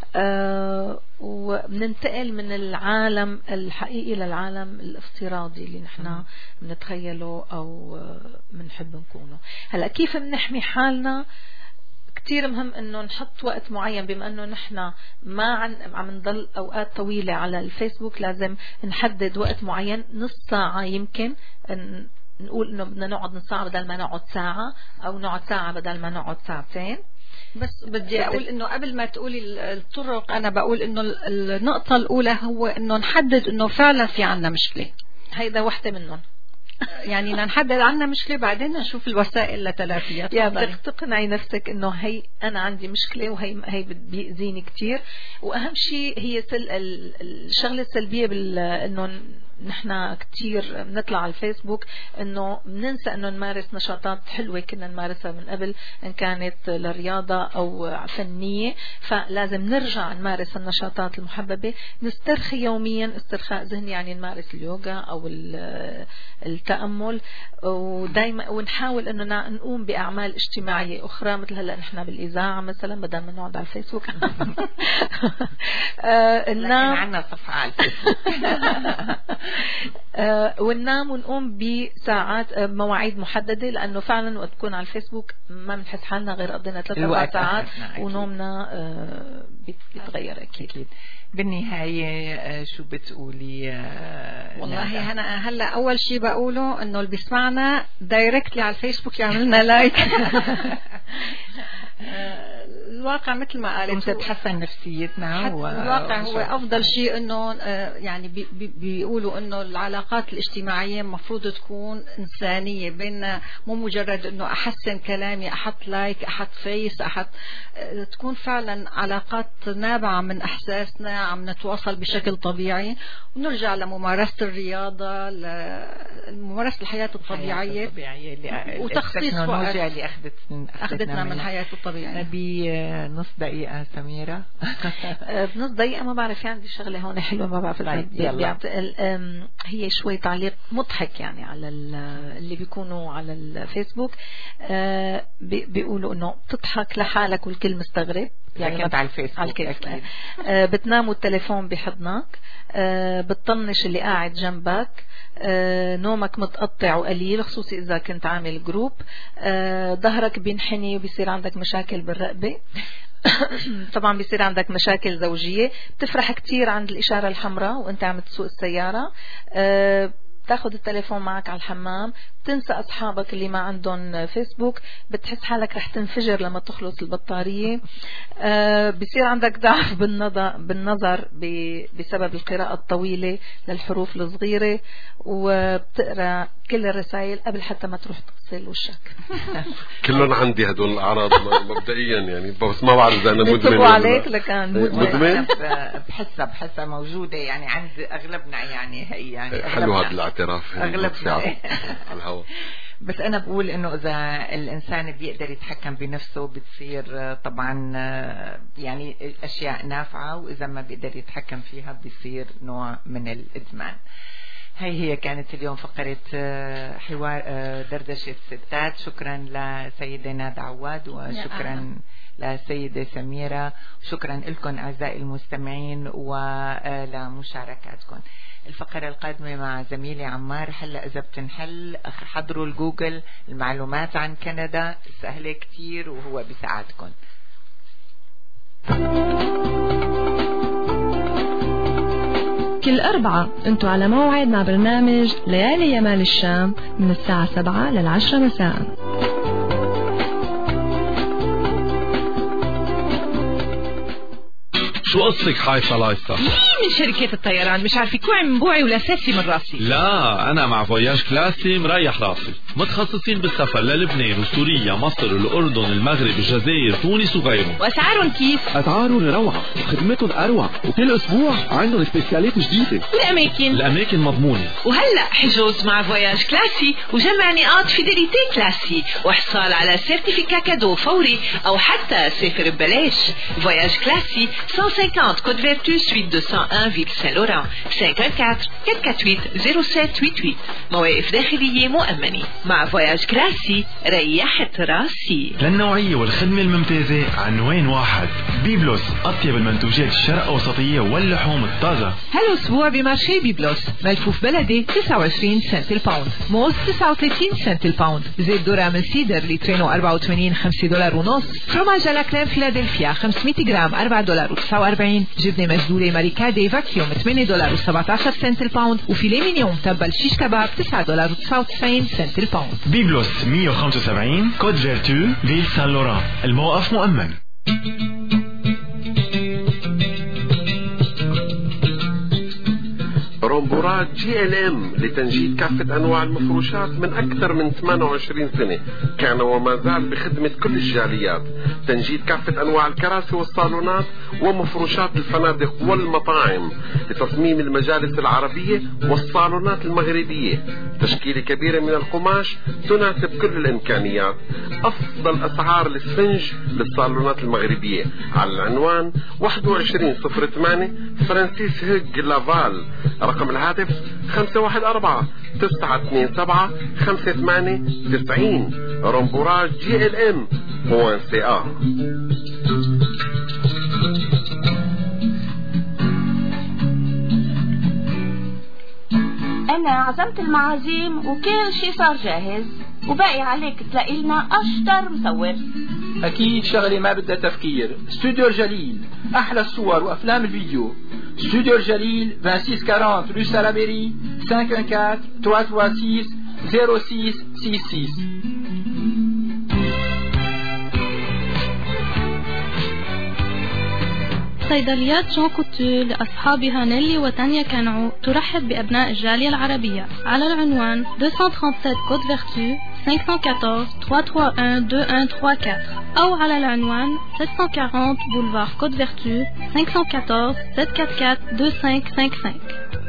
آه وبننتقل من العالم الحقيقي للعالم الافتراضي اللي نحن بنتخيله أو بنحب نكونه. هلأ كيف بنحمي حالنا؟ كتير مهم انه نحط وقت معين، بما انه نحن ما عن عم نضل اوقات طويلة على الفيسبوك، لازم نحدد وقت معين، نص ساعة يمكن نقول انه بدنا نقعد نص ساعة بدل ما نقعد ساعة، او نقعد ساعة بدل ما نقعد ساعتين. بس بدي أقول إنه قبل ما تقولي الطرق، أنا بقول إنه النقطة الأولى هو إنه نحدد إنه فعلا في عنا مشكلة، هيدا واحدة منهم. يعني نحدد عنا مشكلة بعدين نشوف الوسائل لتلافيها. يا بدك تقنعي نفسك إنه هي أنا عندي مشكلة وهي هي بيأذيني كتير، وأهم شيء هي الشغلة السلبية بال إنه نحن كتير بنطلع على الفيسبوك إنه بننسى إنه نمارس نشاطات حلوة كنا نمارسها من قبل، إن كانت للرياضة أو فنية، فلازم نرجع نمارس النشاطات المحببة. نسترخي يوميا استرخاء ذهني، يعني نمارس اليوغا أو التأمل، ودايما ونحاول إنه نقوم بأعمال اجتماعية أخرى، مثل هلا نحن بالإذاعة مثلا بدل ما نقعد على الفيسبوك. ننام عنا صفحة على الفيسبوك. آه وننام ونقوم بساعات مواعيد محددة، لأنه فعلا وقت تكون على الفيسبوك ما بنحس حالنا غير قضينا ثلاث أربع ساعات ونومنا آه بيتغير أكيد. أكيد. بالنهاية آه شو بتقولي؟ آه والله أنا هلا أول شيء بقوله إنه اللي بيسمعنا دايركتلي على الفيسبوك يعملنا لايك. الواقع مثل ما قالت تتحسن نفسيتنا، الواقع هو أفضل شيء إنه يعني بي بي بيقولوا إنه العلاقات الاجتماعية مفروض تكون إنسانية بيننا، مو مجرد إنه أحسن كلامي، أحط لايك، أحط فيس، أحط تكون فعلا علاقات نابعة من إحساسنا، عم نتواصل بشكل طبيعي، ونرجع لممارسة الرياضة، لممارسة الحياة الطبيعية وتخصيص وقت اللي أخذت أخذتنا من الحياة الطبيعية. بنص دقيقة سميرة. بنص دقيقة ما بعرف، في عندي شغلة هون حلوة ما بعرف. هي شوي تعليق مضحك يعني على اللي بيكونوا على الفيسبوك، بيقولوا إنه تضحك لحالك والكل مستغرب، يعني كنت على الفيسبوك على الفيسبوك. آه بتنام والتليفون بحضنك، آه بتطنش اللي قاعد جنبك، آه نومك متقطع وقليل خصوصي إذا كنت عامل جروب، آه ظهرك بينحني وبيصير عندك مشاكل بالرقبة. طبعا بيصير عندك مشاكل زوجية، بتفرح كتير عند الإشارة الحمراء وانت عم تسوق السيارة، آه تاخد التليفون معك على الحمام، تنسى أصحابك اللي ما عندهم فيسبوك، بتحس حالك رح تنفجر لما تخلص البطارية، آه بيصير عندك ضعف بالنظر, بالنظر بسبب القراءة الطويلة للحروف الصغيرة، وبتقرأ كل الرسائل قبل حتى ما تروح تغسل وشك. كلهم عندي هدول الأعراض مبدئيا يعني، بس ما بعرف إذا أنا مدمن عليك لكان مدمن. بحسها بحسها موجودة يعني عند أغلبنا، يعني هي يعني حلو هذا الاعتراف أغلبنا على الهواء. بس أنا بقول إنه إذا الإنسان بيقدر يتحكم بنفسه بتصير طبعا يعني أشياء نافعة، وإذا ما بيقدر يتحكم فيها بيصير نوع من الإدمان. هاي هي كانت اليوم فقرة حوار دردشة ستات. شكرا لسيدة ناد عواد، وشكرا لسيدة سميرة، وشكرا لكم أعزائي المستمعين ولمشاركاتكم. الفقرة القادمة مع زميلي عمار. هلا إذا بتنحل حضروا الجوجل، المعلومات عن كندا سهلة كتير وهو بيساعدكم. كل أربعة أنتوا على موعد مع برنامج ليالي يمال الشام من الساعة سبعة للعشرة مساء. شو قصتك حايصة لايصة؟ مين من شركة الطيران مش عارفة كوع من بوعي ولا ساسي من راسي؟ لا أنا مع فواياج كلاسي مريح راسي، متخصصين بالسفر للبنان وسوريا مصر الأردن المغرب الجزائر تونس وغيرهم. وأسعارهم كيف؟ أسعارهم روعة وخدمتهم أروع، وكل أسبوع عندهم سبيسيالات جديدة. والأماكن؟ الأماكن مضمونة. وهلأ حجوز مع فواياج كلاسي وجمع نقاط فيديليتي كلاسي وحصال على سيرتيفيكا كادو فوري أو حتى سافر ببلاش. فواياج كلاسي cent cinquante Côte Vertu suite deux cent un Ville Saint-Laurent cinq un quatre quatre quatre huit zéro sept huit huit. مواقف داخلية مؤمنة. مع فواياج كلاسي ريحت راسي. للنوعية والخدمة الممتازة عنوان واحد. بيبلوس، أطيب المنتوجات الشرق أوسطية واللحوم الطازة. هالأسبوع بمارشي بيبلوس ملفوف بلدي تسعة وعشرين سنت الباوند، موز تسعة وثلاثين سنت الباوند، زيت ذرة من سيدر لترين وأربعة وثمانين خمسة دولار ونص، فروماج على كلام فيلادلفيا خمسمية جرام أربعة دولار وتسعة وأربعين، جبنة مجدولة ماريكادي فاكيوم ثمانية دولار وسبعة عشر سنت الباوند، وفيليه مينيوم تبل شيش كباب تسعة دولار وتسعة وتسعين سنت الباوند. بيبلوس مية وخمسة وسبعين كود فيرتو فيل سان لوران، الموقف مؤمن. رومبورات جي ال ام لتنجيد كافة أنواع المفروشات من أكثر من ثمانية وعشرين سنة، كان وما زال بخدمة كل الجاليات. تنجيد كافة أنواع الكراسي والصالونات ومفروشات الفنادق والمطاعم، لتصميم المجالس العربية والصالونات المغربية. تشكيلة كبيرة من القماش تناسب كل الإمكانيات. أفضل أسعار الاسفنج للصالونات المغربية على العنوان واحد وعشرين صفر ثمانية فرانسيس هيج لافال. رقم الهاتف خمسة واحد أربعة تسعة اثنين سبعة خمسة ثمانية تسعين. رومبوراج جي ال ام بوان سي ا. أنا عزمت المعازيم وكل شي صار جاهز، وباقي عليك تلاقي لنا أشطر مصور. أكيد شغلة ما بدها تفكير. استوديو الجليل، أحلى الصور وأفلام الفيديو. استوديو الجليل ستة وعشرين أربعين رue Salaberry cinq un quatre trois trois six zéro six six six. صيدليات جون كوتو لأصحابها نيلي وتانيا كانعو ترحب بأبناء الجالية العربية على العنوان deux cent trente-sept Côte Vertu cinq un quatre trois trois un deux un trois quatre أو على العنوان sept cent quarante Boulevard Côte Vertu cinq un quatre sept quatre quatre deux cinq cinq cinq.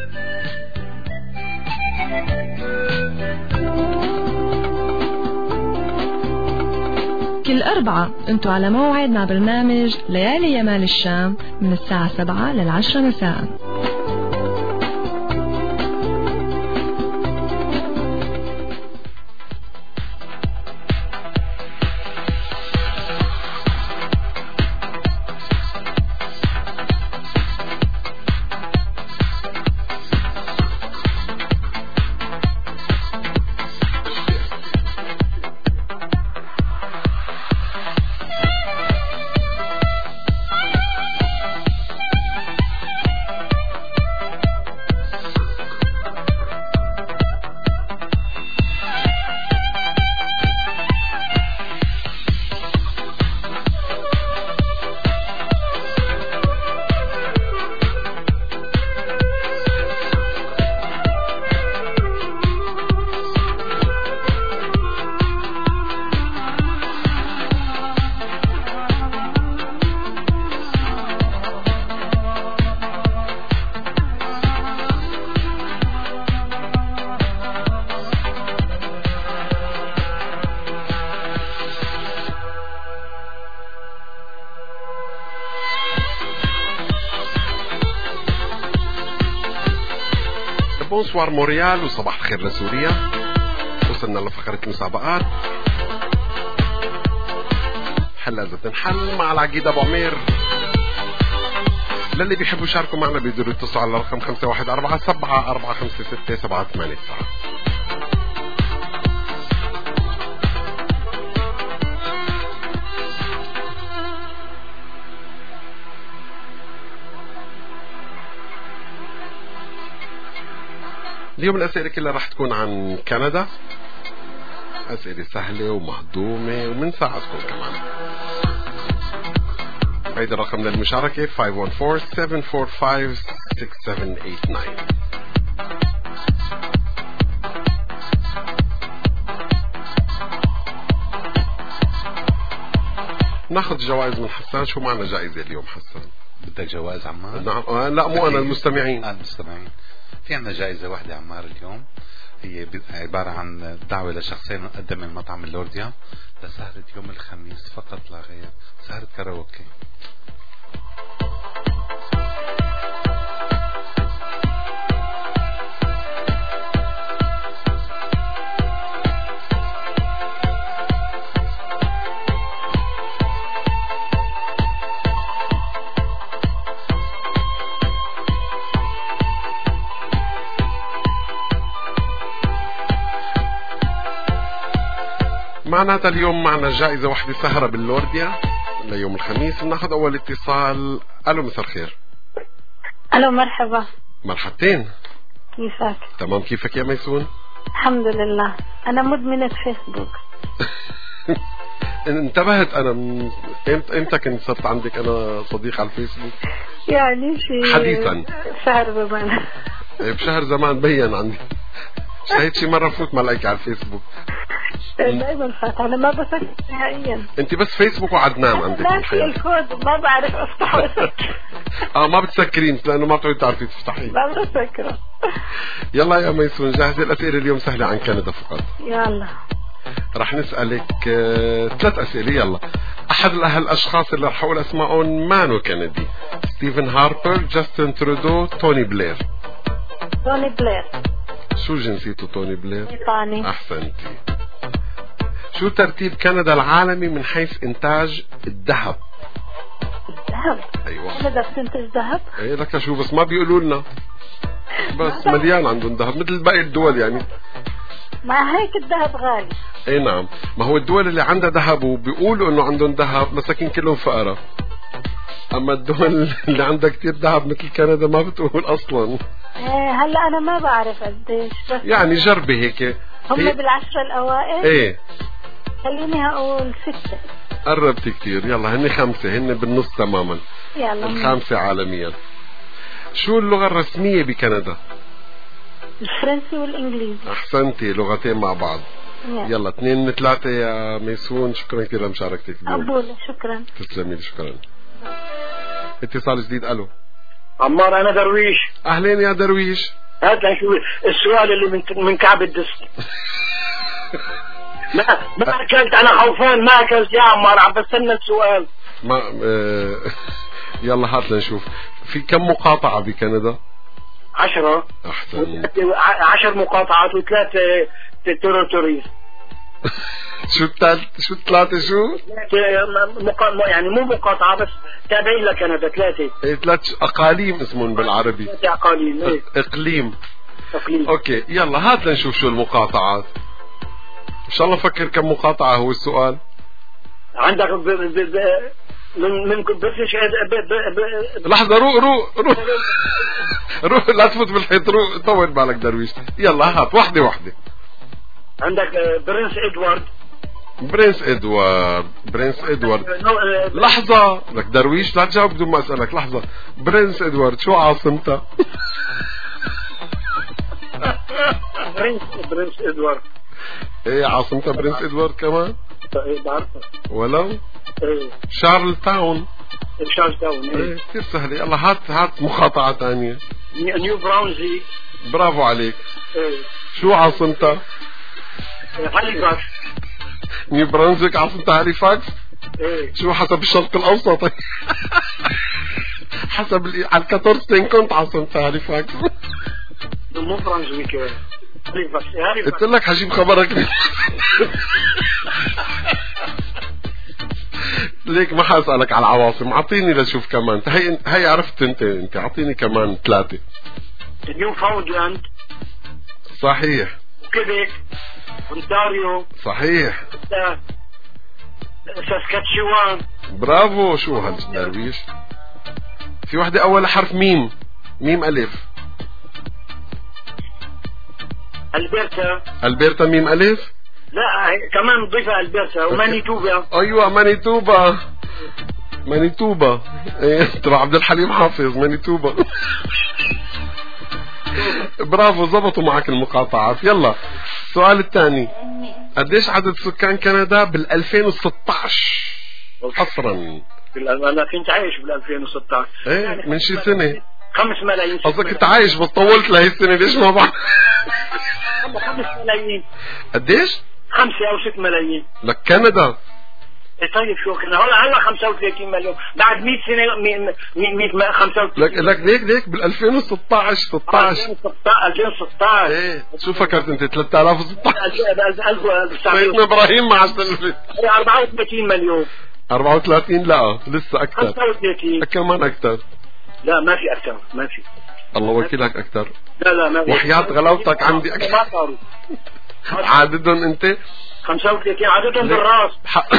كل أربعة أنتوا على موعد مع برنامج ليالي يمال الشام من الساعة سبعة للعشرة مساء. بونسوار موريال وصباح الخير لسوريا. وصلنا لفقرة المسابقات. حلا إذا تنحل مع العقيد أبو عمير. للي بيحبوا يشاركوا معنا بيقدروا يتصلوا على رقم خمسة واحد أربعة سبعة أربعة خمسة ستة سبعة ثمانية تسعة. اليوم الأسئلة كلها راح تكون عن كندا. أسئلة سهلة ومهضومة ومن ساعتكم كمان. هيدا الرقم للمشاركة خمسة واحد أربعة سبعة أربعة خمسة ستة سبعة ثمانية تسعة. ناخذ جوائز من حسان. شو معنا جائزة اليوم حسان؟ بدك جوائز عمار؟ نعم. آه لا مو أنا، المستمعين. آه المستمعين. في عنا جائزة واحدة عمار اليوم، هي عبارة عن دعوة لشخصين نقدم من مطعم اللورديا لسهرة يوم الخميس فقط لا غير، سهرة كاراوكي. معناتها اليوم معنا جائزة واحدة سهرة باللورديا ليوم الخميس. بناخذ أول اتصال. ألو مساء الخير. ألو مرحبا. مرحبتين. كيفك؟ تمام. كيفك يا ميسون؟ الحمد لله. أنا مدمنة فيسبوك. انتبهت أنا من إمتى إمتى كنت صرت عندك أنا صديق على الفيسبوك؟ يعني شيء حديثا. شهر زمان. بشهر زمان بين عندي. شهيت شي مرة فوت ملايك على الفيسبوك. دايما فات. أنا ما بفكر نهائيا. أنت بس فيسبوك وعدنان عندك ناسي الكود ما بعرف أفتحه وأسكر. آه ما بتسكرين لأنه ما بتعرفي تعرفي تفتحين. ما بسكره. يلا يا ميسون جاهزة. الأسئلة اليوم سهلة عن كندا فقط. يلا. رح نسألك آه، ثلاث أسئلة. يلا. أحد الأشخاص اللي رح أقول أسمائهم مانو كندي. ستيفن هاربر، جاستن ترودو، توني بلير. توني بلير. شو جنسيته توني بلير؟ بريطاني. أحسنتي. شو ترتيب كندا العالمي من حيث إنتاج الذهب؟ الذهب؟ أيوة. كندا بتنتج ذهب؟ إيه لك شو بس ما بيقولوا لنا. بس مليان عندهم ذهب مثل باقي الدول يعني. مع هيك الذهب غالي. اي نعم. ما هو الدول اللي عندها ذهب وبيقولوا انه عندهم ذهب مساكين كلهم فقراء. اما الدول اللي عندها كتير ذهب مثل كندا ما بتقول اصلا. ايه هلا انا ما بعرف قديش بس يعني جربي هيك. هم هي... بالعشرة الاوائل. ايه خليني اقول ستة. قربتي كتير. يلا هن خمسة، هن بالنص تماما. يلا الخامسة عالميا. شو اللغة الرسمية بكندا؟ الفرنسي والانجليزي. احسنتي، لغتين مع بعض. يلا, يلا اثنين من ثلاثة يا ميسون. شكرا كثير لمشاركتك اليوم. أبولا شكرا. تسلمي لي. شكرا. اتصال جديد. الو عمار. انا درويش. اهلين يا درويش. هات لي شو السؤال اللي من من كعب الدست. ما ما اكلت انا خوفان ما اكلت يا عمار عم بستنى السؤال. ما اه يلا هات لنشوف. في كم مقاطعة بكندا؟ عشرة. احسن. عشر مقاطعات وثلاثة تيريتوريز. شو الثالث؟ شو الثلاثة شو؟ مقا... يعني مو مقاطعة بس تابعين لكندا ثلاثة. ايه ثلاث اقاليم اسمهم بالعربي. ثلاثة اقاليم. ايه. اقليم. اقليم. اوكي يلا هات لنشوف شو المقاطعات. ان شاء الله فكر كم مقاطعة هو السؤال. عندك ب... ب... ب... من من بفش لحظة. روق روق روق روق لا تفوت بالحيط. روق طول بالك درويش. يلا هات واحدة واحدة. عندك برنس ادوارد. برنس ادوارد. برنس ادوارد. لحظة لك درويش لا تجاوب بدون ما اسألك. لحظة. برنس ادوارد شو عاصمته؟ برنس برنس ادوارد. ايه عاصمته برنس ادوارد كمان. ايه بعرفها. ولو ايه شارل تاون. شارل تاون. ايه كثير سهلة. يلا هات هات مقاطعة ثانية. نيو براونزي. برافو عليك. ايه شو عاصمته؟ هاليفاكس. نيو برونزويك عاصمتها هاليفاكس. ايه. شو حسب الشرق الاوسط. حسب على الكاتورستين كنت عاصمتها هاليفاكس. مو برانزويك بس هذه قلت لك حجيب خبرك. ليك ما حاسألك على العواصم، اعطيني لشوف كمان. هي هي عرفت انت انت اعطيني كمان ثلاثة. نيو فاوندلاند صحيح. كيبيك، اونتاريو صحيح. ساسكاتشوان. برافو. شو هالدرويش؟ في وحدة أول حرف ميم، ميم ألف. ألبرتا. ألبرتا ميم ألف؟ لا كمان نضيفها ألبرتا ومانيتوبا. أيوة مانيتوبا. مانيتوبا. إيه ترى عبد الحليم حافظ مانيتوبا. برافو زبطوا معك المقاطعات. يلا السؤال الثاني، قديش عدد سكان كندا بال ألفين وستة عشر حصرا؟ انا كنت عايش بال ألفين وستة عشر. ايه من شي سنة. خمس ملايين. قصدك كنت عايش بس طولت لهي السنة ليش ما بعرف. خمس ملايين. قديش؟ خمسة أو ست ملايين. لك كندا. إيه طيب شو كنا هلا هلا خمسة وثلاثين مليون بعد مئة سنة مئة خمسة وثلاثين. لك لك ليك ليك بال ألفين وستة عشر ستة عشر ألفين وستة عشر. ايه شو فكرت انت ثلاثة آلاف وستة عشر؟ سيدنا ابراهيم مع السلفة. أربعة وثلاثين مليون. أربعة وثلاثين لا لسه اكثر. خمسة وثلاثين. كمان اكثر. لا ما في اكثر ما في. الله وكيلك اكثر. لا لا ما في. وحياة غلاوتك عندي اكثر. ما صاروا. عددهم انت خمسة وثلاثين عددهم بالراس.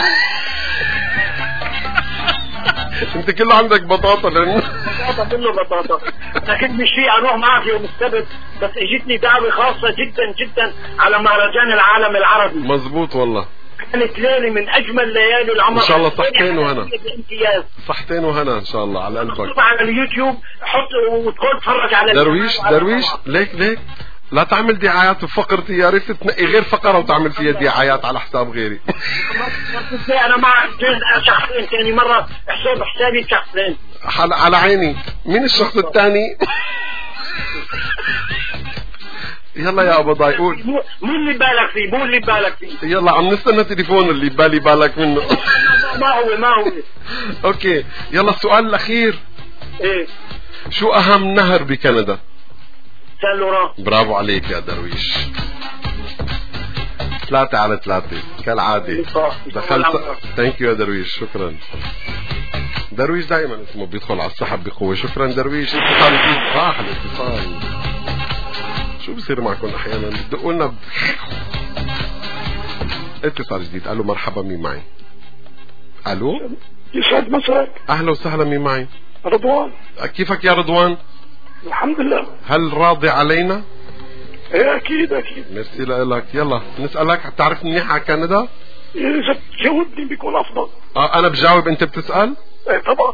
انت كله عندك بطاطا لانه بطاطا كله بطاطا. لكن مش في اروح معك يوم السبت بس اجتني دعوه خاصه جدا جدا على مهرجان العالم العربي. مزبوط والله. كانت ليله من اجمل ليالي العمر. ان شاء الله صحتين وهنا. صحتين وهنا ان شاء الله على قلبك. على اليوتيوب حط وتقول اتفرج على درويش درويش ليك ليك لا تعمل دعايات بفقرتي، يا ريت تنقي غير فقرة وتعمل فيها دعايات على حساب غيري. انا مع شخصين ثاني مرة حساب حسابي شخصين. على عيني. مين الشخص الثاني؟ يلا يا ابو ضاي قول. مو اللي بالك فيه مو اللي بالك فيه. يلا عم نستنى تليفون اللي بالي بالك منه. ما هو ما هو. اوكي يلا السؤال الاخير. ايه شو اهم نهر بكندا؟ سان لوران. برافو عليك يا درويش. ثلاثة على ثلاثة كالعادة. دخلت. ثانك يو يا درويش شكرا. درويش دائما اسمه بيدخل على السحب بقوة. شكرا درويش. اتصال جديد راح الاتصال. شو بصير معكم احيانا بدقوا لنا ب... اتصال جديد. الو مرحبا مين معي؟ الو يسعد مساك. اهلا وسهلا مين معي؟ رضوان. كيفك يا رضوان؟ الحمد لله. هل راضي علينا؟ ايه اكيد اكيد. ميرسي لك. يلا نسألك بتعرف منيح على كندا؟ اذا تجاوبني بيكون افضل. اه انا بجاوب انت بتسأل؟ ايه طبعا.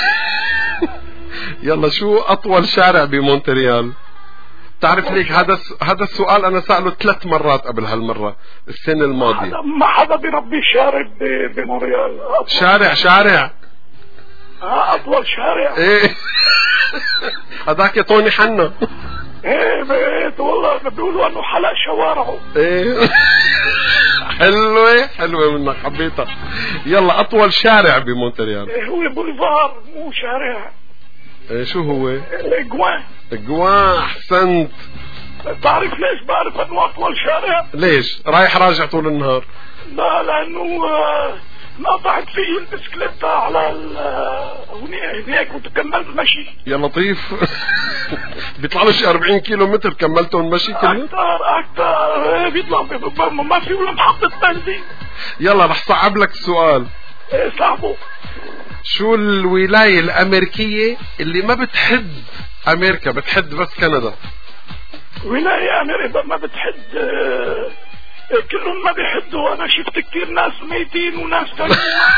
يلا شو اطول شارع بمونتريال؟ تعرف ليك هذا هذا السؤال انا سأله ثلاث مرات قبل هالمرة السنة الماضية. ما حدا بيربي شارع بمونتريال. شارع شارع اه اطول شارع. ايه هذاك يا طوني حنا. ايه بيت والله بيقولوا انه حلق شوارعه. ايه حلوة حلوة منك حبيتها. يلا اطول شارع بمونتريال. ايه هو بوليفار مو شارع. ايه شو هو؟ اجوان. اجوان احسنت. تعرف ليش بعرف انه اطول شارع؟ ليش؟ رايح راجع طول النهار؟ لا لانه نقطعت فيه البسكليتة على هناك وتكملت مشي. يا لطيف. بيطلع له شي أربعين كيلو متر كملتهم مشي كله؟ اكثر اكثر بيطلع ما في ولا محطة بنزين. يلا رح صعب لك السؤال. ايه صعبه. شو الولاية الامريكية اللي ما بتحد امريكا بتحد بس كندا؟ ولاية امريكا ما بتحد كلهم ما بيحدوا. انا شفت كتير ناس ميتين وناس تانيين.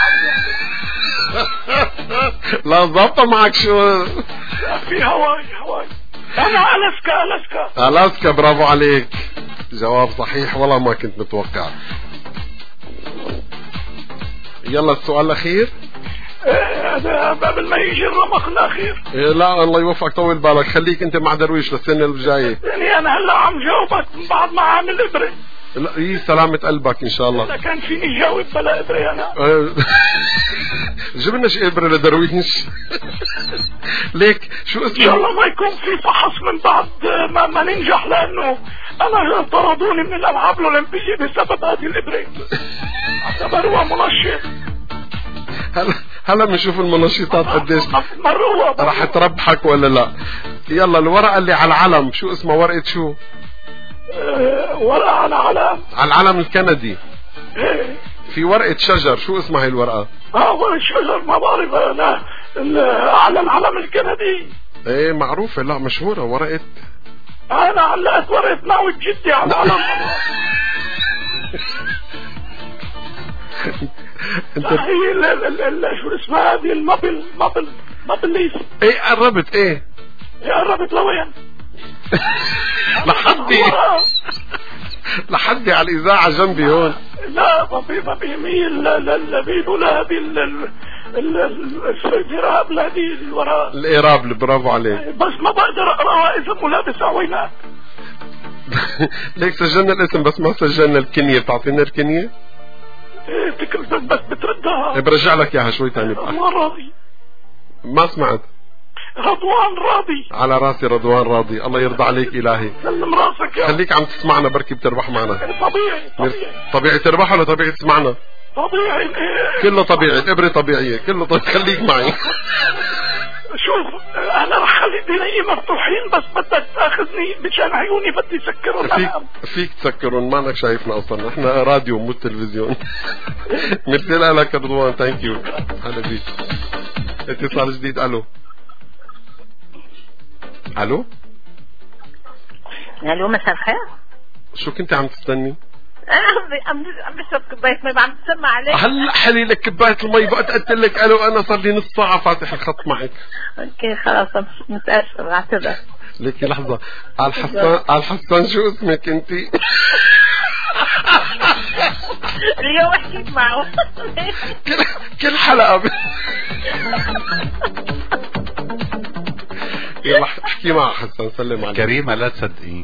لا ضبطة معك شو. في هواي هواي. انا الاسكا الاسكا الاسكا. برافو عليك جواب صحيح والله ما كنت متوقع. يلا السؤال الاخير. هذا قبل ما يجي الرمق الاخير. إيه لا الله يوفقك طول بالك. خليك انت مع درويش للسنة الجاية. يعني انا هلا عم جاوبك من بعد ما عامل ابره. لا ايه سلامة قلبك ان شاء الله. لا كان فيني جاوب بلا ابره انا. جيب لنا شي ابره لدرويش. ليك شو اسمه؟ ان شاء الله ما يكون في فحص من بعد ما, ما ننجح، لانه انا طردوني من الالعاب الاولمبيه بسبب هذه الابره. اعتبروها منشط. هلا هلا بنشوف المنشطات قديش راح تربحك ولا لا. يلا الورقه اللي على العلم شو اسمها؟ ورقه شو؟ أه ورقه على علم. على العلم الكندي. ايه في ورقه شجر، شو اسمها هي الورقه؟ اه ورقه شجر، ما بعرف انا. على العلم الكندي. ايه معروفه، لا مشهوره ورقه. انا علقت ورقه نعوة جدي على العلم. انت هي ال ال ال شو اسمها هذه المابل مابل مابل ليس. ايه قربت ايه؟ ايه قربت لوين؟ لحدي لحدي على الاذاعه جنبي هون. لا ما في ما في مين لا بيقولوا لها هذه الإراب هذه الوراء. الإراب برافو عليك. بس ما بقدر اقراها اذا ملابس عوينات. ليك سجلنا الاسم بس ما سجلنا الكنيه، بتعطينا الكنيه؟ ايه تكلمتك بس بتردها. ايه برجع لك اياها شوي ثاني. رضوان راضي. ما سمعت. رضوان راضي. على راسي رضوان راضي، الله يرضى عليك الهي. سلم راسك يا خليك عم تسمعنا بركي بتربح معنا. طبيعي طبيعي. طبيعي تربح ولا طبيعي تسمعنا؟ طبيعي. كله طبيعي، الابره طبيعيه، كله طبيعي. خليك معي. شوف انا رح خلي ديني مفتوحين، بس بدك تاخذني مشان عيوني بدي سكرهم. فيك فيك تسكرهم، ما انك شايفنا اصلا، احنا راديو مو تلفزيون. مثل لك رضوان، ثانك يو. هلا بيك. اتصال جديد. الو الو الو مساء الخير. شو كنت عم تستني؟ انا عم عم بشرب كوبايه مي، عم تسمع عليك. هلا حلي لك كوبايه المي، بقى قلت لك الو انا صار لي نص ساعه فاتح الخط معك. اوكي خلاص متاسف بعتذر. ليكي لحظه. على حسان على حسان شو اسمك انت؟ اليوم حكيت معه كل كل حلقه. يلا احكي مع حسان، سلم عليك. كريمه لا تصدقين.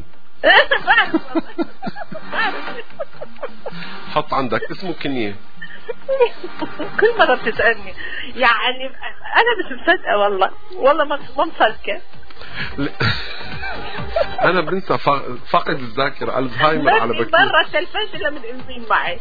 حط عندك اسمه كنيه. كل مرة بتسألني يعني أنا مش مصدقة والله والله ما مصدقة. أنا بنسى فقد الذاكرة، الزهايمر على بكير. مرة تلفزت لما الإنزيم معي.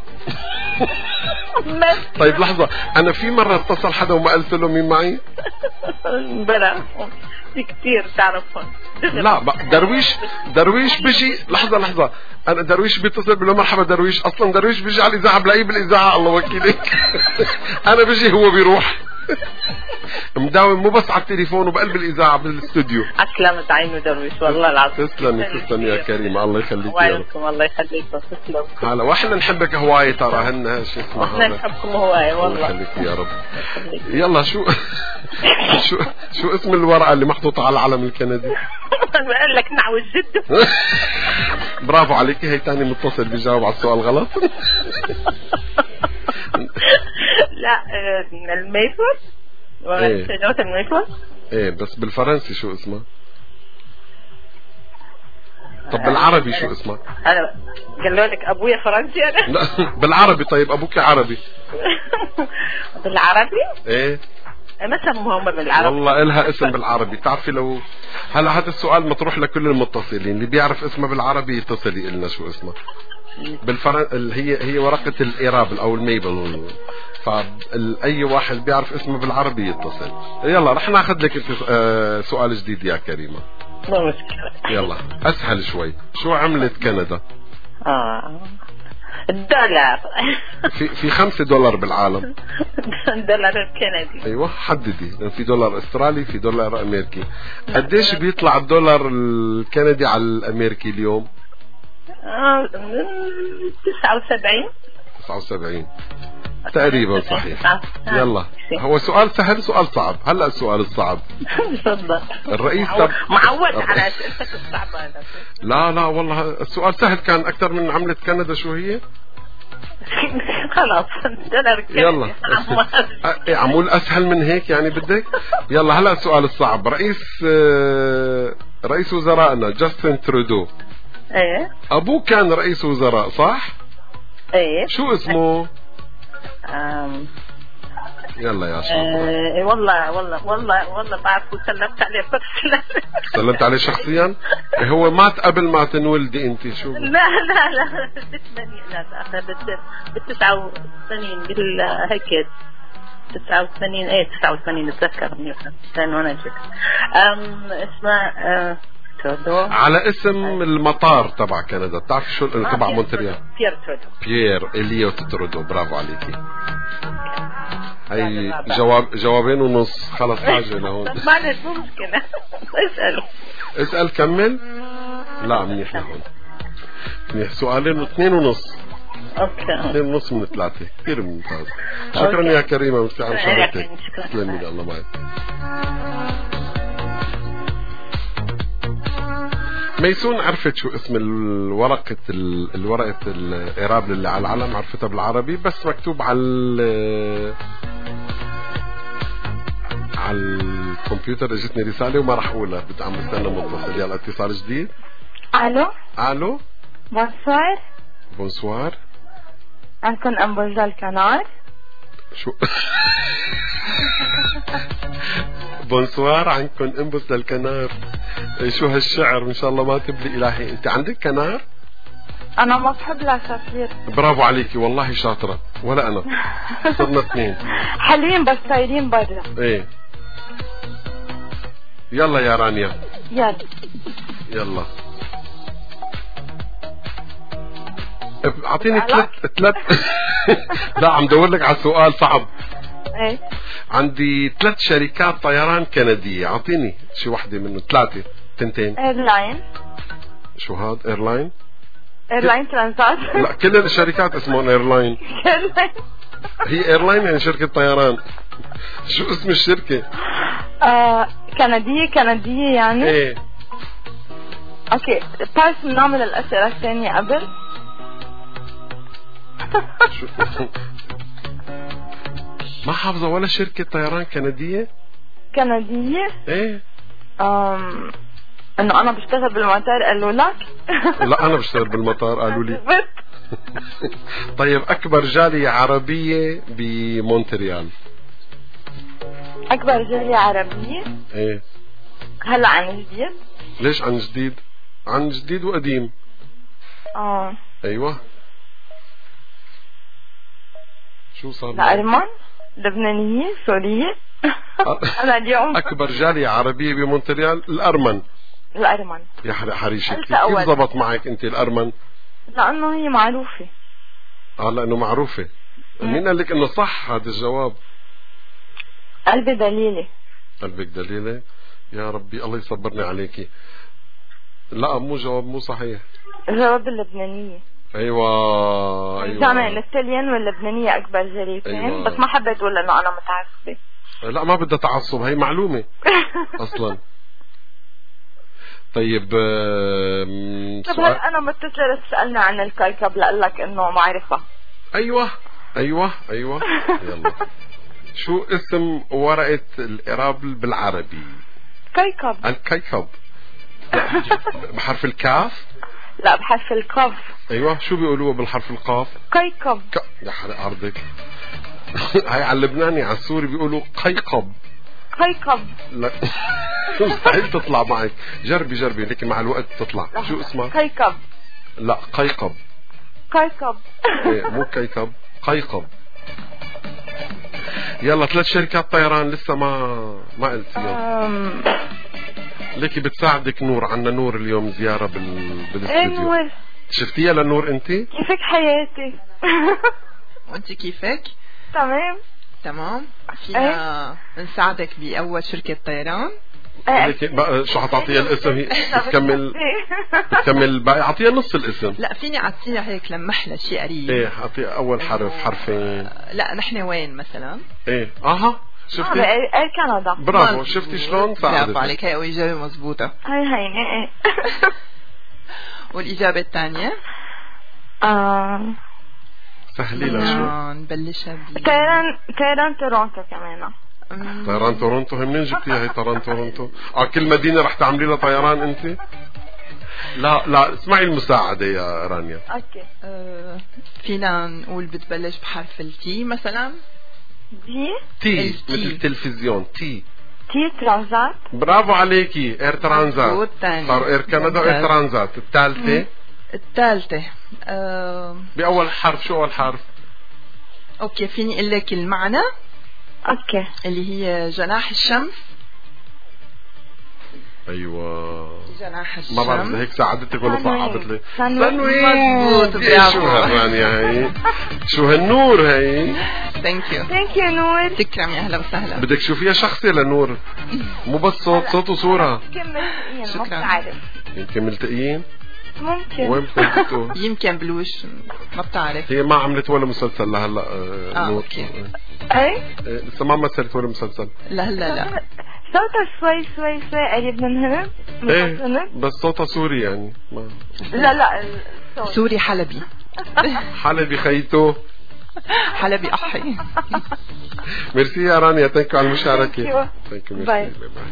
طيب لحظة، أنا في مرة اتصل حدا وما قلت له مين معي؟ بلا في كتير تعرفهم. لا درويش درويش بيجي. لحظة لحظة، أنا درويش بيتصل بله مرحبا درويش، أصلا درويش بيجي على الإذاعة بلاقيه بالإذاعة، الله وكيلك. أنا بيجي هو بيروح. مداوم مو بس على التليفون وبقلب الإذاعة بالاستوديو. أسلمت عينه درويش والله العظيم. تسلمي تسلمي يا كريمة، الله يخليك يا رب. الله يخليك تسلم. هلا واحنا نحبك هواي ترى، هن شو اسمه، احنا نحبكم هواي والله. الله يخليك يا رب. يلا شو شو شو اسم الورقة اللي محطوطة على العلم الكندي؟ بقول لك نعوة جد. برافو عليكي، هي تاني متصل بيجاوب على السؤال غلط. لا الميفور ولا شجرة الميفور. ايه بس بالفرنسي شو اسمها؟ طب بالعربي شو اسمها؟ انا قالوا لك ابويا فرنسي انا. لا بالعربي. طيب ابوك عربي. بالعربي؟ ايه ما سموهم بالعربي. والله إلها اسم بالعربي. تعرفي لو هلا هذا السؤال مطروح لكل المتصلين، اللي بيعرف اسمها بالعربي يتصل يقلنا شو اسمها. بالفرن هي هي ورقة الإيراب أو الميبل، فأي واحد بيعرف اسمه بالعربي يتصل. يلا رح ناخذ لك سؤال جديد يا كريمة. ما مشكلة. يلا أسهل شوي. شو عملة كندا؟ آه الدولار. في في خمسة دولار بالعالم. الدولار الكندي. ايوه حددي، في دولار استرالي في دولار امريكي. قديش بيطلع الدولار الكندي على الامريكي اليوم؟ آه تسعة وسبعين. تسعة وسبعين تقريبا صحيح. يلا هو سؤال سهل سؤال صعب. هلا السؤال الصعب. تفضل. الرئيس معود على اسئلتك الصعبة. لا لا والله السؤال سهل كان أكثر من عملة كندا. شو هي؟ خلاص دولار كندي. يلا عمول أسهل من هيك يعني بدك. يلا هلا السؤال الصعب. رئيس رئيس وزرائنا جاستن ترودو ايه. ابوه كان رئيس وزراء صح؟ ايه. شو اسمه؟ أم. يلا يا شاطر. أه والله والله والله والله بعرف وسلمت عليه بس. سلمت عليه شخصيا؟ هو مات قبل ما تنولدي انت شو؟ لا لا لا بالثمانين لا لا بالتسعة وثمانين بال هيك تسعة وثمانين ايه تسعة وثمانين اتذكر منيح كان وانا جيت. ام اسمه أه ترودو. على اسم المطار تبع كندا، بتعرف شو آه تبع مونتريال؟ بيير ترودو. بيير إليوت ترودو، برافو عليكي. هي جواب جوابين ونص، خلص حاجة لهون. ما لك مو مشكلة. اسأل. اسأل كمل. لا منيح لهون. منيح، سؤالين واثنين ونص. اوكي. اثنين ونص من ثلاثة، كثير ممتاز. شكرا يا كريمة، ميرسي على مشاركتك. تسلمي لي، الله معك. ميسون عرفت شو اسم الورقة الورقة الإعراب اللي على العلم؟ عرفتها بالعربي بس مكتوب على على الكمبيوتر. اجتني رسالة وما راح اقولها، بدي عم بستنى متصل. يلا اتصال جديد. الو الو بونسوار. بونسوار. عندكم امبرجة الكنار؟ شو بونسوار، عندكم انبس للكنار. شو هالشعر؟ ان شاء الله ما تبلي الهي. انت عندك كنار؟ انا ما بحب العصافير. برافو عليكي والله شاطرة. ولا انا. صرنا اثنين حلوين بس صايرين برا. ايه يلا يا رانيا. يلا يلا اعطيني ثلاث ثلاث لا عم دور لك على سؤال صعب. ايه عندي ثلاث شركات طيران كندية، اعطيني شي وحدة منهم. ثلاثة تنتين. ايرلاين. شو هاد ايرلاين؟ ايرلاين ترانزات. لا كل الشركات اسمهم ايرلاين. هي ايرلاين يعني شركة طيران. شو اسم الشركة؟ آه كندية كندية يعني. ايه اوكي بس بنعمل الاسئلة الثانية قبل. ما حافظة ولا شركة طيران كندية؟ كندية؟ ايه امم انه انا بشتغل بالمطار قالوا لك؟ لا انا بشتغل بالمطار قالوا لي. طيب اكبر جالية عربية بمونتريال؟ اكبر جالية عربية؟ ايه هلا عن جديد؟ ليش عن جديد؟ عن جديد وقديم. اه ايوه شو صار؟ الأرمن، لبنانية، سورية. أنا اليوم أكبر جالية عربية بمونتريال الأرمن. الأرمن يا حريشة كيف ضبط معك أنت الأرمن؟ لأنه هي معروفة. آه لأنه معروفة. مين قال لك إنه صح هذا الجواب؟ قلبي دليلي. قلبك دليلي؟ يا ربي الله يصبرني عليكي. لا مو جواب مو صحيح. الجواب اللبنانية. ايوه ايوه جامعة التاليان واللبنانية اكبر جريتين. أيوة. بس ما حبيت اقول انه انا متعصبة. لا ما بدها تعصب، هي معلومة اصلا. طيب طب هل انا متصلة تسألني عن الكوكب لأقول لك انه معرفة. ايوه ايوه ايوه يلا شو اسم ورقة الإعراب بالعربي؟ كوكب. الكوكب بحرف الكاف؟ لا بحرف القاف. ايوه شو بيقولوه بالحرف القاف؟ كوكب. ك... يا حرق ارضك. هاي على اللبناني على السوري بيقولوا قيقب. قيقب. لا مستحيل تطلع معك. جربي جربي لكن مع الوقت تطلع. شو اسمها؟ قيقب. لا قيقب. قيقب. ايه مو قيقب قيقب. يلا ثلاث شركات طيران لسه ما ما قلتيهم. ليكي بتساعدك نور، عنا نور اليوم زيارة بال... بالاستوديو. ايه شفتيها لنور انت؟ كيفك حياتي؟ وانت كيفك؟ تمام تمام. فينا ايه؟ نساعدك بأول شركة طيران. لكن بقى شو حتعطيها الاسم؟ هي بتكمل بتكمل الباقي. اعطيها نص الاسم. لا فيني اعطيها هيك لمح لها شيء قريب. ايه اعطيها اول حرف حرفين. لا نحن وين مثلا؟ ايه اها شفتي؟ اه ايه كندا. برافو شفتي شلون ساعدتك؟ برافو عليك. هي اجابة مضبوطة. هاي هاي ايه والاجابة الثانية؟ اه سهلي لها شو؟ نبلشها ب طيران طيران تورونتو كمان. طيران تورونتو. هي منين جبتيها هي طيران تورونتو؟ اه كل مدينة رح تعملي لها طيران انت؟ لا لا اسمعي المساعدة يا رانيا. اوكي أه فينا نقول بتبلش بحرف التي مثلا. دي تي مثل تلفزيون. تي تي ترانزات. برافو عليكي. اير ترانزات صار اير كندا واير ترانزات. الثالثة الثالثة أه بأول حرف. شو أول حرف؟ اوكي فيني اقول لك المعنى. اوكي اللي هي جناح الشمس. ايوه جناح الشمس. ما بعرف هيك ساعدتك ولا صعبت لي؟ تنوين. مضبوط شو هالرانيا هي؟ شو هالنور هي؟ ثانك يو ثانك يو نور. تكرم يا اهلا وسهلا. بدك تشوفيها شخصي لنور مو بس صوت صوت وصورة. شكرا. ما بتعرف يمكن ملتقيين. ممكن. وين بتلتقوا؟ يمكن بالوش ما بتعرف. هي ما عملت ولا مسلسل لهلا. اه, آه نور. اوكي. اي لسه ما مثلت ولا مسلسل. لا لا لا صوتها شوي شوي شوي قريب من هنا. ايه بس صوتها سوري يعني ما. لا لا الصوت. سوري حلبي. حلبي خيتو. حلبي أحي. ميرسي يا رانيا. تنكو على المشاركة. ثانك يو. باي.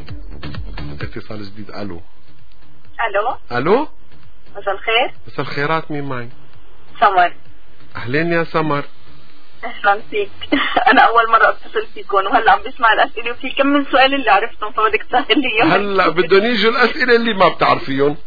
اتصال جديد. الو الو الو مساء الخير. مساء الخيرات. مين معي؟ سمر. اهلين يا سمر. اهلا فيك. انا اول مره اتصل فيكم وهلا عم بسمع الاسئله وفي كم من سؤال اللي عرفتهم فبدك تسهل لي اياهم. هلا بدهم يجوا الاسئله اللي ما بتعرفيهم.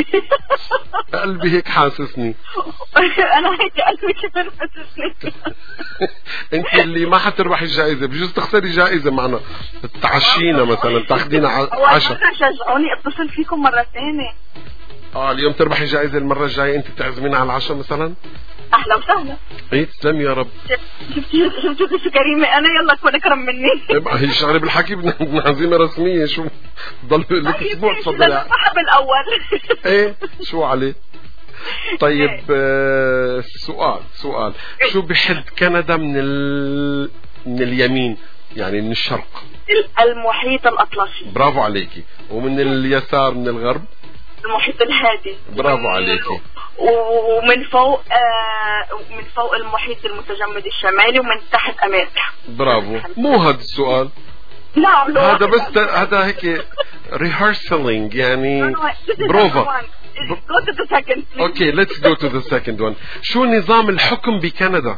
قلبي هيك حاسسني. انا هيك قلبي كمان حاسسني. انت اللي ما حتربحي الجائزه بجوز تخسري جائزه معنا. تعشينا مثلا تاخذينا عشاء. شجعوني اتصل فيكم مره ثانيه. اه اليوم تربحي جائزه. المره الجايه انت تعزمينا على العشاء مثلا. اهلا وسهلا. ايه تسلمي يا رب. شفتي شفتي شو كريمه انا. يلا كون اكرم مني. هي شغله بالحكي. بدنا عزيمه رسميه. شو ضل لك اسبوع تفضلي. الصاحب الاول. ايه شو عليه. طيب آه سؤال سؤال شو بحد كندا من ال... من اليمين يعني من الشرق؟ المحيط الاطلسي. برافو عليكي. ومن اليسار من الغرب؟ المحيط الهادي. برافو عليكي. ومن فوق آه من فوق المحيط المتجمد الشمالي ومن تحت امريكا. برافو. مو هذا السؤال. لا هذا بس هذا هيك rehearsing يعني بروفا. Go to the second please. Okay, let's go to the second one. شو نظام الحكم بكندا؟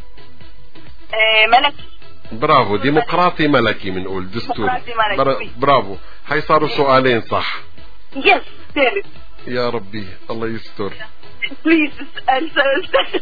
آه ملكي. برافو. ديمقراطي ملكي بنقول دستوري. برا... برافو. هاي صاروا سؤالين صح. يس ثالث. يا ربي الله يستر. بليز اسأل سؤال.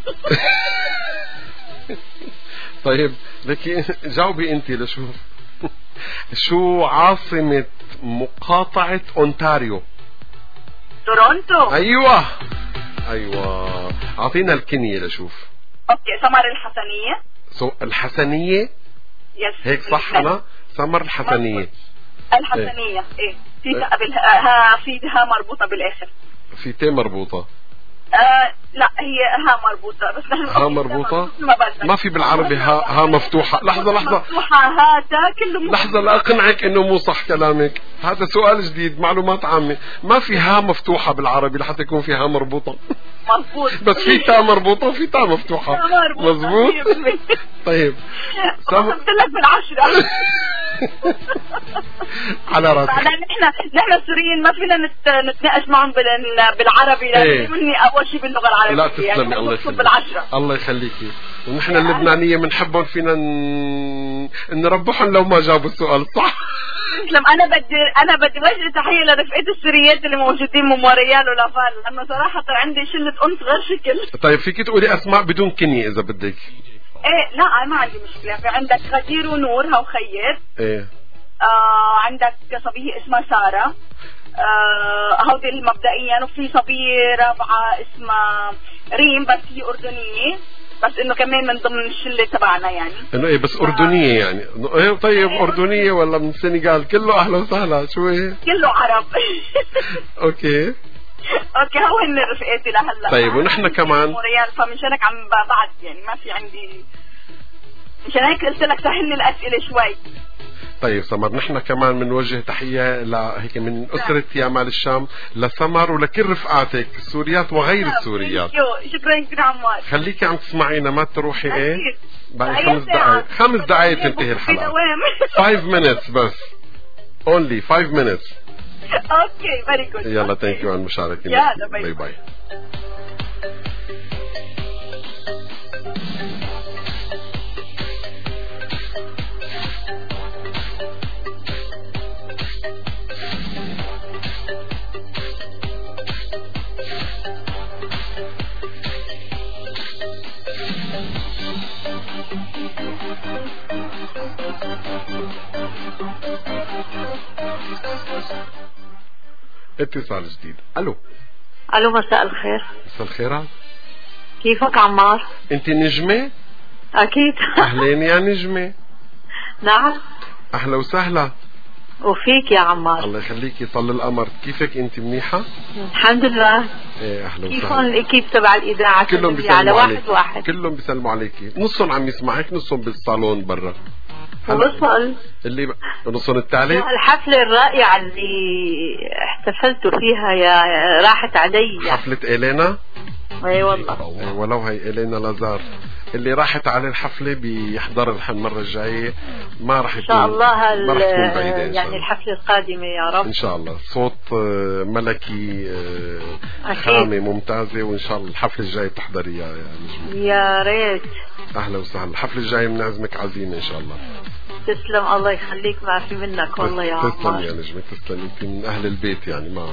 طيب لكن جاوبي انت لشو. شو عاصمة مقاطعة اونتاريو؟ تورونتو. ايوه ايوه. اعطينا الكنية لشوف. اوكي سمر الحسنية. سو الحسنية. يس هيك صح. انا سمر الحسنية. الحسنية ايه في قبل ها في ها مربوطة بالاخر. في تي مربوطة. آه لا هي ها مربوطة بس نحن ها مربوطة ما في بالعربي. ها ها مفتوحة. لحظة لحظة مفتوحة. هذا كله لحظة لا أقنعك إنه مو صح كلامك. هذا سؤال جديد معلومات عامة. ما في ها مفتوحة بالعربي لحتى يكون في ها مربوطة. مظبوط. بس في تا مربوطة وفي تا مفتوحة. مظبوط. طيب قلت لك بالعشرة. على راسي. بعدين نحن نحن السوريين ما فينا نتناقش معهم بالعربي. لازم مني اول شيء باللغه العربيه. لا تسلمي. يعني الله يخليك. بالعشرة. الله يخليكي. ونحن اللبنانيه بنحبهم فينا نربحهم لو ما جاوبوا السؤال صح. تسلم. انا بدي انا بدي وجه تحيه لرفقه السوريات اللي موجودين من موريال ولافال لانه صراحه عندي شله انس غير شكل. طيب فيك تقولي اسماء بدون كنيه اذا بدك. ايه لا ما عندي مشكله. في عندك غدير ونور هاو خير. ايه آه عندك صبيه اسمها ساره. آه هودي مبدئيا. وفي صبيه رابعه اسمها ريم بس هي اردنيه بس انه كمان من ضمن الشله تبعنا يعني. انه ايه بس اردنيه يعني. ايه طيب إيه اردنيه ولا من السنغال كله اهلا وسهلا. شو ايه كله عرب. اوكي اوكي هو هن رفقاتي لهلا. طيب ونحن كمان موريال فمشان هيك عم بعد يعني ما في عندي. مشان هيك قلت لك سهل لي الاسئله شوي. طيب سمر نحن كمان بنوجه تحية لهيك من أسرة يامال الشام لسمر ولكل رفقاتك السوريات وغير السوريات. شكرا كثير عمار. خليكي عم تسمعينا ما تروحي. ايه باقي خمس دقائق. خمس دقائق تنتهي الحلقة. five minutes بس. only five minutes. اوكي فيري جود. يلا ثانك يو على المشاركه. يلا باي باي, باي. اتصال جديد. الو. الو مساء الخير. مساء الخيرات. كيفك عمار؟ انت نجمة؟ اكيد. اهلين يا نجمة. نعم. اهلا وسهلا. وفيك يا عمار. الله يخليكي طل القمر. كيفك انت منيحة؟ الحمد لله. ايه اهلا وسهلا. كيفهم الاكيب تبع الاذاعة؟ كلهم بيسلموا على عليك. واحد واحد. كلهم بيسلموا عليكي. نصهم عم يسمعك نصهم بالصالون برا. وصل اللي ب... نصهم الثالث. الحفلة الرائعة اللي احتفلتوا فيها يا راحت علي. حفلة إلينا. اي والله. اي ولو هي إلينا لازار اللي راحت على الحفلة بيحضر المرة الجاية. ما راح يكون ان شاء الله ما راح تكون بعيدة يعني الحفلة القادمة يا رب ان شاء الله. صوت ملكي خامة ممتازة وان شاء الله الحفلة الجاية تحضريها يا نجمة. يا ريت. اهلا وسهلا. الحفلة الجاية بنعزمك عزيمة ان شاء الله. تسلم الله يخليك. ما في منك والله يا عمار. تسلم يا نجمة تسلم. انت من اهل البيت يعني ما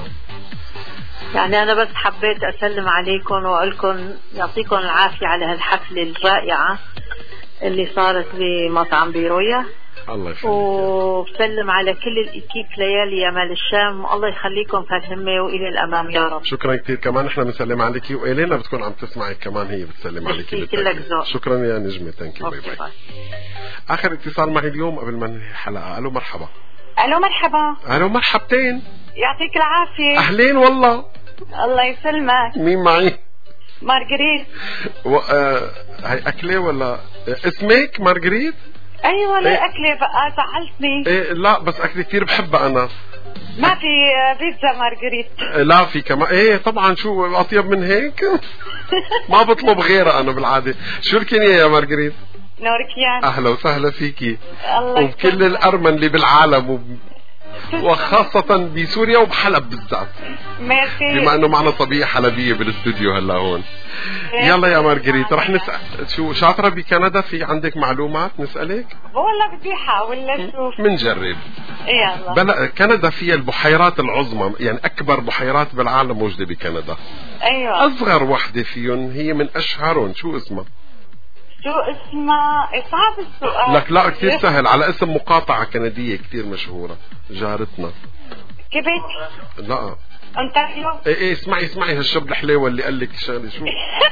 يعني أنا بس حبيت أسلم عليكم وأقول لكم يعطيكم العافية على هالحفلة الرائعة اللي صارت بمطعم بيرويا. الله يخليك. وبسلم على كل الإكيب ليالي يا مال الشام والله يخليكم في الهمة وإلى الأمام يا رب. شكرا كثير. كمان احنا بنسلم عليكي وإلينا بتكون عم تسمعك كمان هي بتسلم عليكي. كلك ذوق. شكرا يا نجمة. ثانك يو. باي باي. آخر اتصال معي اليوم قبل ما ننهي الحلقة. ألو مرحبا. الو مرحبا. ألو مرحبتين. يعطيك العافية. أهلين والله. الله يسلمك. مين معي؟ مارغريت. و... آه... هي أكلة ولا اسمك مارغريت؟ أيوة لا إيه؟ أكلة بقى زعلتني. إيه لا بس أكلة كثير بحبها أنا. ما في بيتزا مارغريت؟ لا في كمان. ايه طبعا شو أطيب من هيك؟ ما بطلب غيرها أنا بالعادة. شو الكنية يا مارغريت؟ نوركيان. أهلا وسهلا فيكي. الله وبكل الأرمن اللي بالعالم وب... وخاصة بسوريا وبحلب بالذات. ميرسي. بما انه معنا صبية حلبية بالاستوديو هلا هون. يلا يا مارغريت رح نسأل شو شاطرة بكندا؟ في عندك معلومات نسألك؟ والله بدي احاول لشوف. منجرب. يلا. بلا كندا فيها البحيرات العظمى يعني أكبر بحيرات بالعالم موجودة بكندا. أيوة. أصغر وحدة فيهم هي من أشهرهم شو اسمها؟ شو اسمها؟ صعب السؤال. لك لا كثير سهل على اسم مقاطعة كندية كثير مشهورة جارتنا. كيبيك. لا أونتاريو. ايه ايه اسمعي اسمعي هالشب الحليوة اللي قال لك شغلة شو؟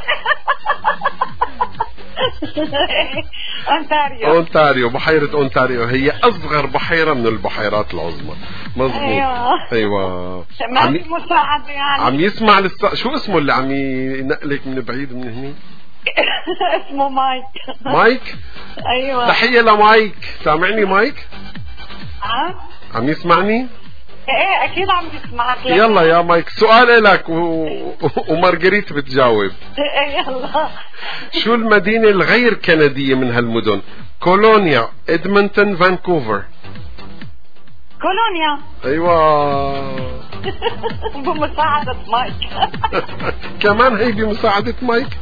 أونتاريو. أونتاريو. بحيرة أونتاريو هي أصغر بحيرة من البحيرات العظمى. مظبوط. أيوة. أيوة. ما في مساعدة يعني. عم يسمع لسه شو اسمه اللي عم ينقلك من بعيد من هني؟ اسمه مايك. مايك؟ ايوه. تحية لمايك. سامعني مايك؟ ها؟ عم يسمعني؟ ايه اكيد عم يسمعك. يلا يا مايك سؤال لك و... ومارغريت بتجاوب. ايه يلا. شو المدينة الغير كندية من هالمدن؟ كولونيا، إدمنتون، فانكوفر. كولونيا. ايوه. بمساعدة مايك. كمان هي بمساعدة مايك.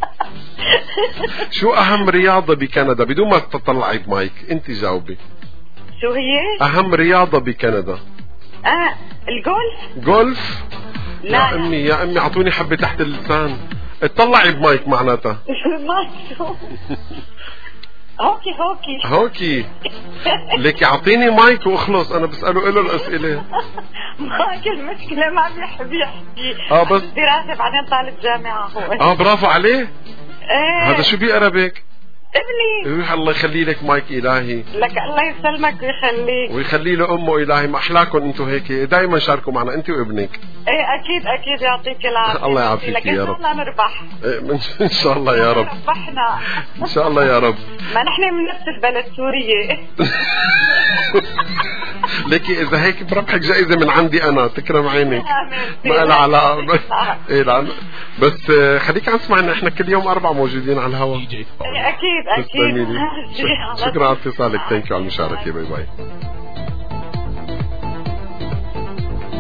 شو أهم رياضة بكندا بدون ما تطلعي بمايك أنت جاوبي؟ شو هي؟ أهم رياضة بكندا. اه الجولف. جولف؟ لا يا أمي يا أمي أعطوني حبة تحت اللسان. اطلعي بمايك معناتها. مايك شو؟ هوكي هوكي. هوكي. لك اعطيني مايك واخلص انا بسأله له الاسئلة. مايك المشكلة ما بيحب يحكي. اه بس دراسة بعدين طالب جامعة هو. اه برافو عليه. ايه. هذا شو بيقرا بك؟ ابني. إيه الله يخلي لك مايك إلهي. لك الله يسلمك ويخليك. ويخلي له أمه إلهي. ما أحلاكم أنتم هيك دائما شاركوا معنا أنت وابنك. إيه أكيد أكيد يعطيك العافية. الله يعافيك يا رب. إن شاء الله نربح. إيه إن شاء الله يا رب. ربحنا. إن شاء الله يا رب. ما نحن من نفس البلد سورية. لكي إذا هيك بربحك جائزة من عندي أنا تكرم عينك. ما لها علاقة. إيه لا بس خليك عم تسمع إن إحنا كل يوم أربعة موجودين على الهواء. أكيد أكيد. شكرا على اتصالك. ثانك يو على المشاركة. باي باي.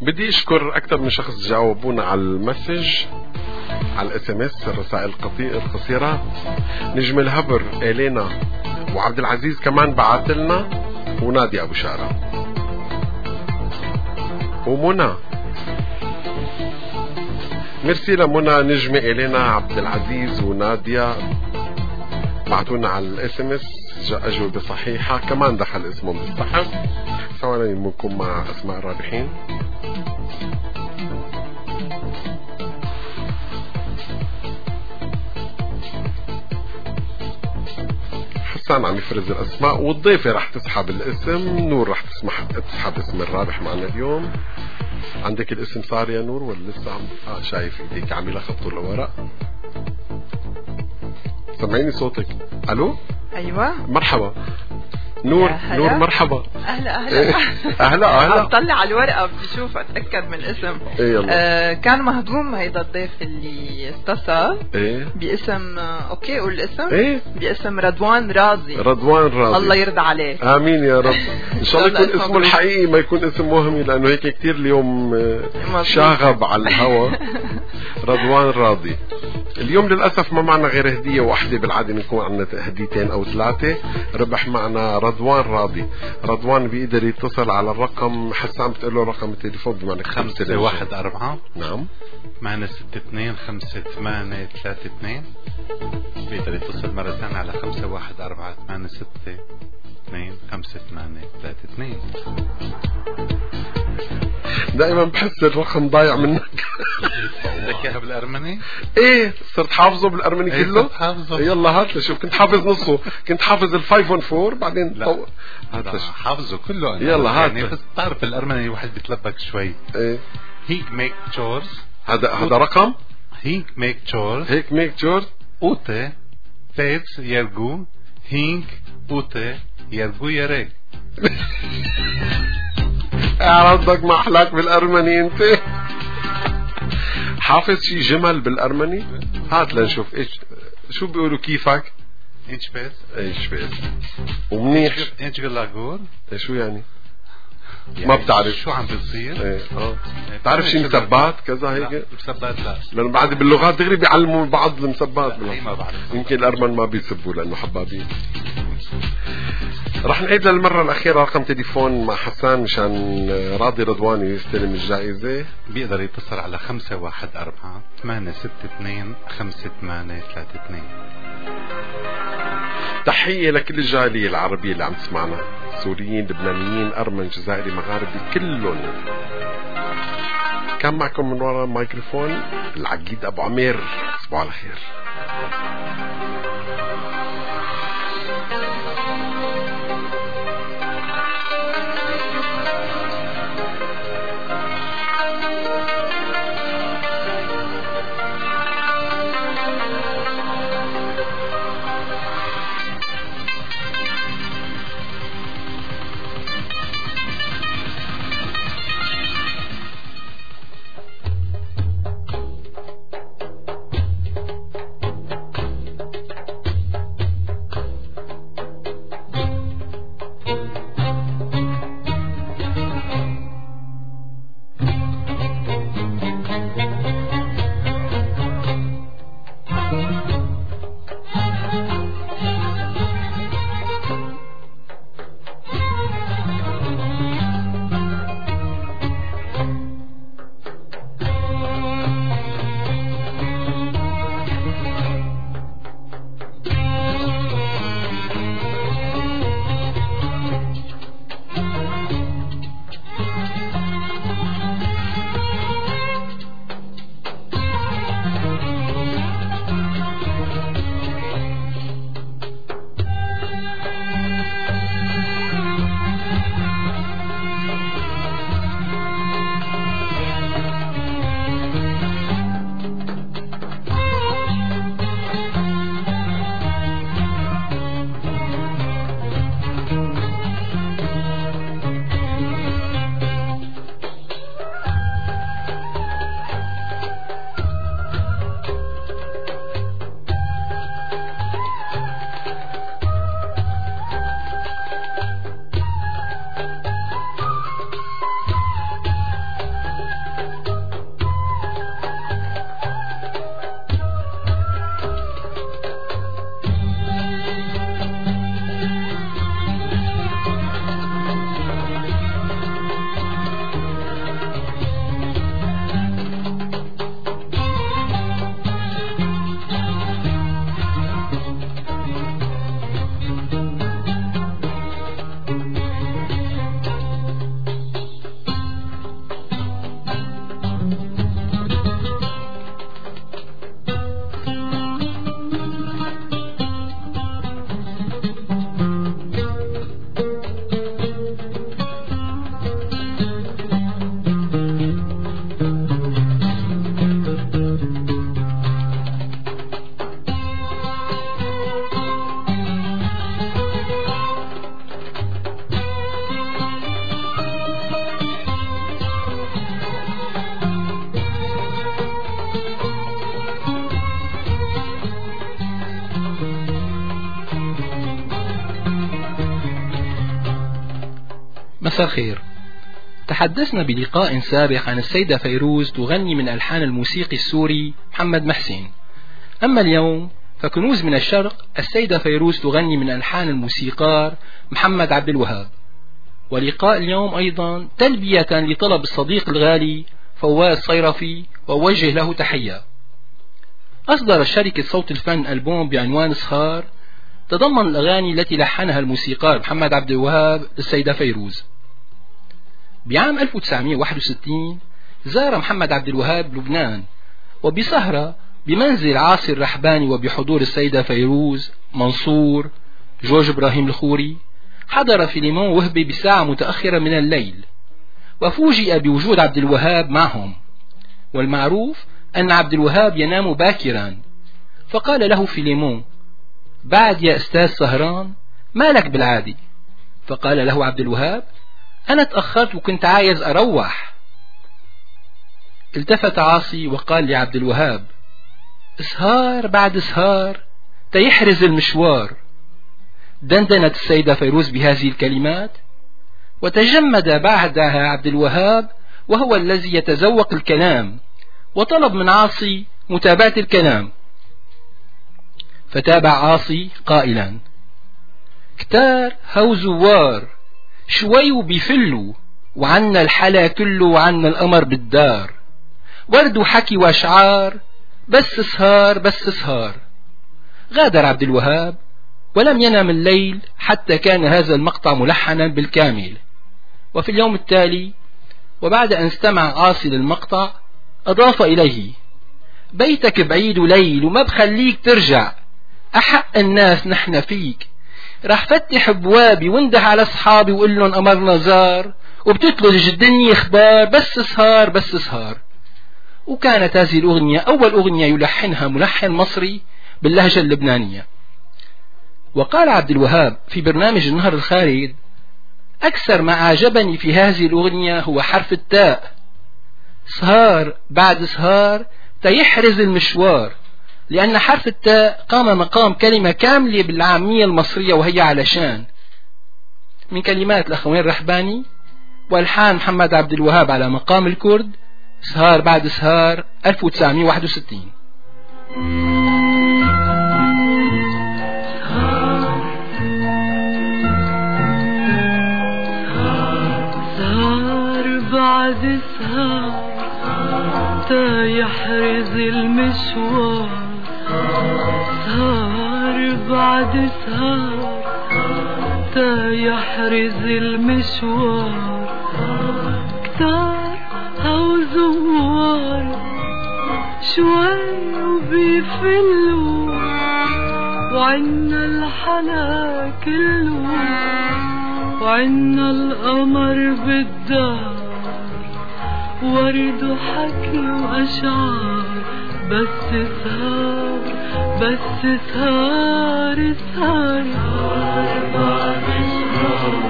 بدي اشكر اكثر من شخص جاوبونا على المسج على الاس ام اس الرسائل القصيره. نجم الهبر الينا وعبد العزيز كمان بعت لنا، ونادي ابو شارة ومنى. ميرسي لمنى، نجمة الينا، عبد العزيز ونادية بعتونا على الاس ام اس اجوبة صحيحة، كمان دخل اسمهم بالصحف. ثواني نكون مع اسماء الرابحين. حسان عم يفرز الاسماء، والضيفة رح تسحب الاسم، نور رح تسمح تسحب اسم الرابح معنا اليوم. عندك الاسم صار يا نور ولا لسه عم اه شايف ايديك عامله خط الورق؟ سمعيني صوتك. الو ايوه مرحبا نور. نور مرحبا. اهلا اهلا اهلا اهلا. عم طلع على الورقه بدي اشوف اتاكد من الاسم. ايه آه كان مهضوم هيدا الضيف اللي اتصل. ايه باسم اوكي قول الاسم. ايه باسم رضوان راضي. رضوان راضي، الله يرضى عليك. امين يا رب. ان شاء الله يكون اسمه الحقيقي ما يكون اسم وهمي، لانه هيك كتير اليوم شاغب على الهوا. رضوان راضي. اليوم للاسف ما معنا غير هديه واحده، بالعاده بنكون عندنا هديتين او ثلاثه. ربح معنا رضوان راضي. رضوان بيقدر يتصل على الرقم، حسام بتقول له رقم التليفون بما خمسة واحد أربعة نعم ثمانية ستة اثنين خمسة ثمانية ثلاثة اثنين. بيقدر يتصل مرة ثانية على خمسة واحد أربعة ثمانية ستة اثنين خمسة ثمانية ثلاثة اثنين. دائما بحس الرقم ضايع منك. بدك اياها بالارمني؟ ايه صرت حافظه بالارمني ايه كله. حافظه. يلا هات لشوف، كنت حافظ نصه، كنت حافظ الفايف ون فور بعدين لا طو... هات لا حافظه كله. يلا هات يعني بس بتعرف الارمني الواحد بيتلبك شوي. ايه هيك ميك تشورز. هذا هذا رقم هيك ميك تشورز. هيك ميك تشورز. اوتي فيتس يرجو هيك اوتي يرجو يريك. اعرضك ما احلاك بالارمني انت. حافظ شي جمل بالارمني؟ هات لنشوف ايش شو بيقولوا كيفك. ايش بس ايش بس ومنيح. ايش لاغور. شو يعني؟ يعني ما بتعرف شو عم بيصير. ايه اه بتعرف شي مسبات كذا هيك؟ مسبات لا، لانه بعد باللغات دغري بيعلموا بعض المسبات. ما بعرف. يمكن الارمن ما بيسبوا لانه حبابين. رح نعيد للمرة الأخيرة رقم تليفون مع حسان مشان راضي رضواني يستلم الجائزة. بيقدر يتصل على خمسة واحد أربعة ثمانية ستة اثنين خمسة ثمانية ثلاثة اثنين. تحية لكل الجالية العربية اللي عم تسمعنا، سوريين، لبنانيين، أرمن، جزائري، مغاربي، كلهم. كان معكم من وراء الميكروفون العقيد أبو عمير. تصبحوا على خير. مساء الخير. تحدثنا بلقاء سابق عن السيدة فيروز تغني من ألحان الموسيقي السوري محمد محسين. أما اليوم فكنوز من الشرق السيدة فيروز تغني من ألحان الموسيقار محمد عبد الوهاب. ولقاء اليوم أيضا تلبية لطلب الصديق الغالي فواز صيرفي ووجه له تحية. أصدر شركة صوت الفن ألبوم بعنوان سهار تضمن الأغاني التي لحنها الموسيقار محمد عبد الوهاب للسيدة فيروز. بعام ألف وتسعمائة وواحد وستين زار محمد عبد الوهاب لبنان، وبسهرة بمنزل عاصي الرحباني وبحضور السيدة فيروز، منصور، جورج إبراهيم الخوري، حضر فيليمون وهبي بساعة متأخرة من الليل، وفوجئ بوجود عبد الوهاب معهم. والمعروف أن عبد الوهاب ينام باكرا، فقال له فيليمون: بعد يا أستاذ سهران، ما لك بالعادي؟ فقال له عبد الوهاب: أنا تأخرت وكنت عايز أروح. التفت عاصي وقال لعبد الوهاب: سهار بعد سهار تيحرز المشوار. دندنت السيدة فيروز بهذه الكلمات، وتجمد بعدها عبد الوهاب وهو الذي يتذوق الكلام، وطلب من عاصي متابعة الكلام. فتابع عاصي قائلا: كتار هو زوار شوي وبيفلوا، وعنا الحلا كله وعنا القمر بالدار، ورد وحكي واشعار، بس سهار بس سهار. غادر عبد الوهاب ولم ينام الليل حتى كان هذا المقطع ملحنا بالكامل. وفي اليوم التالي وبعد أن استمع عاصي للمقطع أضاف إليه: بيتك بعيد وليل وما بخليك ترجع، أحق الناس نحن فيك، راح فتح بوابي وانده على أصحابي وقل لهم أمرنا زار، وبتتلج الدنيا اخبار، بس سهار بس سهار. وكانت هذه الأغنية أول أغنية يلحنها ملحن مصري باللهجة اللبنانية. وقال عبد الوهاب في برنامج النهر الخالد: أكثر ما أعجبني في هذه الأغنية هو حرف التاء، سهار بعد سهار تيحرز المشوار، لأن حرف التاء قام مقام كلمة كاملة بالعامية المصرية، وهي علشان. من كلمات الأخوين الرحباني والحان محمد عبد الوهاب على مقام الكرد، سهار بعد سهار ألف وتسعمائة وواحد وستين. سهار بعد سهار تا يحرز المشوار، سهار بعد سهار تا يحرز المشوار، كتار هو زوار شوي وبيفلوا، وعنا الحلا كله وعنا القمر بالدار، ورد وحكي وأشعار، بس سهار بس سهار سهار. بعد سهار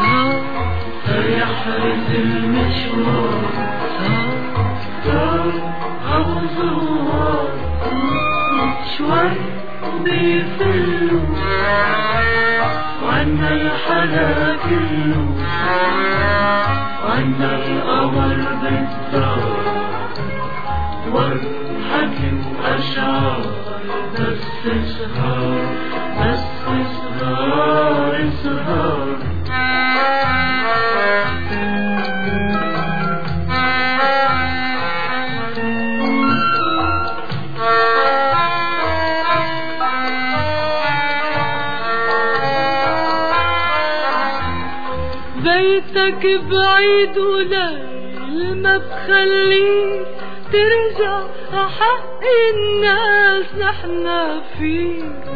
سيحرز المشوار، سهار أو زوار شوي بيفلوا، وعنا الحلا كله وعنا القمر بالدار، والحكي وأشعار، بس سهار بس سهار سهار. بيتك بعيد وليل ما بخليك ترجع، أحق الناس نحنا فيك.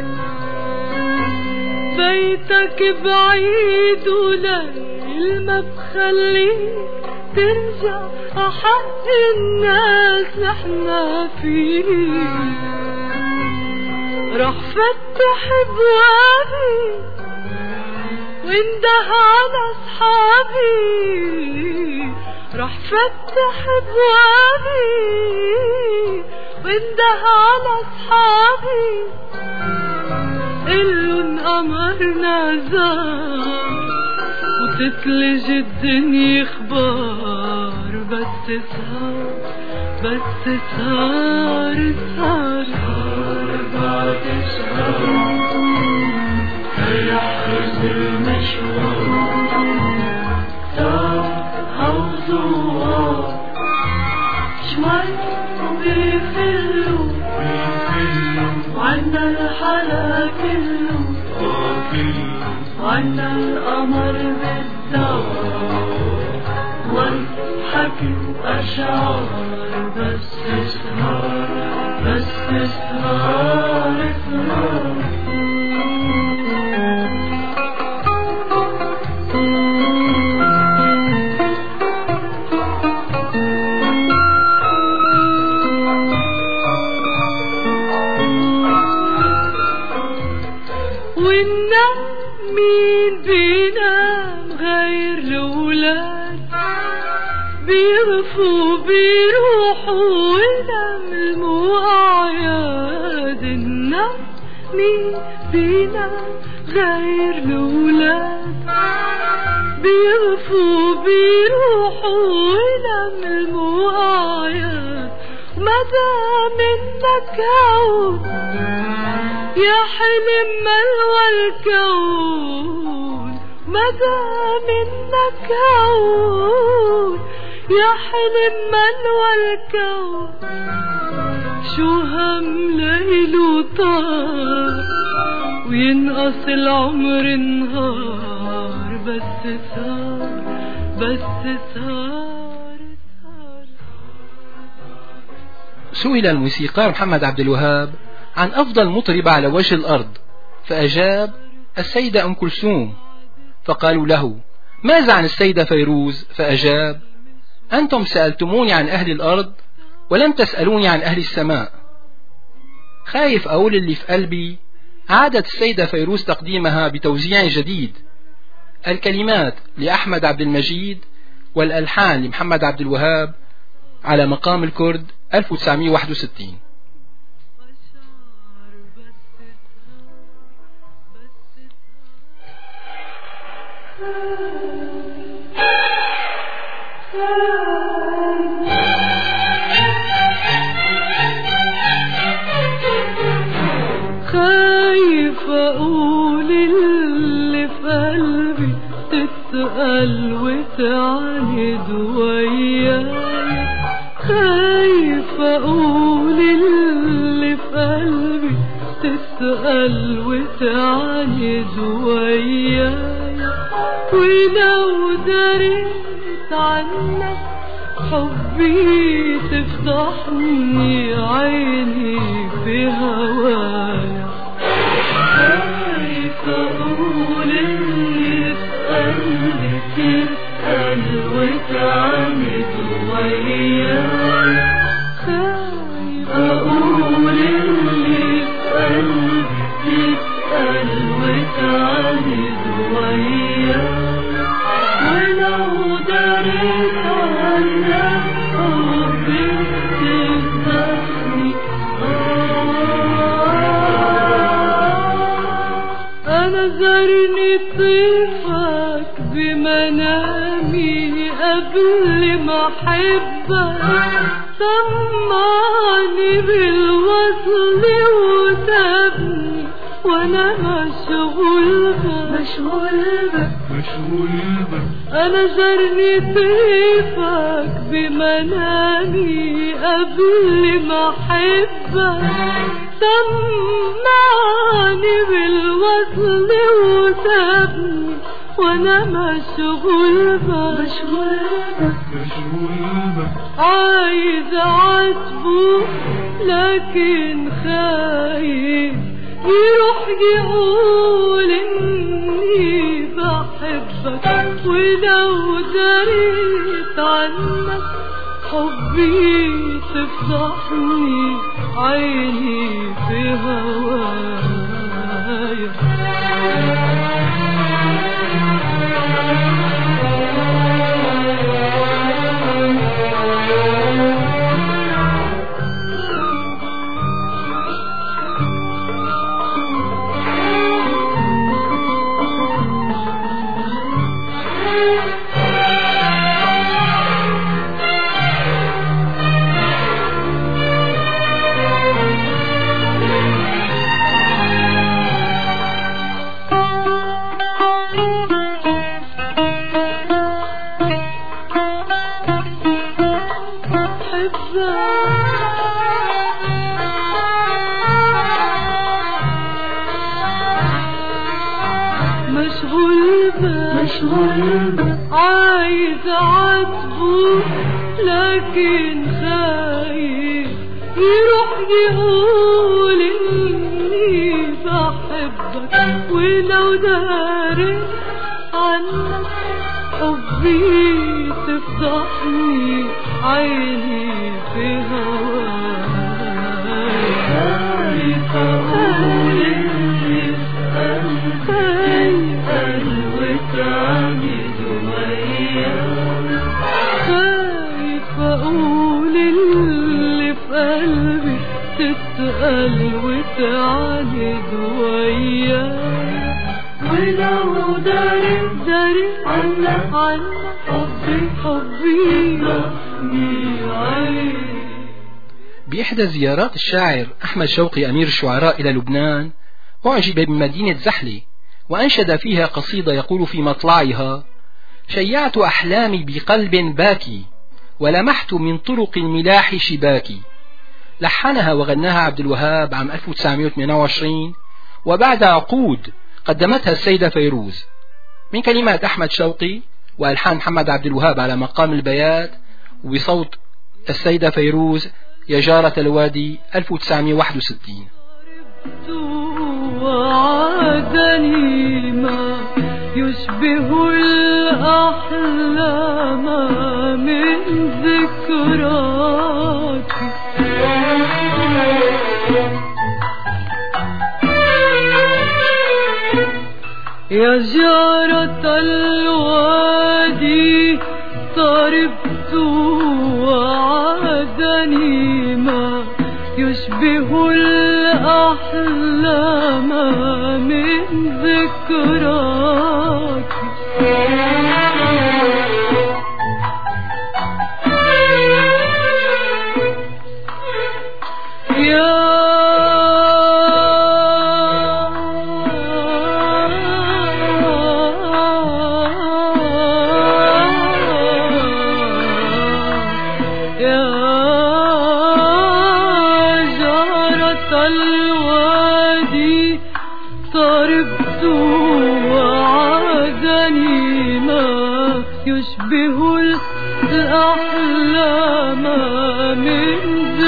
بيتك بعيد وليل ما بخليك ترجع، أحق الناس نحنا فيك. رح فتح بوابي وانده على أصحابي، رح فتح بوابي وانده على أصحابي، قلن أمرنا زار، تتلج الدنيا اخبار بس سهر بس سهر سهر سهر بعد شهر يحرز المشوار سهر هوزوار شوي وبيفلوا وعنا الحلا كله وعنا القمر بالدار والحكي وأشعار بس سهر بس سهر سهر مين بينام غير الولاد بيغفوا بيروحوا ولملموا أعياد الناس مين بينام غير الولاد بيغفوا بيروحوا ولملموا أعياد مدى منك عود يا حلم ملوى الكون مدى منك عود يا حلم ملوى الكون شو هم ليل وطار وينقص العمر نهار بس سهر بس سهر سئل الموسيقار محمد عبد الوهاب عن أفضل مطربة على وجه الأرض فأجاب السيدة أم كلثوم فقالوا له ماذا عن السيدة فيروز فأجاب أنتم سألتموني عن أهل الأرض ولم تسألوني عن أهل السماء خايف أقول اللي في قلبي عادت السيدة فيروز تقديمها بتوزيع جديد الكلمات لأحمد عبد المجيد والألحان لمحمد عبد الوهاب على مقام الكرد ألف وتسعمائة وواحد وستين. خايف أقول اللي في قلبي تتقل وتعاند وياي خايف أقول اللي في قلبي تتقل وتعاند وياي ولو دريت عنك حبي تفضحني عيني في هوايا خايف أقول اللي في قلبي تتقل وتعاند وياي خايف أقول اللي في قلبي تتقل وتعاند وياي ولو دريت عنك حبي تفضحني أنا زرني طيفك بمنامي قبل ما أحبك سمعني بالوصل وسابني وأنا مشغول بك مشغول بك مشغول بك أنا زرني طيفك بمنامي قبل ما أحبك سمعني بالوصل وسابني وأنا مشغول بك مشغول بك مشغول بك عايز أعاتبه لكن خايف يروح يقول إني بحبك ولو دريت عنك حبي تفضحني عيني في هوايا مشغول بك مشغول بك عايز عاتبه لكن خايف يروح يقول اني بحبك، ولو داري عنك حبي تفضحني عيني في هواك. خايف اقول اني اسأل وتعمد وياك، خايف اقول اللي في قلبي تسأل وتعاند وياك، ولو داري داري عنك عنك حبي حبي ضحني عيني. بإحدى زيارات الشاعر أحمد شوقي أمير الشعراء إلى لبنان أعجب بمدينة زحلة وأنشد فيها قصيدة يقول في مطلعها: شيعت أحلامي بقلب باكي ولمحت من طرق الملاح شباكي. لحنها وغناها عبد الوهاب عام ألف وتسعمائة وثمانية وعشرين، وبعد عقود قدمتها السيدة فيروز، من كلمات أحمد شوقي وألحان محمد عبد الوهاب على مقام البيات، وبصوت السيدة فيروز يا جارة الوادي ألف وتسعمائة وواحد وستين. وعدني ما يشبه الأحلام من ذكراك، يا جارة الوادي طربت وعدني ما يشبه الأحلام من ذكراك، يا طربت وعدني ما يشبه الأحلام من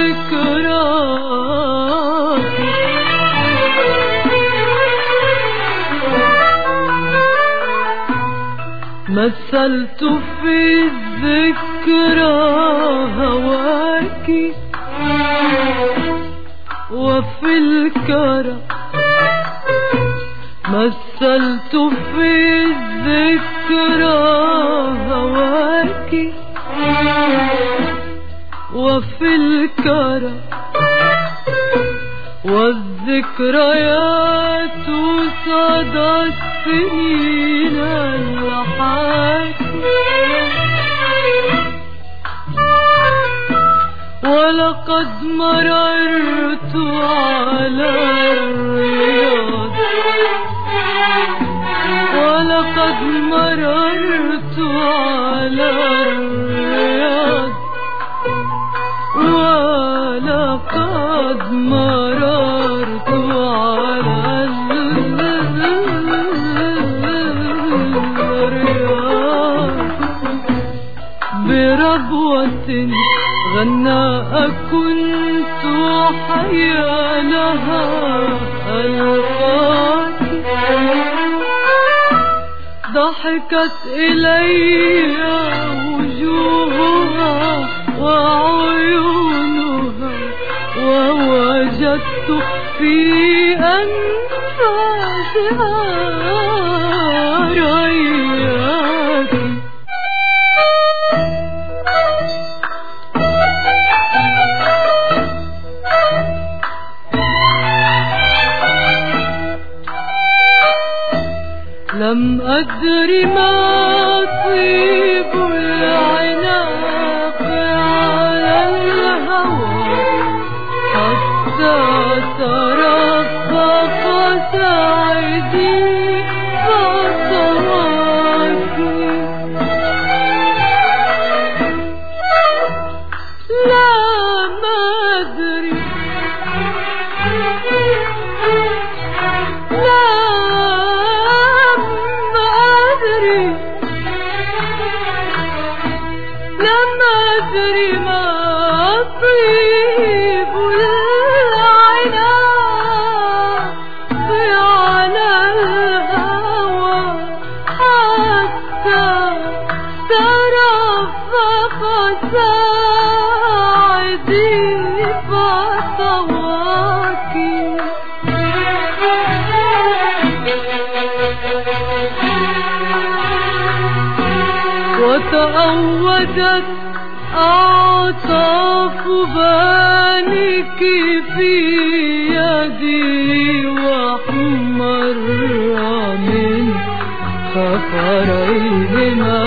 ذكراك، مثلت في الذكرى هواك وفي الكرى، مثلت في الذكرى هواك وفي الكرى، والذكريات صدى السنين الحاكي، ولقد مررت على الرياض، ولقد مررت على الرياض، ولقد مررت على الرياض بربوة غناء كنت حيا لها ألقاك، ضحكت إلي وجوهها وعيونها، ووجدت في أنفاسها رياك. لم أدر ما طيب العناق على الهوى حتى ترفق سعدي خطواتي، لا تعودت أعطاف بانك في يدي وحمر من خفريهما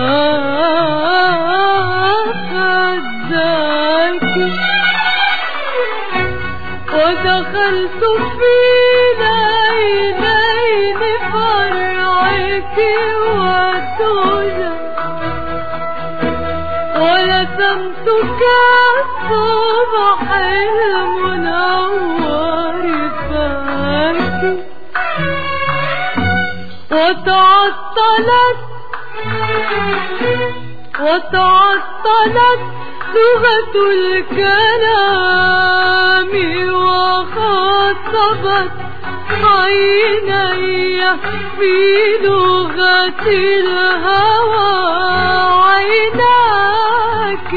خداك ودخلت في ليلين فرعك وتوجد ولثمتك الصبح المنور فاك وتعطلت وتعطلت لغة الكلام وخاطبت عيني في لغة الهوى عيناك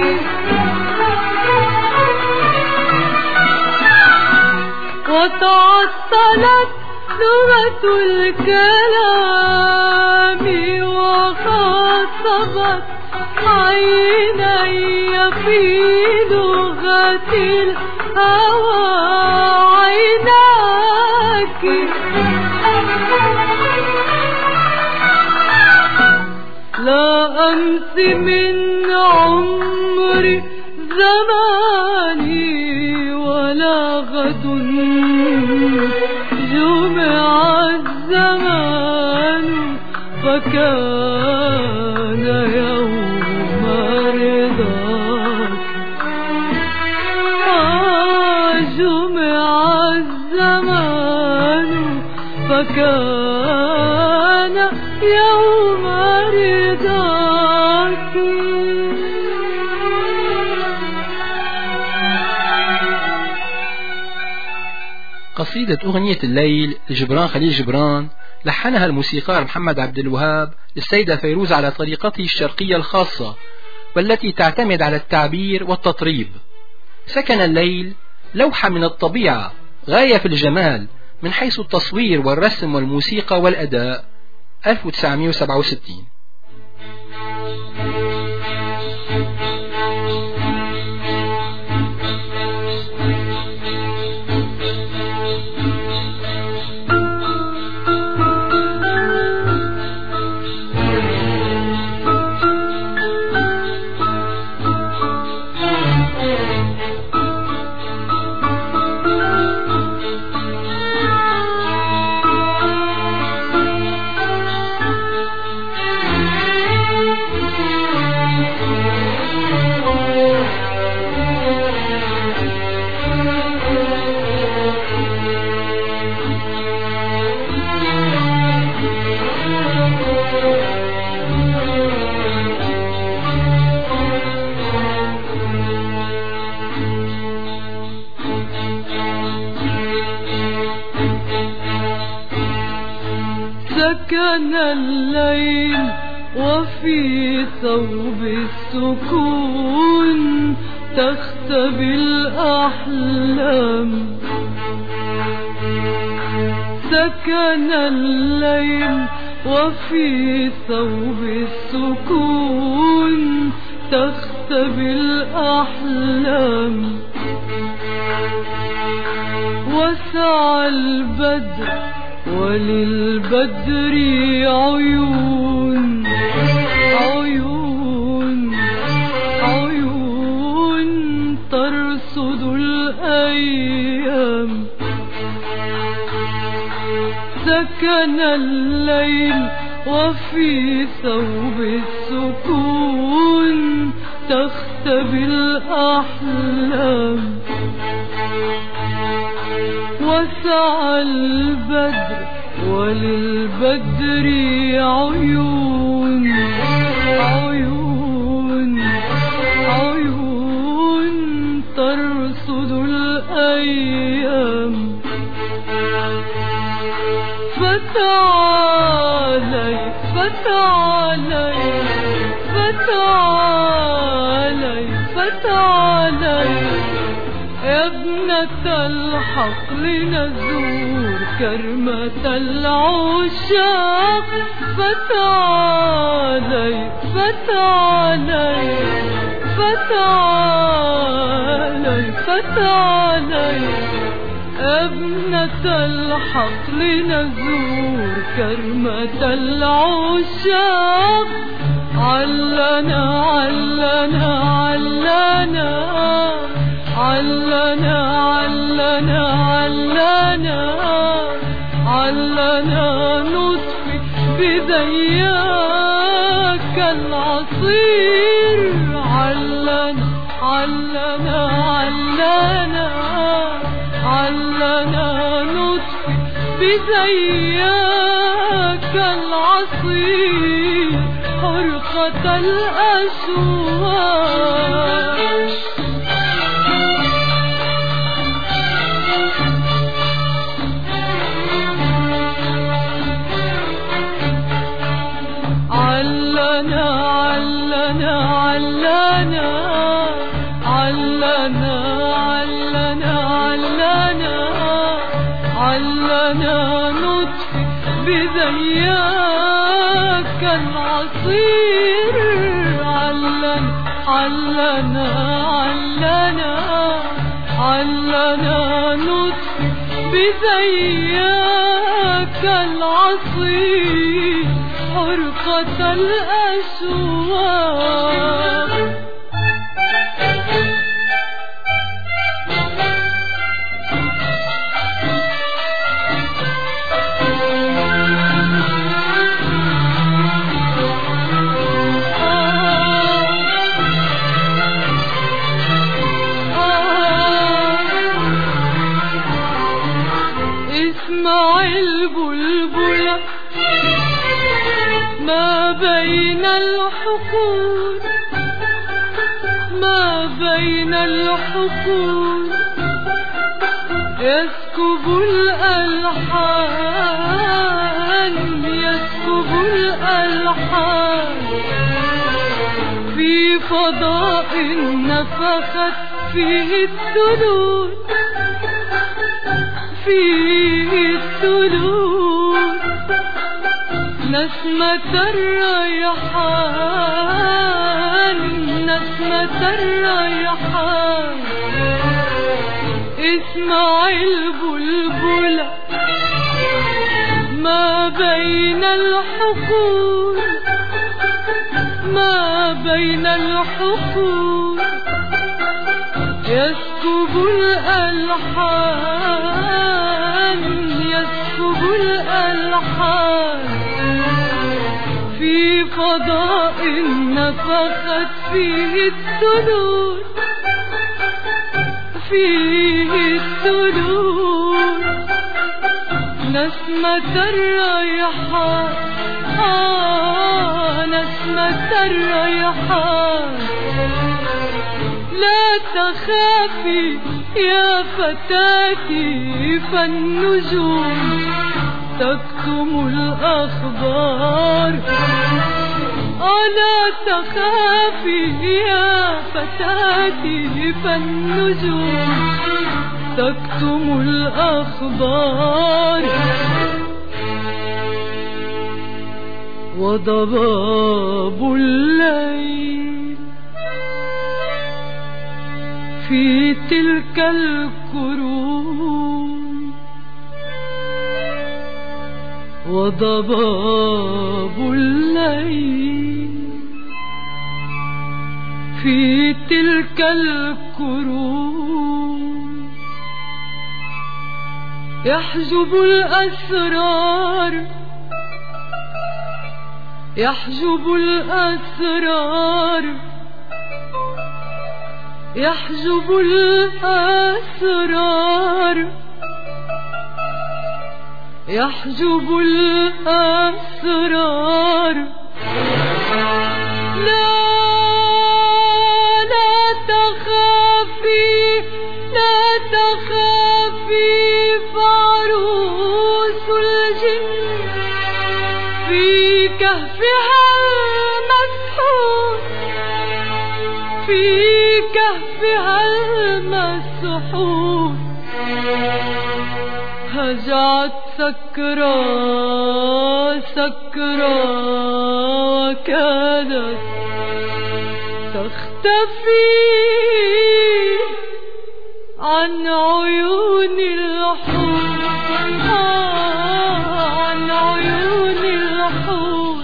وتعطلت لغة الكلام وخاطبت عيني في لغة الهوى عيناك لا أنس من عمري زماني ولا غد جمع الزمان فكان يوم رضاك آه جمع الزمان فكان يوم رضاك. قصيدة أغنية الليل لجبران خليل جبران لحنها الموسيقار محمد عبد الوهاب للسيدة فيروز على طريقته الشرقية الخاصة والتي تعتمد على التعبير والتطريب. سكن الليل لوحة من الطبيعة غاية في الجمال من حيث التصوير والرسم والموسيقى والأداء. ألف وتسعمائة وسبعة وستين. سكن الليل وفي ثوب السكون تختبي الأحلام. سكن الليل وفي ثوب السكون تختبي الأحلام. وسع البدر وللبدر عيون عيون عيون ترصد الأيام. سكن الليل وفي ثوب السكون تختبي الأحلام. وسع البدر وللبدر عيون عيون عيون ترصد الأيام. فتعالي فتعالي فتعالي فتعالي يا ابن ابنة الحقل نزور كرمة العشاق فتعالي فتعالي فتعالي فتعالي ابنة الحقل نزور كرمة العشاق علنا علنا علنا علنا علنا علنا علنا نطفي بذياك العصير علنا علنا علنا علنا نطفي بذياك العصير حرقة الأشواق علنا علنا علنا علنا علنا علنا علنا نطفي بذياك العصير علنا علنا علنا علنا نطفي بذياك العصير حرقة الأشواق اسمع البلبلة ما بين الحقول ما بين الحقول يسكب الألحان يسكب الألحان في فضاء نفخت فيه الثلوج فيه الثلوج نسمة الريحان نسمة الريحان اسمع البلبلة ما بين الحقول ما بين الحقول يسكب الألحان يسكب الألحان في فضاء نفخت فيه الثلوج فيه الثلوج نسمة الريحان آه نسمة الريحان لا تخافي يا فتاتي فالنجوم تكتم الأخبار ألا تخافي يا فتاتي فالنجوم تكتم الأخبار وضباب الليل في تلك الكروم وضباب الليل في تلك الكروم يحجب الأسرار يحجب الأسرار يحجب الأسرار يحجب الأسرار لا لا تخافي لا تخافي فعروس الجن في كهفها المسحور في كهفها المسحور السحور هجعت سكرى سكرى وكادت تختفي عن عيون الحور عن عيون الحور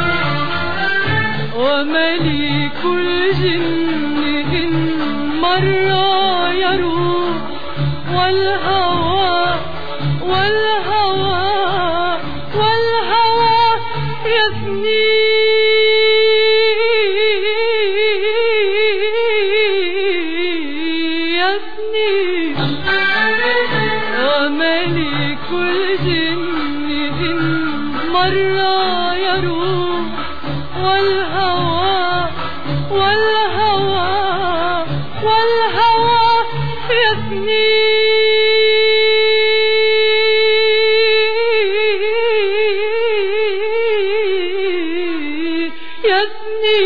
ومليك الجن إن مر يروح والهوى والهوى والهوى يفني يفني ومليك الجن إن مر يروح والهوى والهوى والهوى يفني يفني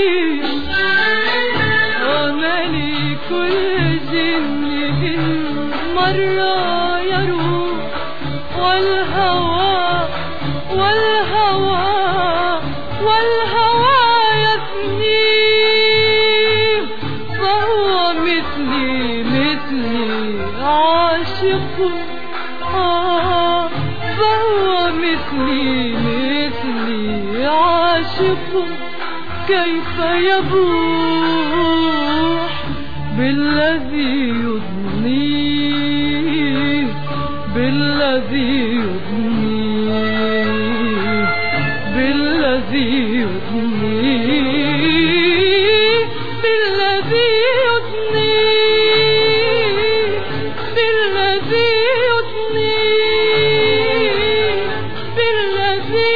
وملك الجن إن مر يروح والهوى والهوى والهوى يفني فهو مثلي مثلي عاشق آه فهو مثلي مثلي عاشق كيف يبوح بالذي يضنيه بالذي يضنيه بالذي يضنيه بالذي يضنيه بالذي يضنيه بالذي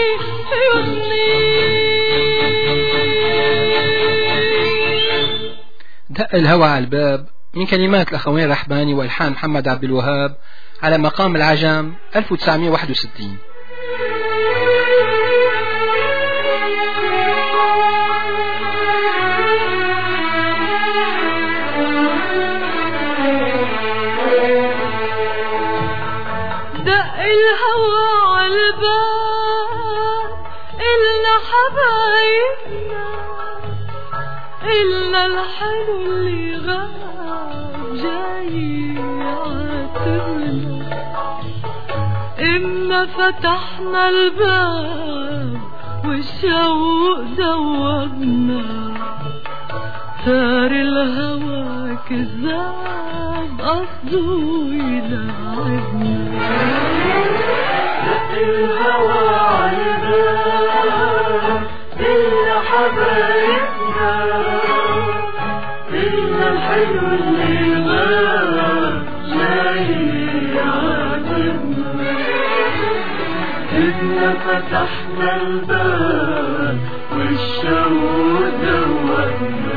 يضنيه. دق الهوى على الباب من كلمات الأخوين رحباني والحان محمد عبد الوهاب على مقام العجم ألف وتسعمائة وواحد وستين. دق الهوى على الباب إلنا حبايبنا إلا الحلو اللي غاب جاي يعاتبنا إنا فتحنا الباب والشوق دوبنا ثار الهوى كذاب قصده يلعبنا دق الهوى على الباب إلا حبايبنا إلا الحلو اللي غاب جاي يعاتبنا إنا فتحنا الباب والشوق دوبنا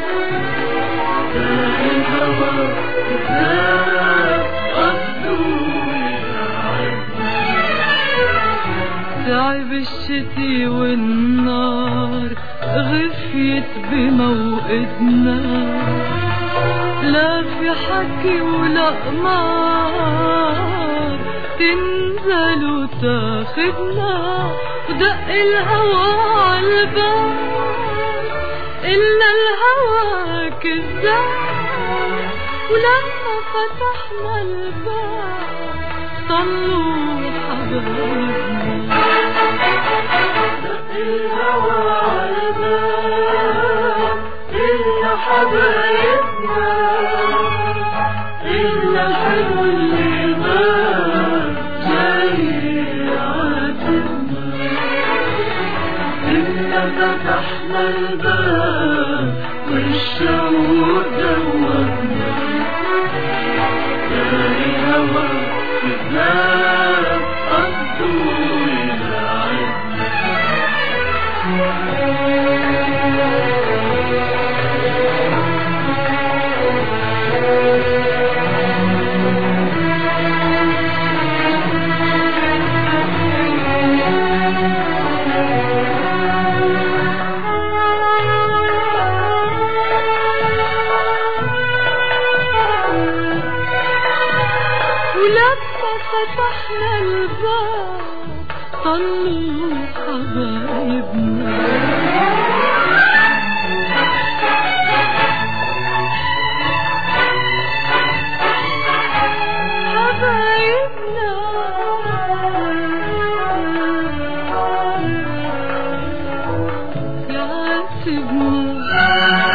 ثار الهوى كذاب قصده يلعبنا تعب الشتي والنار غفيت بموقدنا لا في حكي ولا قمار تنزل وتاخدنا ودق الهوى عالباب إلا الهوى كذاب ولما فتحنا الباب طلوا حبايبنا دق الهوى عالباب إلا حبايبنا إلا الحلو اللي غاب جاي يعاتبنا إنا فتحنا الباب والشوق دوبنا ثار الهوى كذاب قصده يلعبنا فتحنا الباب طلوا حبايبنا حبايبنا يعاتبنا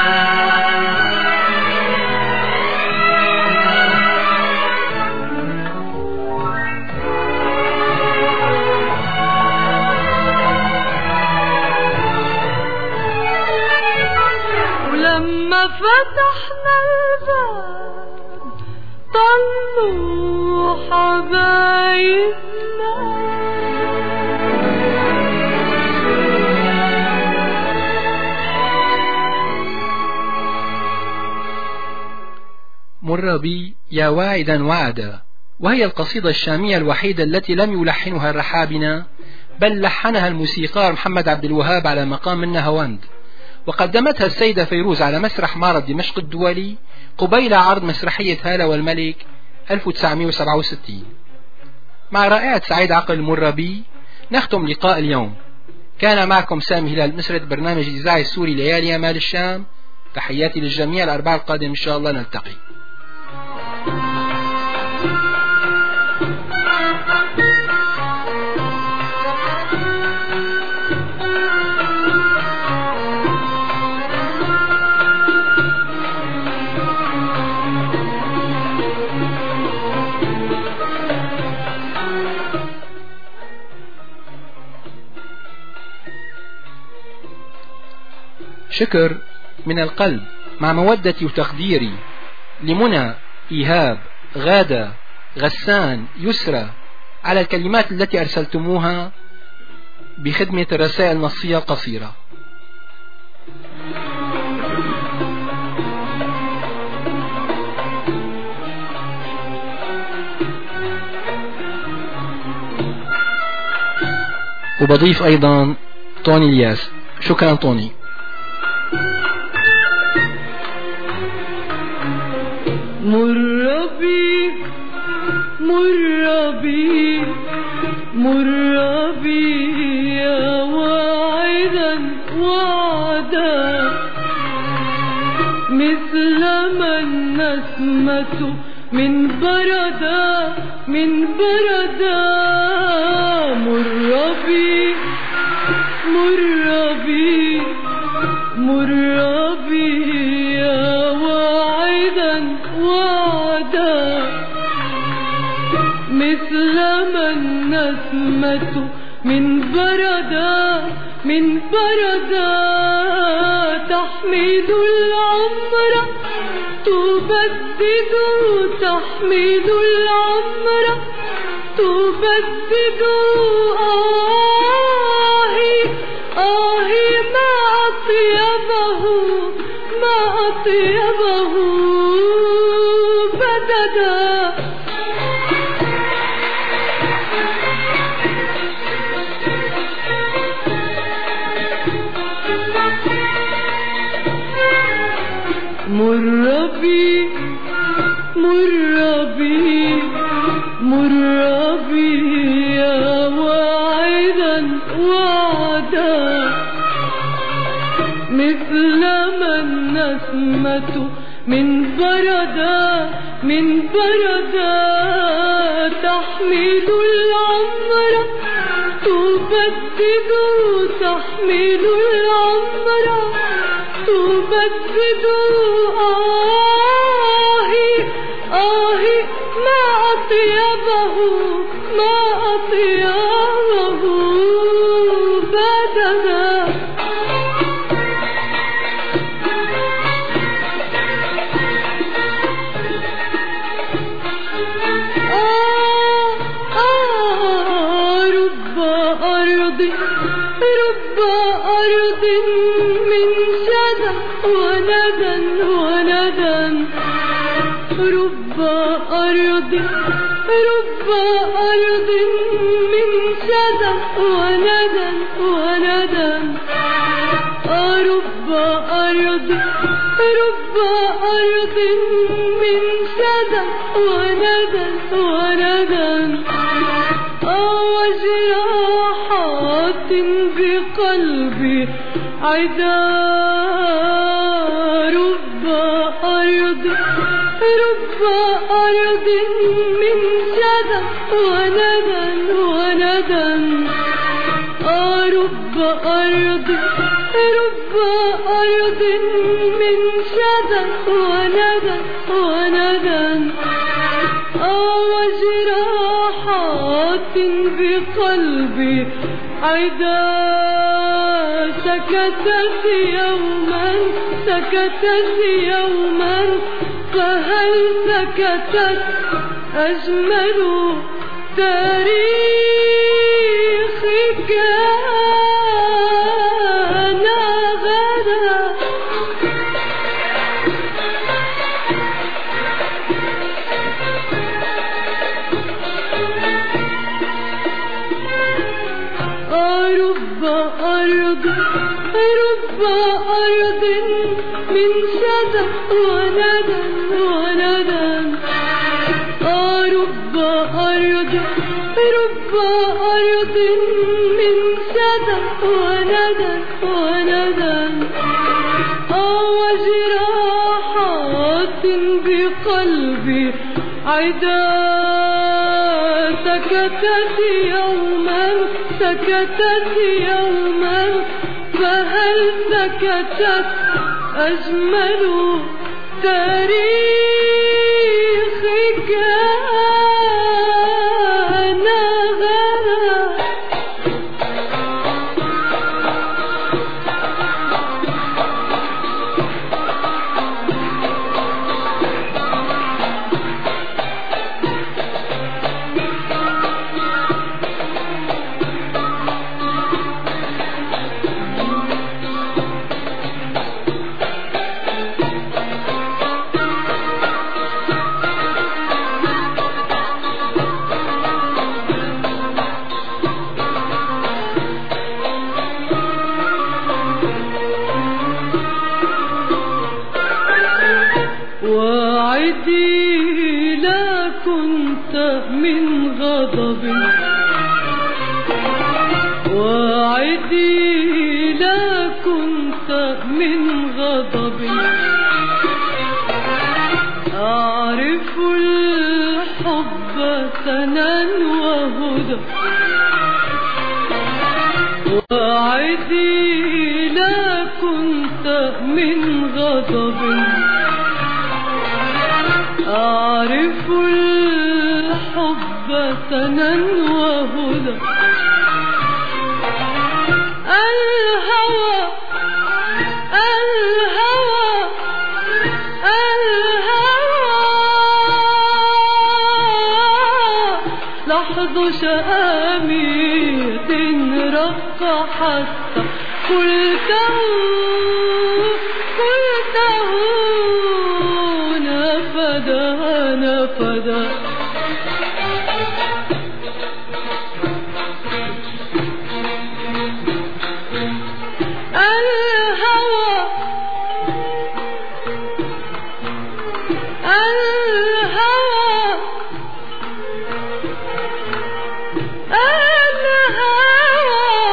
فتحنا الباب طلوا حبايبنا مر بي يا واعدا وعدا، وهي القصيدة الشامية الوحيدة التي لم يلحنها الرحابنة، بل لحنها الموسيقار محمد عبد الوهاب على مقام النهاوند، وقدمتها السيدة فيروز على مسرح معرض دمشق الدولي قبيل عرض مسرحية هالة والملك ألف وتسعمائة وسبعة وستين. مع رائعة سعيد عقل المربي نختم لقاء اليوم. كان معكم سامي هلال نسرة برنامج الإذاعي السوري ليالي مال الشام. تحياتي للجميع. الأربعاء القادم إن شاء الله نلتقي. شكر من القلب مع مودتي وتقديري لمنى، إيهاب، غادة، غسان، يسرى على الكلمات التي أرسلتموها بخدمة الرسائل النصية القصيرة. وبضيف أيضا طوني الياس. شكرا طوني. مر بي مر بي مر بي يا واعدا وعدا، مثل ما النسمة من بردا من بردا. مر بي مر بي مر بي يا واعدا وعدا، مثل ما النسمة من بردا من بردا. تحمد العمر تبدد تحمد العمر تبدد. آهي آهي ما أطيبه ما أطيبه بددا. مر بي مر بي مر بي يا واعدا وعدا، مثل ما النسمة من بردا من بردا. تحمل العمر تبدد تحمل العمر تبدد. آهي آهي ما أطيبه ما أطيبه بددا. آه آه رب أرض رب أرض من شدى وندى وندى. رب أرض رب أرض من شدى وندى وندى. رب أرض رب أرض من شدى وندى وندى. بقلبي عدا رب أرض رب أرض من شذا وندى وندى رب أرض رب أرض من شذا وندى وندى وجراحات بقلبي عدا سكتت يوما سكتت يوما فهل سكتت أجمل تاريخ كان غدا رب أرض رب أرض من شذا وندى وندى رب أرض رب أرض من شذا وندى وندى وجراحات بقلبي عدا سكتت يوما سكتت يوما فهل سكتت أجمل تاريخ كان غدا وعدي لا كنت من غضب وعدي لا كنت من غضب أعرف الحب سنا وهدى وعدي لا كنت من غضب أعرف الحب سنا وهدى الهوى الهوى الهوى لحظ شآمية رق حتى قلته قلته نفدا نفدا الهوى الهوى الهوى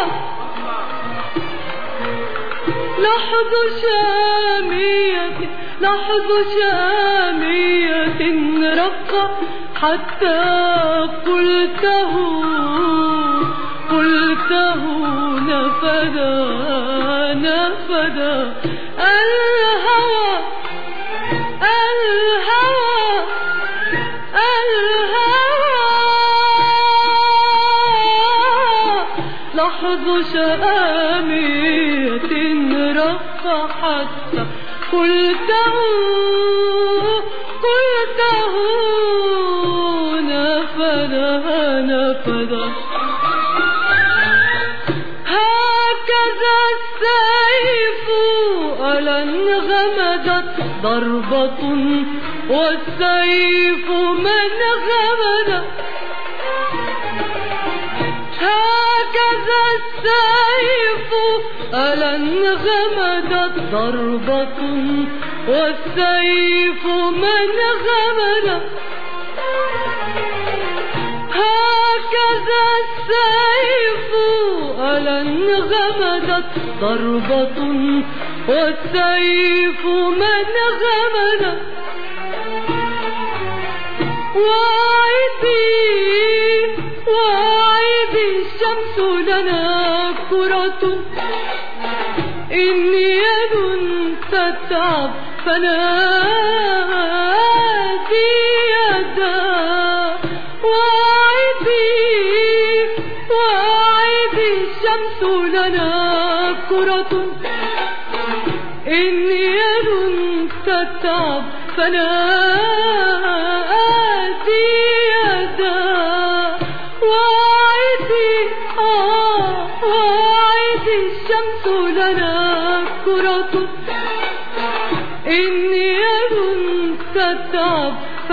لحظ شامية لحظ شامية رق حتى قلته قلته نفدا نفدا الهوى الهوى الهوى لحظ شآمية رق حتى قلته قلته نفدا نفدا هكذا السيف ألا انغمدت ضربة والسيف من غمد هكذا السيف ألا انغمدت ضربة والسيف من غمد هكذا السيف ألا انغمدت غمدت ضربة والسيف من غمدت وعدي وعدي الشمس لنا كرة إني يد تتعب فنادي يدا وعدي وعدي الشمس لنا كرة إني يد تتعب فنادي يدا وعدي آه وعدي الشمس لنا كرة إني يد تتعب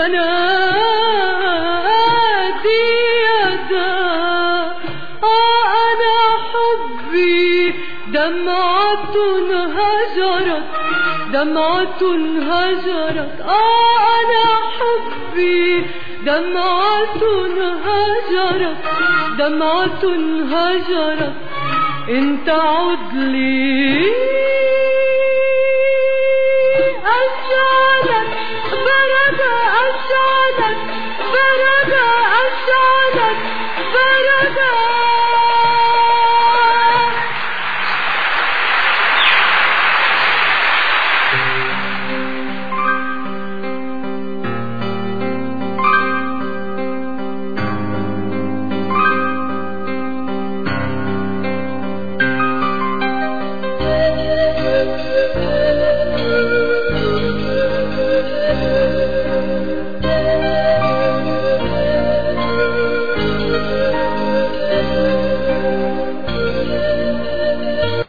فنادي يدا آه أنا حبي دمعة هجرت دمعة هجرت آه أنا حبي دمعة هجرت دمعة هجرت إن تعد لي أشعلت بردا أشعلت بردا أشعلت بردا